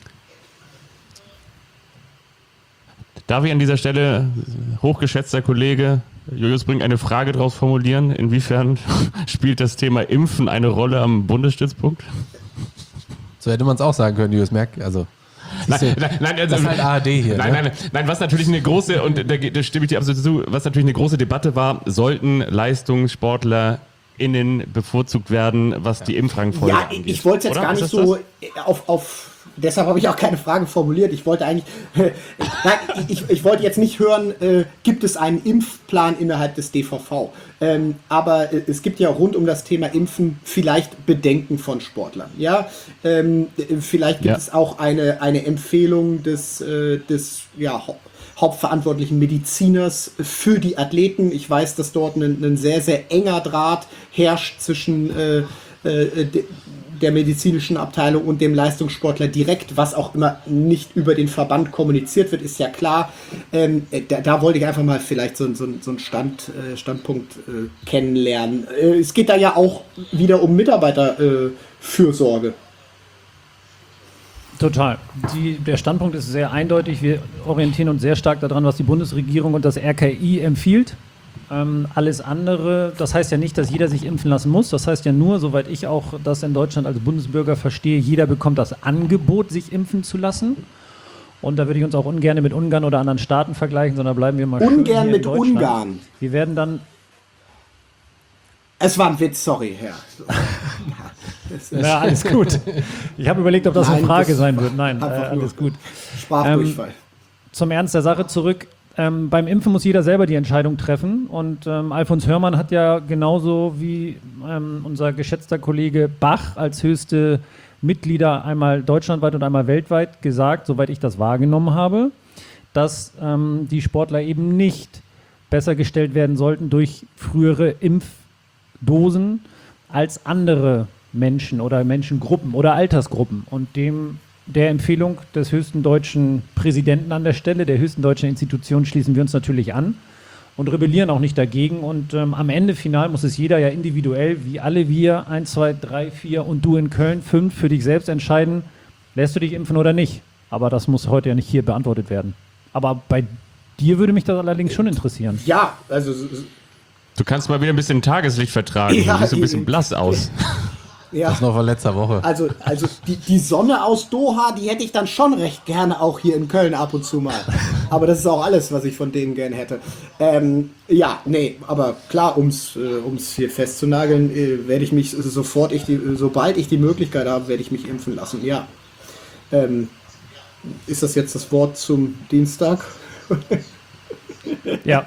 Darf ich an dieser Stelle, hochgeschätzter Kollege Julius Brink, eine Frage daraus formulieren? Inwiefern spielt das Thema Impfen eine Rolle am Bundesstützpunkt? So hätte man es auch sagen können, Julius Merck. Also, nein, nein, nein, also, das ist halt A R D hier. Nein, ne? nein, nein, nein, was natürlich eine große, und da, da stimme ich dir absolut zu, was natürlich eine große Debatte war, sollten Leistungssportler innen bevorzugt werden, was die Impfrangfolge ja, angeht. ich wollte jetzt Oder? gar nicht Ist so das? auf, auf deshalb habe ich auch keine Frage formuliert. Ich wollte eigentlich, äh, nein, ich, ich wollte jetzt nicht hören, äh, gibt es einen Impfplan innerhalb des D V V? Ähm, aber äh, es gibt ja rund um das Thema Impfen vielleicht Bedenken von Sportlern. Ja, ähm, vielleicht gibt Ja. es auch eine, eine Empfehlung des, äh, des ja, hauptverantwortlichen Mediziners für die Athleten. Ich weiß, dass dort ein, ein sehr, sehr enger Draht herrscht zwischen äh, äh, de, der medizinischen Abteilung und dem Leistungssportler direkt, was auch immer nicht über den Verband kommuniziert wird, ist ja klar. Ähm, da, da wollte ich einfach mal vielleicht so, so, so einen Stand, äh, Standpunkt äh, kennenlernen. Äh, es geht da ja auch wieder um Mitarbeiterfürsorge. Äh, Total. Die, der Standpunkt ist sehr eindeutig. Wir orientieren uns sehr stark daran, was die Bundesregierung und das R K I empfiehlt. Ähm, alles andere, das heißt ja nicht, dass jeder sich impfen lassen muss. Das heißt ja nur, soweit ich auch das in Deutschland als Bundesbürger verstehe, jeder bekommt das Angebot, sich impfen zu lassen. Und da würde ich uns auch ungern mit Ungarn oder anderen Staaten vergleichen, sondern bleiben wir mal schön Ungern hier mit in Deutschland. Ungarn. Wir werden dann... Es war ein Witz, sorry, Herr. Ja, alles gut. Ich habe überlegt, ob das Nein, eine Frage das sein wird. Nein, äh, einfach nur alles gut. Sprachdurchfall. Ähm, zum Ernst der Sache zurück. Ähm, beim Impfen muss jeder selber die Entscheidung treffen. Und ähm, Alfons Hörmann hat ja genauso wie ähm, unser geschätzter Kollege Bach als höchste Mitglieder einmal deutschlandweit und einmal weltweit gesagt, soweit ich das wahrgenommen habe, dass ähm, die Sportler eben nicht besser gestellt werden sollten durch frühere Impfdosen als andere Menschen oder Menschengruppen oder Altersgruppen. Und dem der Empfehlung des höchsten deutschen Präsidenten an der Stelle, der höchsten deutschen Institution, schließen wir uns natürlich an und rebellieren auch nicht dagegen. Und ähm, am Ende final muss es jeder ja individuell, wie alle wir, eins, zwei, drei, vier und du in Köln, fünf, für dich selbst entscheiden, lässt du dich impfen oder nicht. Aber das muss heute ja nicht hier beantwortet werden. Aber bei dir würde mich das allerdings schon interessieren. Ja, also Du kannst mal wieder ein bisschen Tageslicht vertragen. Ja, du siehst so ein bisschen ich- blass aus. ja. Das noch von letzter Woche. Also, also die, die Sonne aus Doha, die hätte ich dann schon recht gerne auch hier in Köln ab und zu mal. Aber das ist auch alles, was ich von denen gern hätte. Ähm, ja, nee, aber klar, um es äh, um's hier festzunageln, äh, werde ich mich sofort, ich die, sobald ich die Möglichkeit habe, werde ich mich impfen lassen, ja. Ähm, ist das jetzt das Wort zum Dienstag? Ja.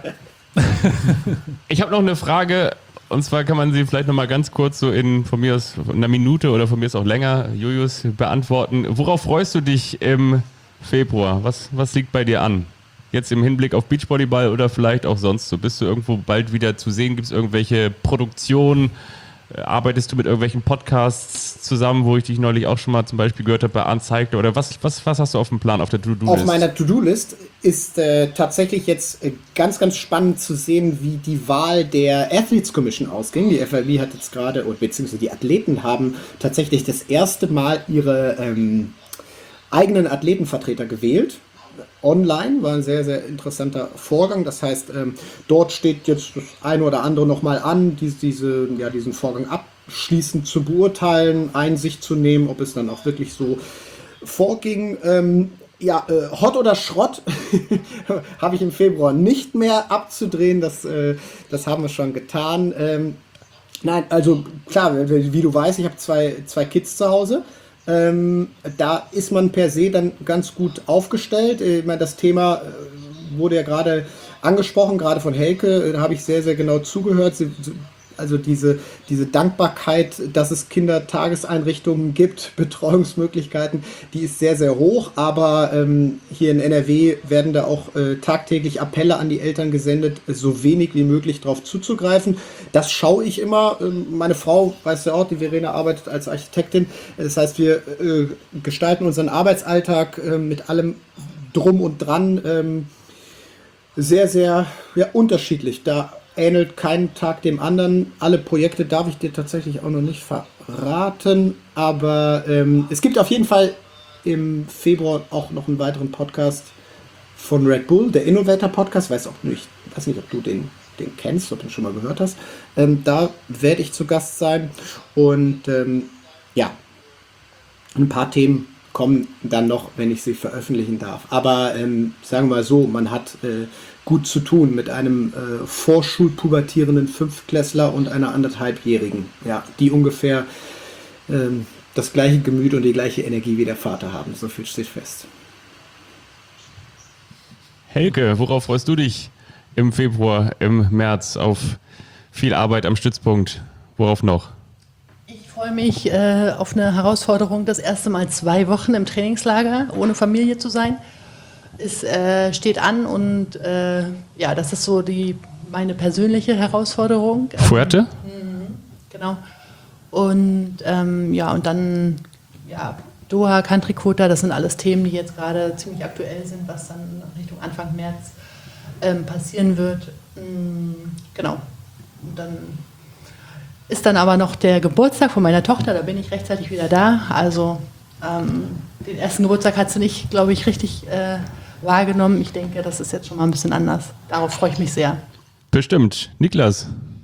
Ich habe noch eine Frage, und zwar kann man sie vielleicht noch mal ganz kurz so in von mir aus einer Minute oder von mir aus auch länger, Julius, beantworten. Worauf freust du dich im Februar? Was, was liegt bei dir an? Jetzt im Hinblick auf Beachvolleyball oder vielleicht auch sonst so? Bist du irgendwo bald wieder zu sehen? Gibt es irgendwelche Produktionen? Äh, Arbeitest du mit irgendwelchen Podcasts zusammen, wo ich dich neulich auch schon mal zum Beispiel gehört habe bei Uncycler? Oder was, was, was hast du auf dem Plan, auf der To-Do-List? Auf meiner To-Do-List ist äh, tatsächlich jetzt äh, ganz, ganz spannend zu sehen, wie die Wahl der Athletes Commission ausging. Die F I W hat jetzt gerade, oder beziehungsweise die Athleten haben tatsächlich das erste Mal ihre ähm, eigenen Athletenvertreter gewählt. Online war ein sehr, sehr interessanter Vorgang. Das heißt, ähm, dort steht jetzt das eine oder andere nochmal an, dies, diese, ja, diesen Vorgang abschließend zu beurteilen, Einsicht zu nehmen, ob es dann auch wirklich so vorging. Ähm, ja, äh, Hot oder Schrott habe ich im Februar nicht mehr abzudrehen. Das, äh, das haben wir schon getan. Ähm, nein, also klar, wie du weißt, ich habe zwei, zwei Kids zu Hause. Ähm, da ist man per se dann ganz gut aufgestellt. Ich meine, das Thema äh, wurde ja gerade angesprochen, gerade von Helke, da habe ich sehr, sehr genau zugehört. Sie, also diese, diese Dankbarkeit, dass es Kindertageseinrichtungen gibt, Betreuungsmöglichkeiten, die ist sehr, sehr hoch. Aber ähm, hier in N R W werden da auch äh, tagtäglich Appelle an die Eltern gesendet, so wenig wie möglich darauf zuzugreifen. Das schaue ich immer. Ähm, meine Frau, weiß ja auch, die Verena arbeitet als Architektin. Das heißt, wir äh, gestalten unseren Arbeitsalltag äh, mit allem drum und dran ähm, sehr, sehr ja, unterschiedlich. Da ähnelt kein Tag dem anderen. Alle Projekte darf ich dir tatsächlich auch noch nicht verraten, aber ähm, es gibt auf jeden Fall im Februar auch noch einen weiteren Podcast von Red Bull, der Innovator Podcast. Weiß auch nicht, weiß nicht, ob du den, den kennst, ob du ihn schon mal gehört hast. Ähm, da werde ich zu Gast sein und ähm, ja, ein paar Themen kommen dann noch, wenn ich sie veröffentlichen darf. Aber ähm, sagen wir mal so, man hat äh, gut zu tun mit einem äh, vorschulpubertierenden Fünftklässler und einer anderthalbjährigen, ja, die ungefähr ähm, das gleiche Gemüt und die gleiche Energie wie der Vater haben. So viel steht fest. Helke, worauf freust du dich im Februar, im März auf viel Arbeit am Stützpunkt? Worauf noch? Ich freue mich äh, auf eine Herausforderung, das erste Mal zwei Wochen im Trainingslager ohne Familie zu sein. Es äh, steht an und äh, ja, das ist so die meine persönliche Herausforderung. Fuerte? Ähm, genau. Und ähm, ja, und dann ja, Doha, Country Quota, das sind alles Themen, die jetzt gerade ziemlich aktuell sind, was dann Richtung Anfang März ähm, passieren wird. Ähm, genau. Und dann ist dann aber noch der Geburtstag von meiner Tochter, da bin ich rechtzeitig wieder da. Also ähm, den ersten Geburtstag hat sie nicht, glaube ich, richtig äh, wahrgenommen. Ich denke, das ist jetzt schon mal ein bisschen anders. Darauf freue ich mich sehr. Bestimmt. Niklas?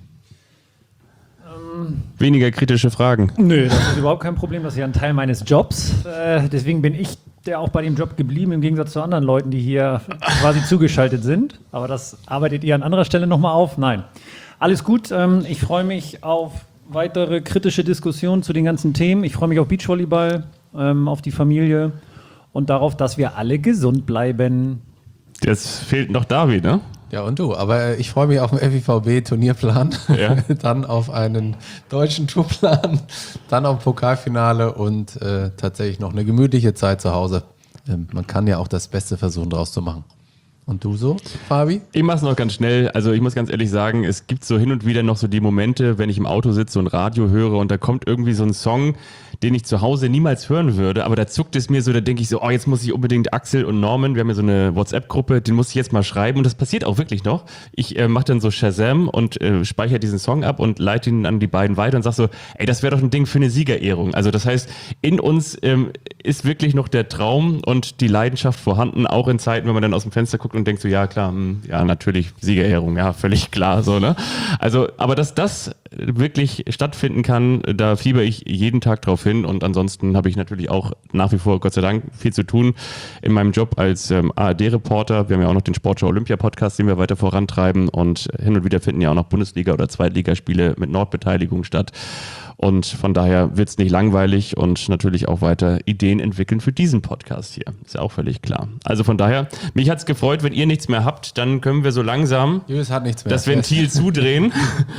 Ähm, Weniger kritische Fragen. Nö, das ist überhaupt kein Problem. Das ist ja ein Teil meines Jobs. Äh, deswegen bin ich der auch bei dem Job geblieben, im Gegensatz zu anderen Leuten, die hier quasi zugeschaltet sind. Aber das arbeitet ihr an anderer Stelle nochmal auf? Nein. Alles gut. Ähm, ich freue mich auf weitere kritische Diskussionen zu den ganzen Themen. Ich freue mich auf Beachvolleyball, ähm, auf die Familie und darauf, dass wir alle gesund bleiben. Jetzt fehlt noch David, ne? Ja, und du. Aber ich freue mich auf den F I V B-Turnierplan, ja. Dann auf einen deutschen Tourplan, dann auf Pokalfinale und äh, tatsächlich noch eine gemütliche Zeit zu Hause. Ähm, man kann ja auch das Beste versuchen, draus zu machen. Und du so, Fabi? Ich mach's noch ganz schnell. Also ich muss ganz ehrlich sagen, es gibt so hin und wieder noch so die Momente, wenn ich im Auto sitze und Radio höre und da kommt irgendwie so ein Song, den ich zu Hause niemals hören würde, aber da zuckt es mir so, da denke ich so, oh, jetzt muss ich unbedingt Axel und Norman, wir haben ja so eine WhatsApp-Gruppe, den muss ich jetzt mal schreiben und das passiert auch wirklich noch. Ich äh, mache dann so Shazam und äh, speichere diesen Song ab und leite ihn an die beiden weiter und sag so, ey, das wäre doch ein Ding für eine Siegerehrung. Also das heißt, in uns ähm, ist wirklich noch der Traum und die Leidenschaft vorhanden, auch in Zeiten, wenn man dann aus dem Fenster guckt und denkt so, ja klar, mh, ja natürlich Siegerehrung, ja völlig klar, so, ne? Also, aber dass das wirklich stattfinden kann, da fieber ich jeden Tag drauf hin und ansonsten habe ich natürlich auch nach wie vor, Gott sei Dank, viel zu tun in meinem Job als ähm, A R D-Reporter. Wir haben ja auch noch den Sportschau Olympia-Podcast, den wir weiter vorantreiben und hin und wieder finden ja auch noch Bundesliga- oder Zweitligaspiele mit Nordbeteiligung statt. Und von daher wird es nicht langweilig und natürlich auch weiter Ideen entwickeln für diesen Podcast hier. Ist ja auch völlig klar. Also von daher, mich hat es gefreut, wenn ihr nichts mehr habt, dann können wir so langsam Julius hat nichts mehr. das Ventil zudrehen.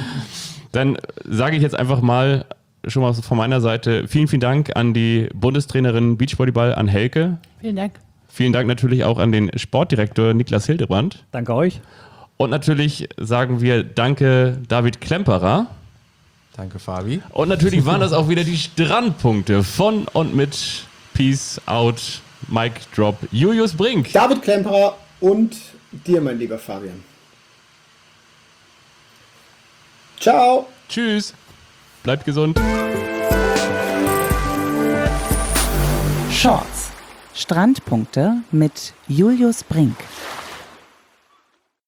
Dann sage ich jetzt einfach mal schon mal von meiner Seite vielen, vielen Dank an die Bundestrainerin Beachvolleyball, an Helke. Vielen Dank. Vielen Dank natürlich auch an den Sportdirektor Niklas Hildebrand. Danke euch. Und natürlich sagen wir Danke David Klemperer. Danke, Fabi. Und natürlich waren das auch wieder die Strandpunkte von und mit Peace Out, Mic Drop, Julius Brink. David Klemperer und dir, mein lieber Fabian. Ciao. Tschüss. Bleibt gesund. Shorts. Strandpunkte mit Julius Brink.